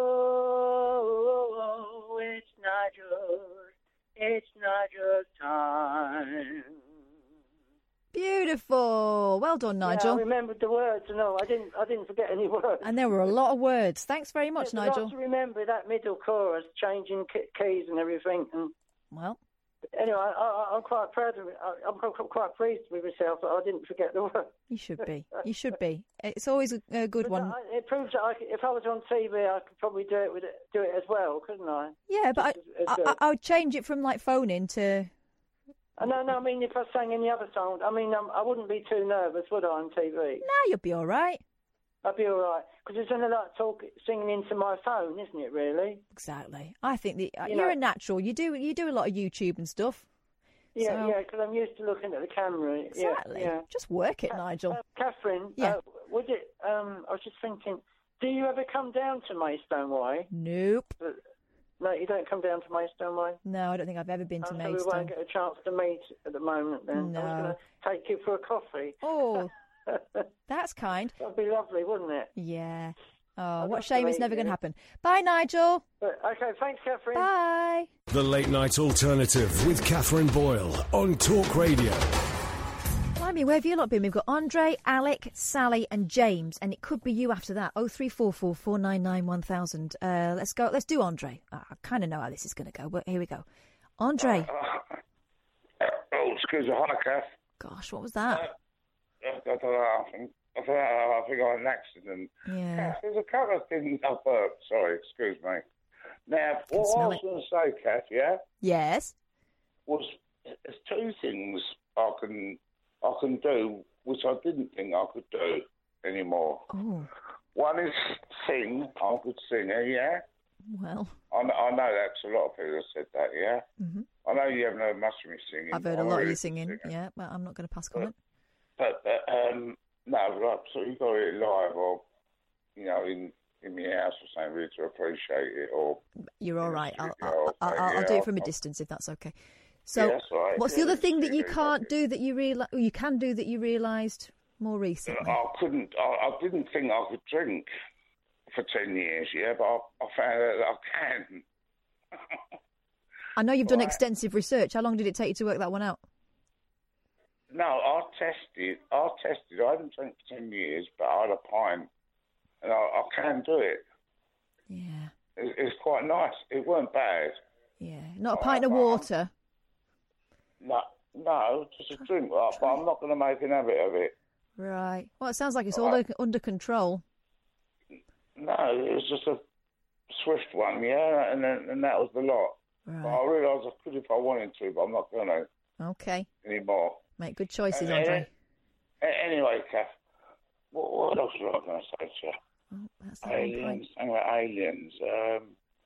Oh, it's Nigel's, it's Nigel's time. Beautiful. Well done, Yeah, I Nigel. remembered the words. No, I didn't. I didn't forget any words. And there were a lot of words. Thanks very much, There's a Nigel. lot to remember that middle chorus, changing k- keys and everything. And well, anyway, I, I, I'm quite proud of it. I, I'm quite, quite pleased with myself that I didn't forget the words. you should be. You should be. It's always a, a good one. I, it proves that I, could- if I was on T V, I could probably do it with it, do it as well, couldn't I? Yeah, but I, Just as- as I, good. I, I would change it from like phone in to. Uh, no, no. I mean, if I sang any other song, I mean, um, I wouldn't be too nervous, would I, on T V? No, you'll be all right. I'd be all right because it's only like talk, singing into my phone, isn't it? Really? Exactly. I think that uh, You you're know- a natural. You do you do a lot of YouTube and stuff. Yeah, So- yeah. Because I'm used to looking at the camera. Exactly. Yeah, yeah. Just work it, Nigel. Uh, Catherine, Yeah. uh, would it? Um, I was just thinking, do you ever come down to Maidstone Way? Nope. Uh, no, you don't come down to Maidstone Way. No, I don't think I've ever been to Oh, so we Maidstone. won't get a chance to meet at the moment. Then I was No. going to take you for a coffee. Oh, that's kind. That'd be lovely, wouldn't it? Yeah. Oh, I'd what love a to shame it's meet never going to you. happen. Bye, Nigel. But, okay, thanks, Catherine. Bye. The Late Night Alternative with Catherine Boyle on Talk Radio. Blimey, where have you lot been? We've got Andre, Alec, Sally and James, and it could be you after that. oh three four four, four nine nine, one thousand. Uh, let's go. Let's do Andre. Uh, I kind of know how this is going to go, but here we go. Andre. Oh, excuse me. Hi, Kath. Gosh, what was that? I, I don't know. I think I, think I think I had an accident. Yeah. Kath, there's a couple of things I burped. Sorry, excuse me. Now, can what I smell was it. going to say, Kath, yeah, Yes. was there's two things I can I can do which I didn't think I could do anymore. Oh, One is sing. I'm a good singer, yeah. well, I, kn- I know that's a lot of people have said that, yeah. Mhm. I know you haven't heard much of me singing. I've heard a I'm lot of really you good singing. singer. Yeah, but I'm not going to pass comment. But, but um, no, like, so you got it live or, you know, in, in your house or something, really to appreciate it. Or You're all right. I'll, studio, I'll, I'll, I'll, yeah, I'll do it from a I'll- distance if that's okay. So, Yeah, that's all right. what's Yeah, the other thing that you yeah, can't do that you reali- you can do that you realised more recently? I couldn't, I, I didn't think I could drink for ten years, yeah, but I, I found out that I can. I know you've done Right. extensive research. How long did it take you to work that one out? No, I tested, I tested, I hadn't drank for ten years, but I had a pint, and I, I can do it. Yeah. It, it's quite nice. It weren't bad. Yeah. Not a pint of water. No, no, just a drink, right, but I'm not going to make an habit of it. Right. Well, it sounds like it's all Right. u- under control. No, it was just a swift one, yeah, and then, and that was the lot. But I realised I could if I wanted to, but I'm not going to Okay. anymore. Make good choices, Uh, Andre. a- Anyway, Kath, what, what else was I going to say to you? Oh, that's the wrong point. Aliens, something about aliens. Um,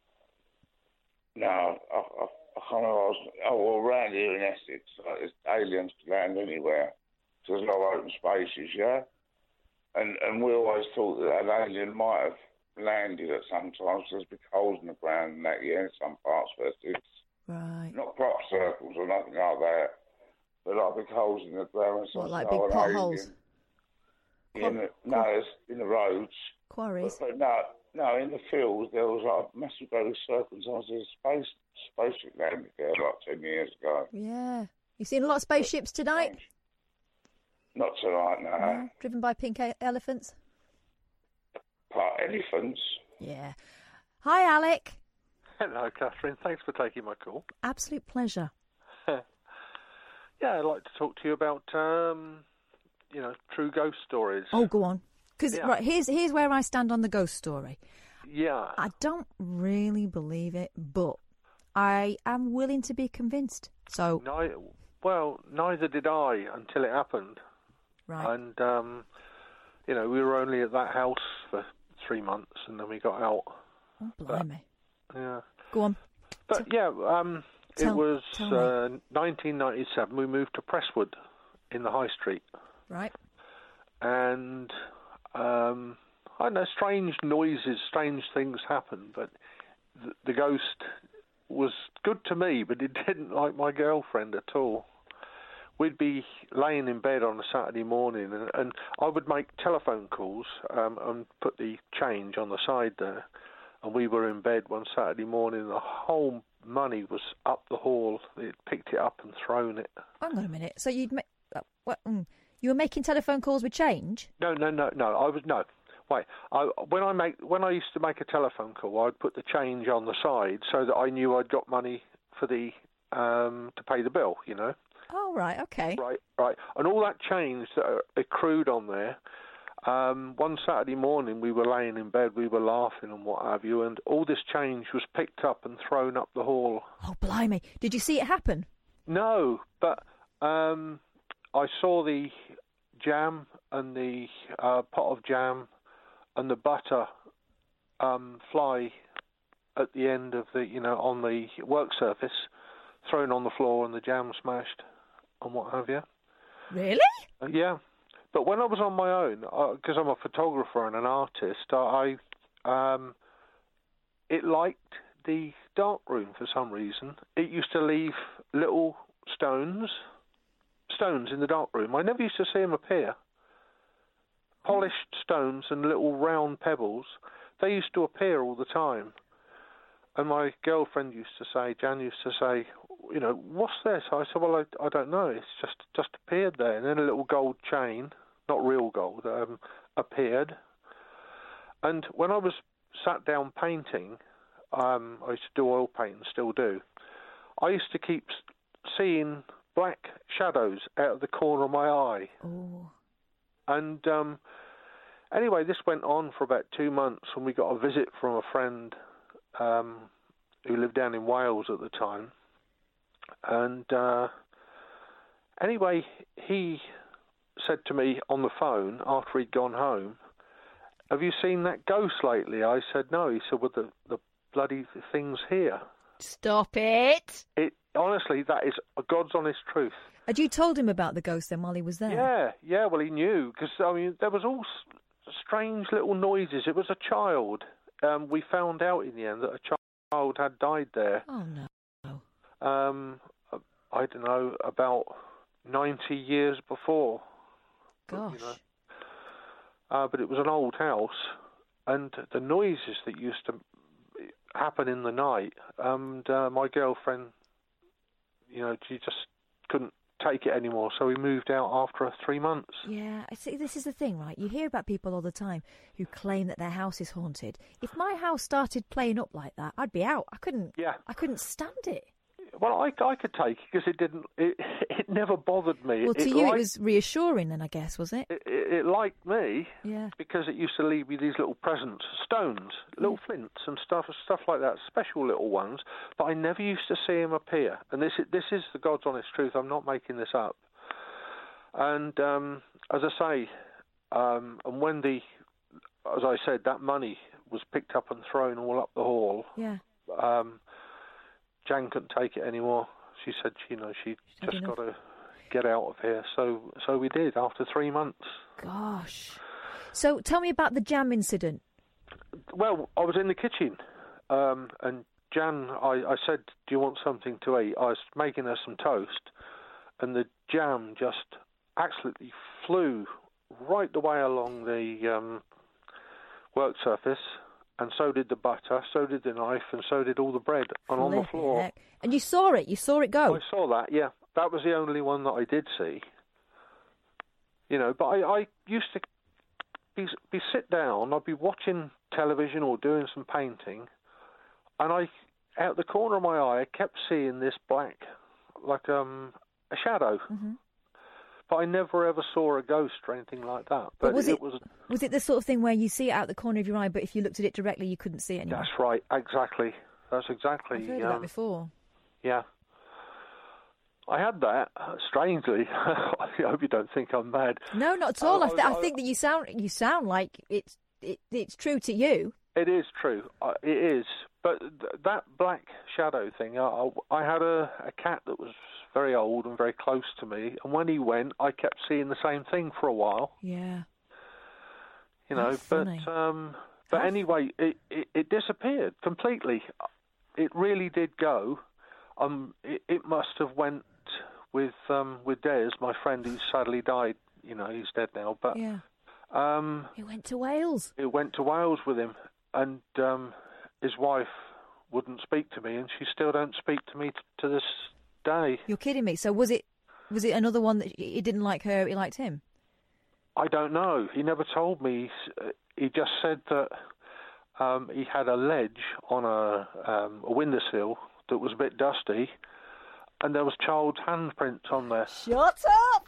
no, I, I, I can't remember. I was, oh, well, around here in Essex, like, there's aliens to land anywhere. So there's a lot of open spaces, yeah? And and we always thought that an alien might have landed at some times. There's big holes in the ground and that, yeah, in some parts where it's Right. not crop circles or nothing like that, but like big holes in the ground. What, Some like sort big of potholes? alien. Yeah, in the, no, it's in the roads. Quarries? But, but no, no, in the fields there was like a massive growth circles. I was in space, spaceship landed there like ten years ago. Yeah. You seen a lot of spaceships tonight? Not tonight, no. No? Driven by pink e- elephants? Part elephants. Yeah. Hi, Alec. Hello, Catherine. Thanks for taking my call. Absolute pleasure. Yeah, I'd like to talk to you about, um, you know, true ghost stories. Oh, go on. Because Yeah. right here's here's where I stand on the ghost story. Yeah. I don't really believe it, but I am willing to be convinced. So Ni- well, neither did I until it happened. Right. And, um, you know, we were only at that house for three months and then we got out. Oh, blimey. Yeah. Go on. But, yeah, um, it Tell- was tell me. uh, nineteen ninety-seven. We moved to Presswood in the High Street. Right. And um, I don't know, strange noises, strange things happened, but the, the ghost was good to me, but it didn't like my girlfriend at all. We'd be laying in bed on a Saturday morning, and, and I would make telephone calls um, and put the change on the side there, and we were in bed one Saturday morning, the whole money was up the hall. They'd picked it up and thrown it. Hang on a minute. So you'd make uh, what? Mm, you were making telephone calls with change? No, no, no, no. I was no. Wait. I, when I make when I used to make a telephone call, I'd put the change on the side so that I knew I'd got money for the um, to pay the bill. You know. Oh, right. Okay. Right, right. And all that change that accrued on there. Um, one Saturday morning, we were laying in bed, we were laughing and what have you, and all this change was picked up and thrown up the hall. Oh, blimey. Did you see it happen? No, but um, I saw the jam and the uh, pot of jam and the butter um, fly at the end of the, you know, on the work surface, thrown on the floor and the jam smashed and what have you. Really? Uh, yeah. But when I was on my own, because I'm a photographer and an artist, I, I um, it liked the dark room for some reason. It used to leave little stones, stones in the dark room. I never used to see them appear. Polished stones and little round pebbles. They used to appear all the time. And my girlfriend used to say, Jan used to say, you know, what's this? I said, well, I, I don't know. It's just just appeared there. And then a little gold chain, not real gold, um, appeared. And when I was sat down painting, um, I used to do oil paint and still do. I used to keep seeing black shadows out of the corner of my eye. Oh. And um, anyway, this went on for about two months, and we got a visit from a friend um, who lived down in Wales at the time. And uh, anyway, he said to me on the phone after he'd gone home, "Have you seen that ghost lately?" I said, "No." He said, "Well, the, the bloody thing's here." Stop it. It honestly, that is a God's honest truth. Had you told him about the ghost then while he was there? Yeah, yeah, well, he knew, because, I mean, there was all s- strange little noises. It was a child. Um, we found out in the end that a child had died there. Oh, no. Um, I don't know, about ninety years before. Gosh. You know. Uh, but it was an old house, and the noises that used to happen in the night, and uh, my girlfriend, you know, she just couldn't take it anymore, so we moved out after three months. Yeah, I see. This is the thing, right? You hear about people all the time who claim that their house is haunted. If my house started playing up like that, I'd be out. I couldn't. Yeah. I couldn't stand it. Well, I, I could take it because it didn't. It, it never bothered me. Well, to it, you, liked, it was reassuring, then, I guess, was it? It, it, it liked me. Yeah. Because it used to leave me these little presents, stones, little Mm. flints and stuff, stuff like that, special little ones. But I never used to see them appear. And this, this is the God's honest truth. I'm not making this up. And um, as I say, um, and when the, as I said, that money was picked up and thrown all up the hall. Yeah. Um, Jan couldn't take it anymore. She said, you know, she had just enough. got to get out of here. So, so we did after three months. Gosh. So tell me about the jam incident. Well, I was in the kitchen, um, and Jan, I, I said, "Do you want something to eat?" I was making her some toast, and the jam just absolutely flew right the way along the um, work surface. And so did the butter, so did the knife, and so did all the bread. And on the Flipping floor. heck. And you saw it. You saw it go. I saw that, yeah. That was the only one that I did see. You know, but I, I used to be, be sit down, I'd be watching television or doing some painting, and I, out the corner of my eye, I kept seeing this black, like um, a shadow. Mm-hmm. But I never ever saw a ghost or anything like that. But, But was it, was... was it the sort of thing where you see it out the corner of your eye, but if you looked at it directly, you couldn't see it anymore? That's right, exactly. That's exactly. I've heard um, of that before. Yeah. I had that, uh, strangely. I hope you don't think I'm mad. No, not at all. Uh, I, th- I- I think that you sound you sound like it's it, it's true to you. It is true. Uh, it is. But th- that black shadow thing, I, I, I had a, a cat that was very old and very close to me, and when he went, I kept seeing the same thing for a while. Yeah. You How know, funny. but um, but How- anyway, it, it, it disappeared completely. It really did go. Um, it, it must have went with um, with Des, my friend, who sadly died. You know, he's dead now. But Yeah. um, It went to Wales. it went to Wales with him, and um, his wife wouldn't speak to me, and she still don't speak to me t- to this day. You're kidding me. So was it was it another one that he didn't like her, he liked him? I don't know. He never told me. He, s- he just said that um, he had a ledge on a, um, a windowsill that was a bit dusty, and there was child's handprints on there. Shut up!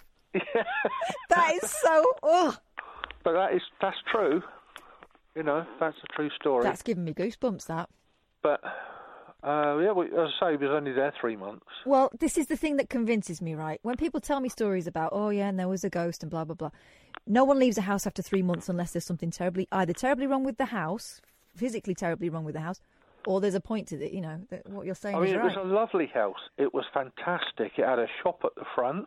That is so. Ugh. But that is that's true. You know, that's a true story. That's giving me goosebumps. That. But uh, yeah, well, as I say, he was only there three months. Well, this is the thing that convinces me, right? When people tell me stories about, oh yeah, and there was a ghost and blah blah blah, no one leaves a house after three months unless there's something terribly, either terribly wrong with the house, physically terribly wrong with the house, or there's a point to it. You know, that what you're saying I mean, is it right. was a lovely house. It was fantastic. It had a shop at the front.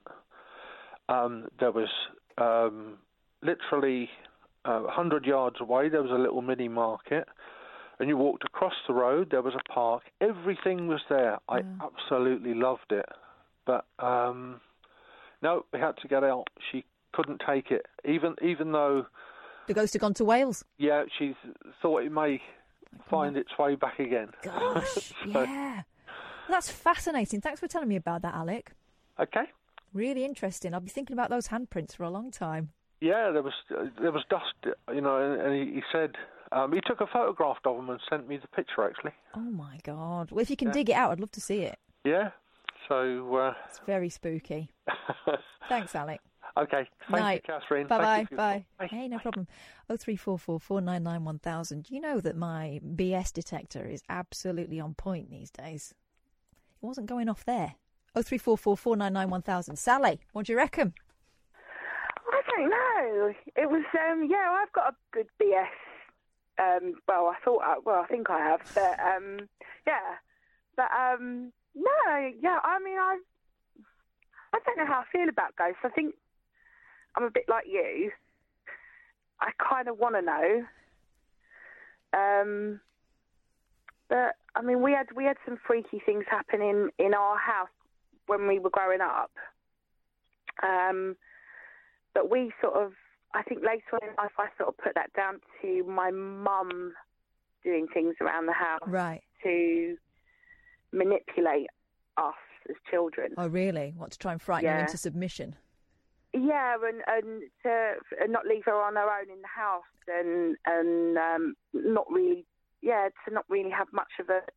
Um, there was um, literally uh, one hundred yards away, there was a little mini market. And you walked across the road, there was a park. Everything was there. I absolutely loved it. But, um, no, we had to get out. She couldn't take it. Even even though, The ghost had gone to Wales. yeah, she th- thought it may find its way back again. Gosh, So, yeah. That's fascinating. Thanks for telling me about that, Alec. Okay. Really interesting. I'll be thinking about those handprints for a long time. Yeah, there was uh, there was dust, you know, and, and he, he said um, he took a photograph of them and sent me the picture. Actually, Oh my God. Well, if you can Yeah. dig it out, I'd love to see it. yeah. So. Uh... It's very spooky. Thanks, Alec. Okay. Thank Night. you, Catherine. Bye Thank bye. you Bye. Bye. Hey, no problem. Oh three four four four nine nine one thousand. You know that my B S detector is absolutely on point these days. It wasn't going off there. Oh three four four four nine nine one thousand. Sally, what do you reckon? I don't know. It was, um, yeah, I've got a good B S. Um, well, I thought, I, well, I think I have, but um, yeah, but um, no, yeah. I mean, I, I don't know how I feel about ghosts. I think I'm a bit like you. I kind of want to know. Um, but I mean, we had we had some freaky things happen in, in our house when we were growing up. Um, but we sort of, I think later on in life, I sort of put that down to my mum doing things around the house, right, to manipulate us as children. Oh, really? What, to try and frighten Yeah. you into submission? Yeah, and and to and not leave her on her own in the house, and and um, not really, yeah, to not really have much of a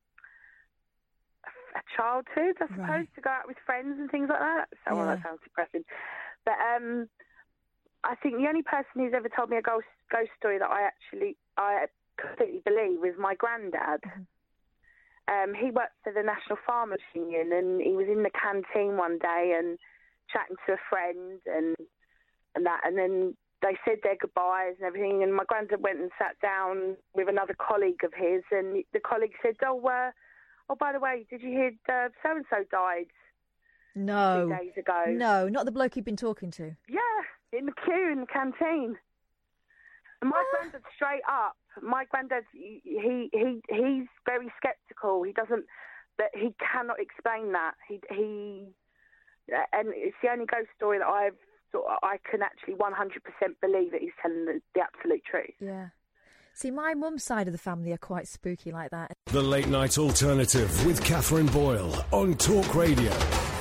a childhood, I suppose, Right. to go out with friends and things like that. So well, Yeah. that sounds depressing, but um, I think the only person who's ever told me a ghost ghost story that I actually I completely believe is my granddad. Um, he worked for the National Farmers Union, and he was in the canteen one day and chatting to a friend and and that, and then they said their goodbyes and everything, and my granddad went and sat down with another colleague of his, and the colleague said, oh, uh, oh, by the way, did you hear uh, so-and-so died No. two days ago? No, not the bloke you've been talking to. Yeah, in the queue in the canteen. And my granddad, straight up, my granddad, he, he he he's very sceptical. He doesn't, but he cannot explain that. He he, and it's the only ghost story that I've sort of, I can actually one hundred percent believe that he's telling the, the absolute truth. Yeah. See, my mum's side of the family are quite spooky like that. The Late Night Alternative with Catherine Boyle on Talk Radio.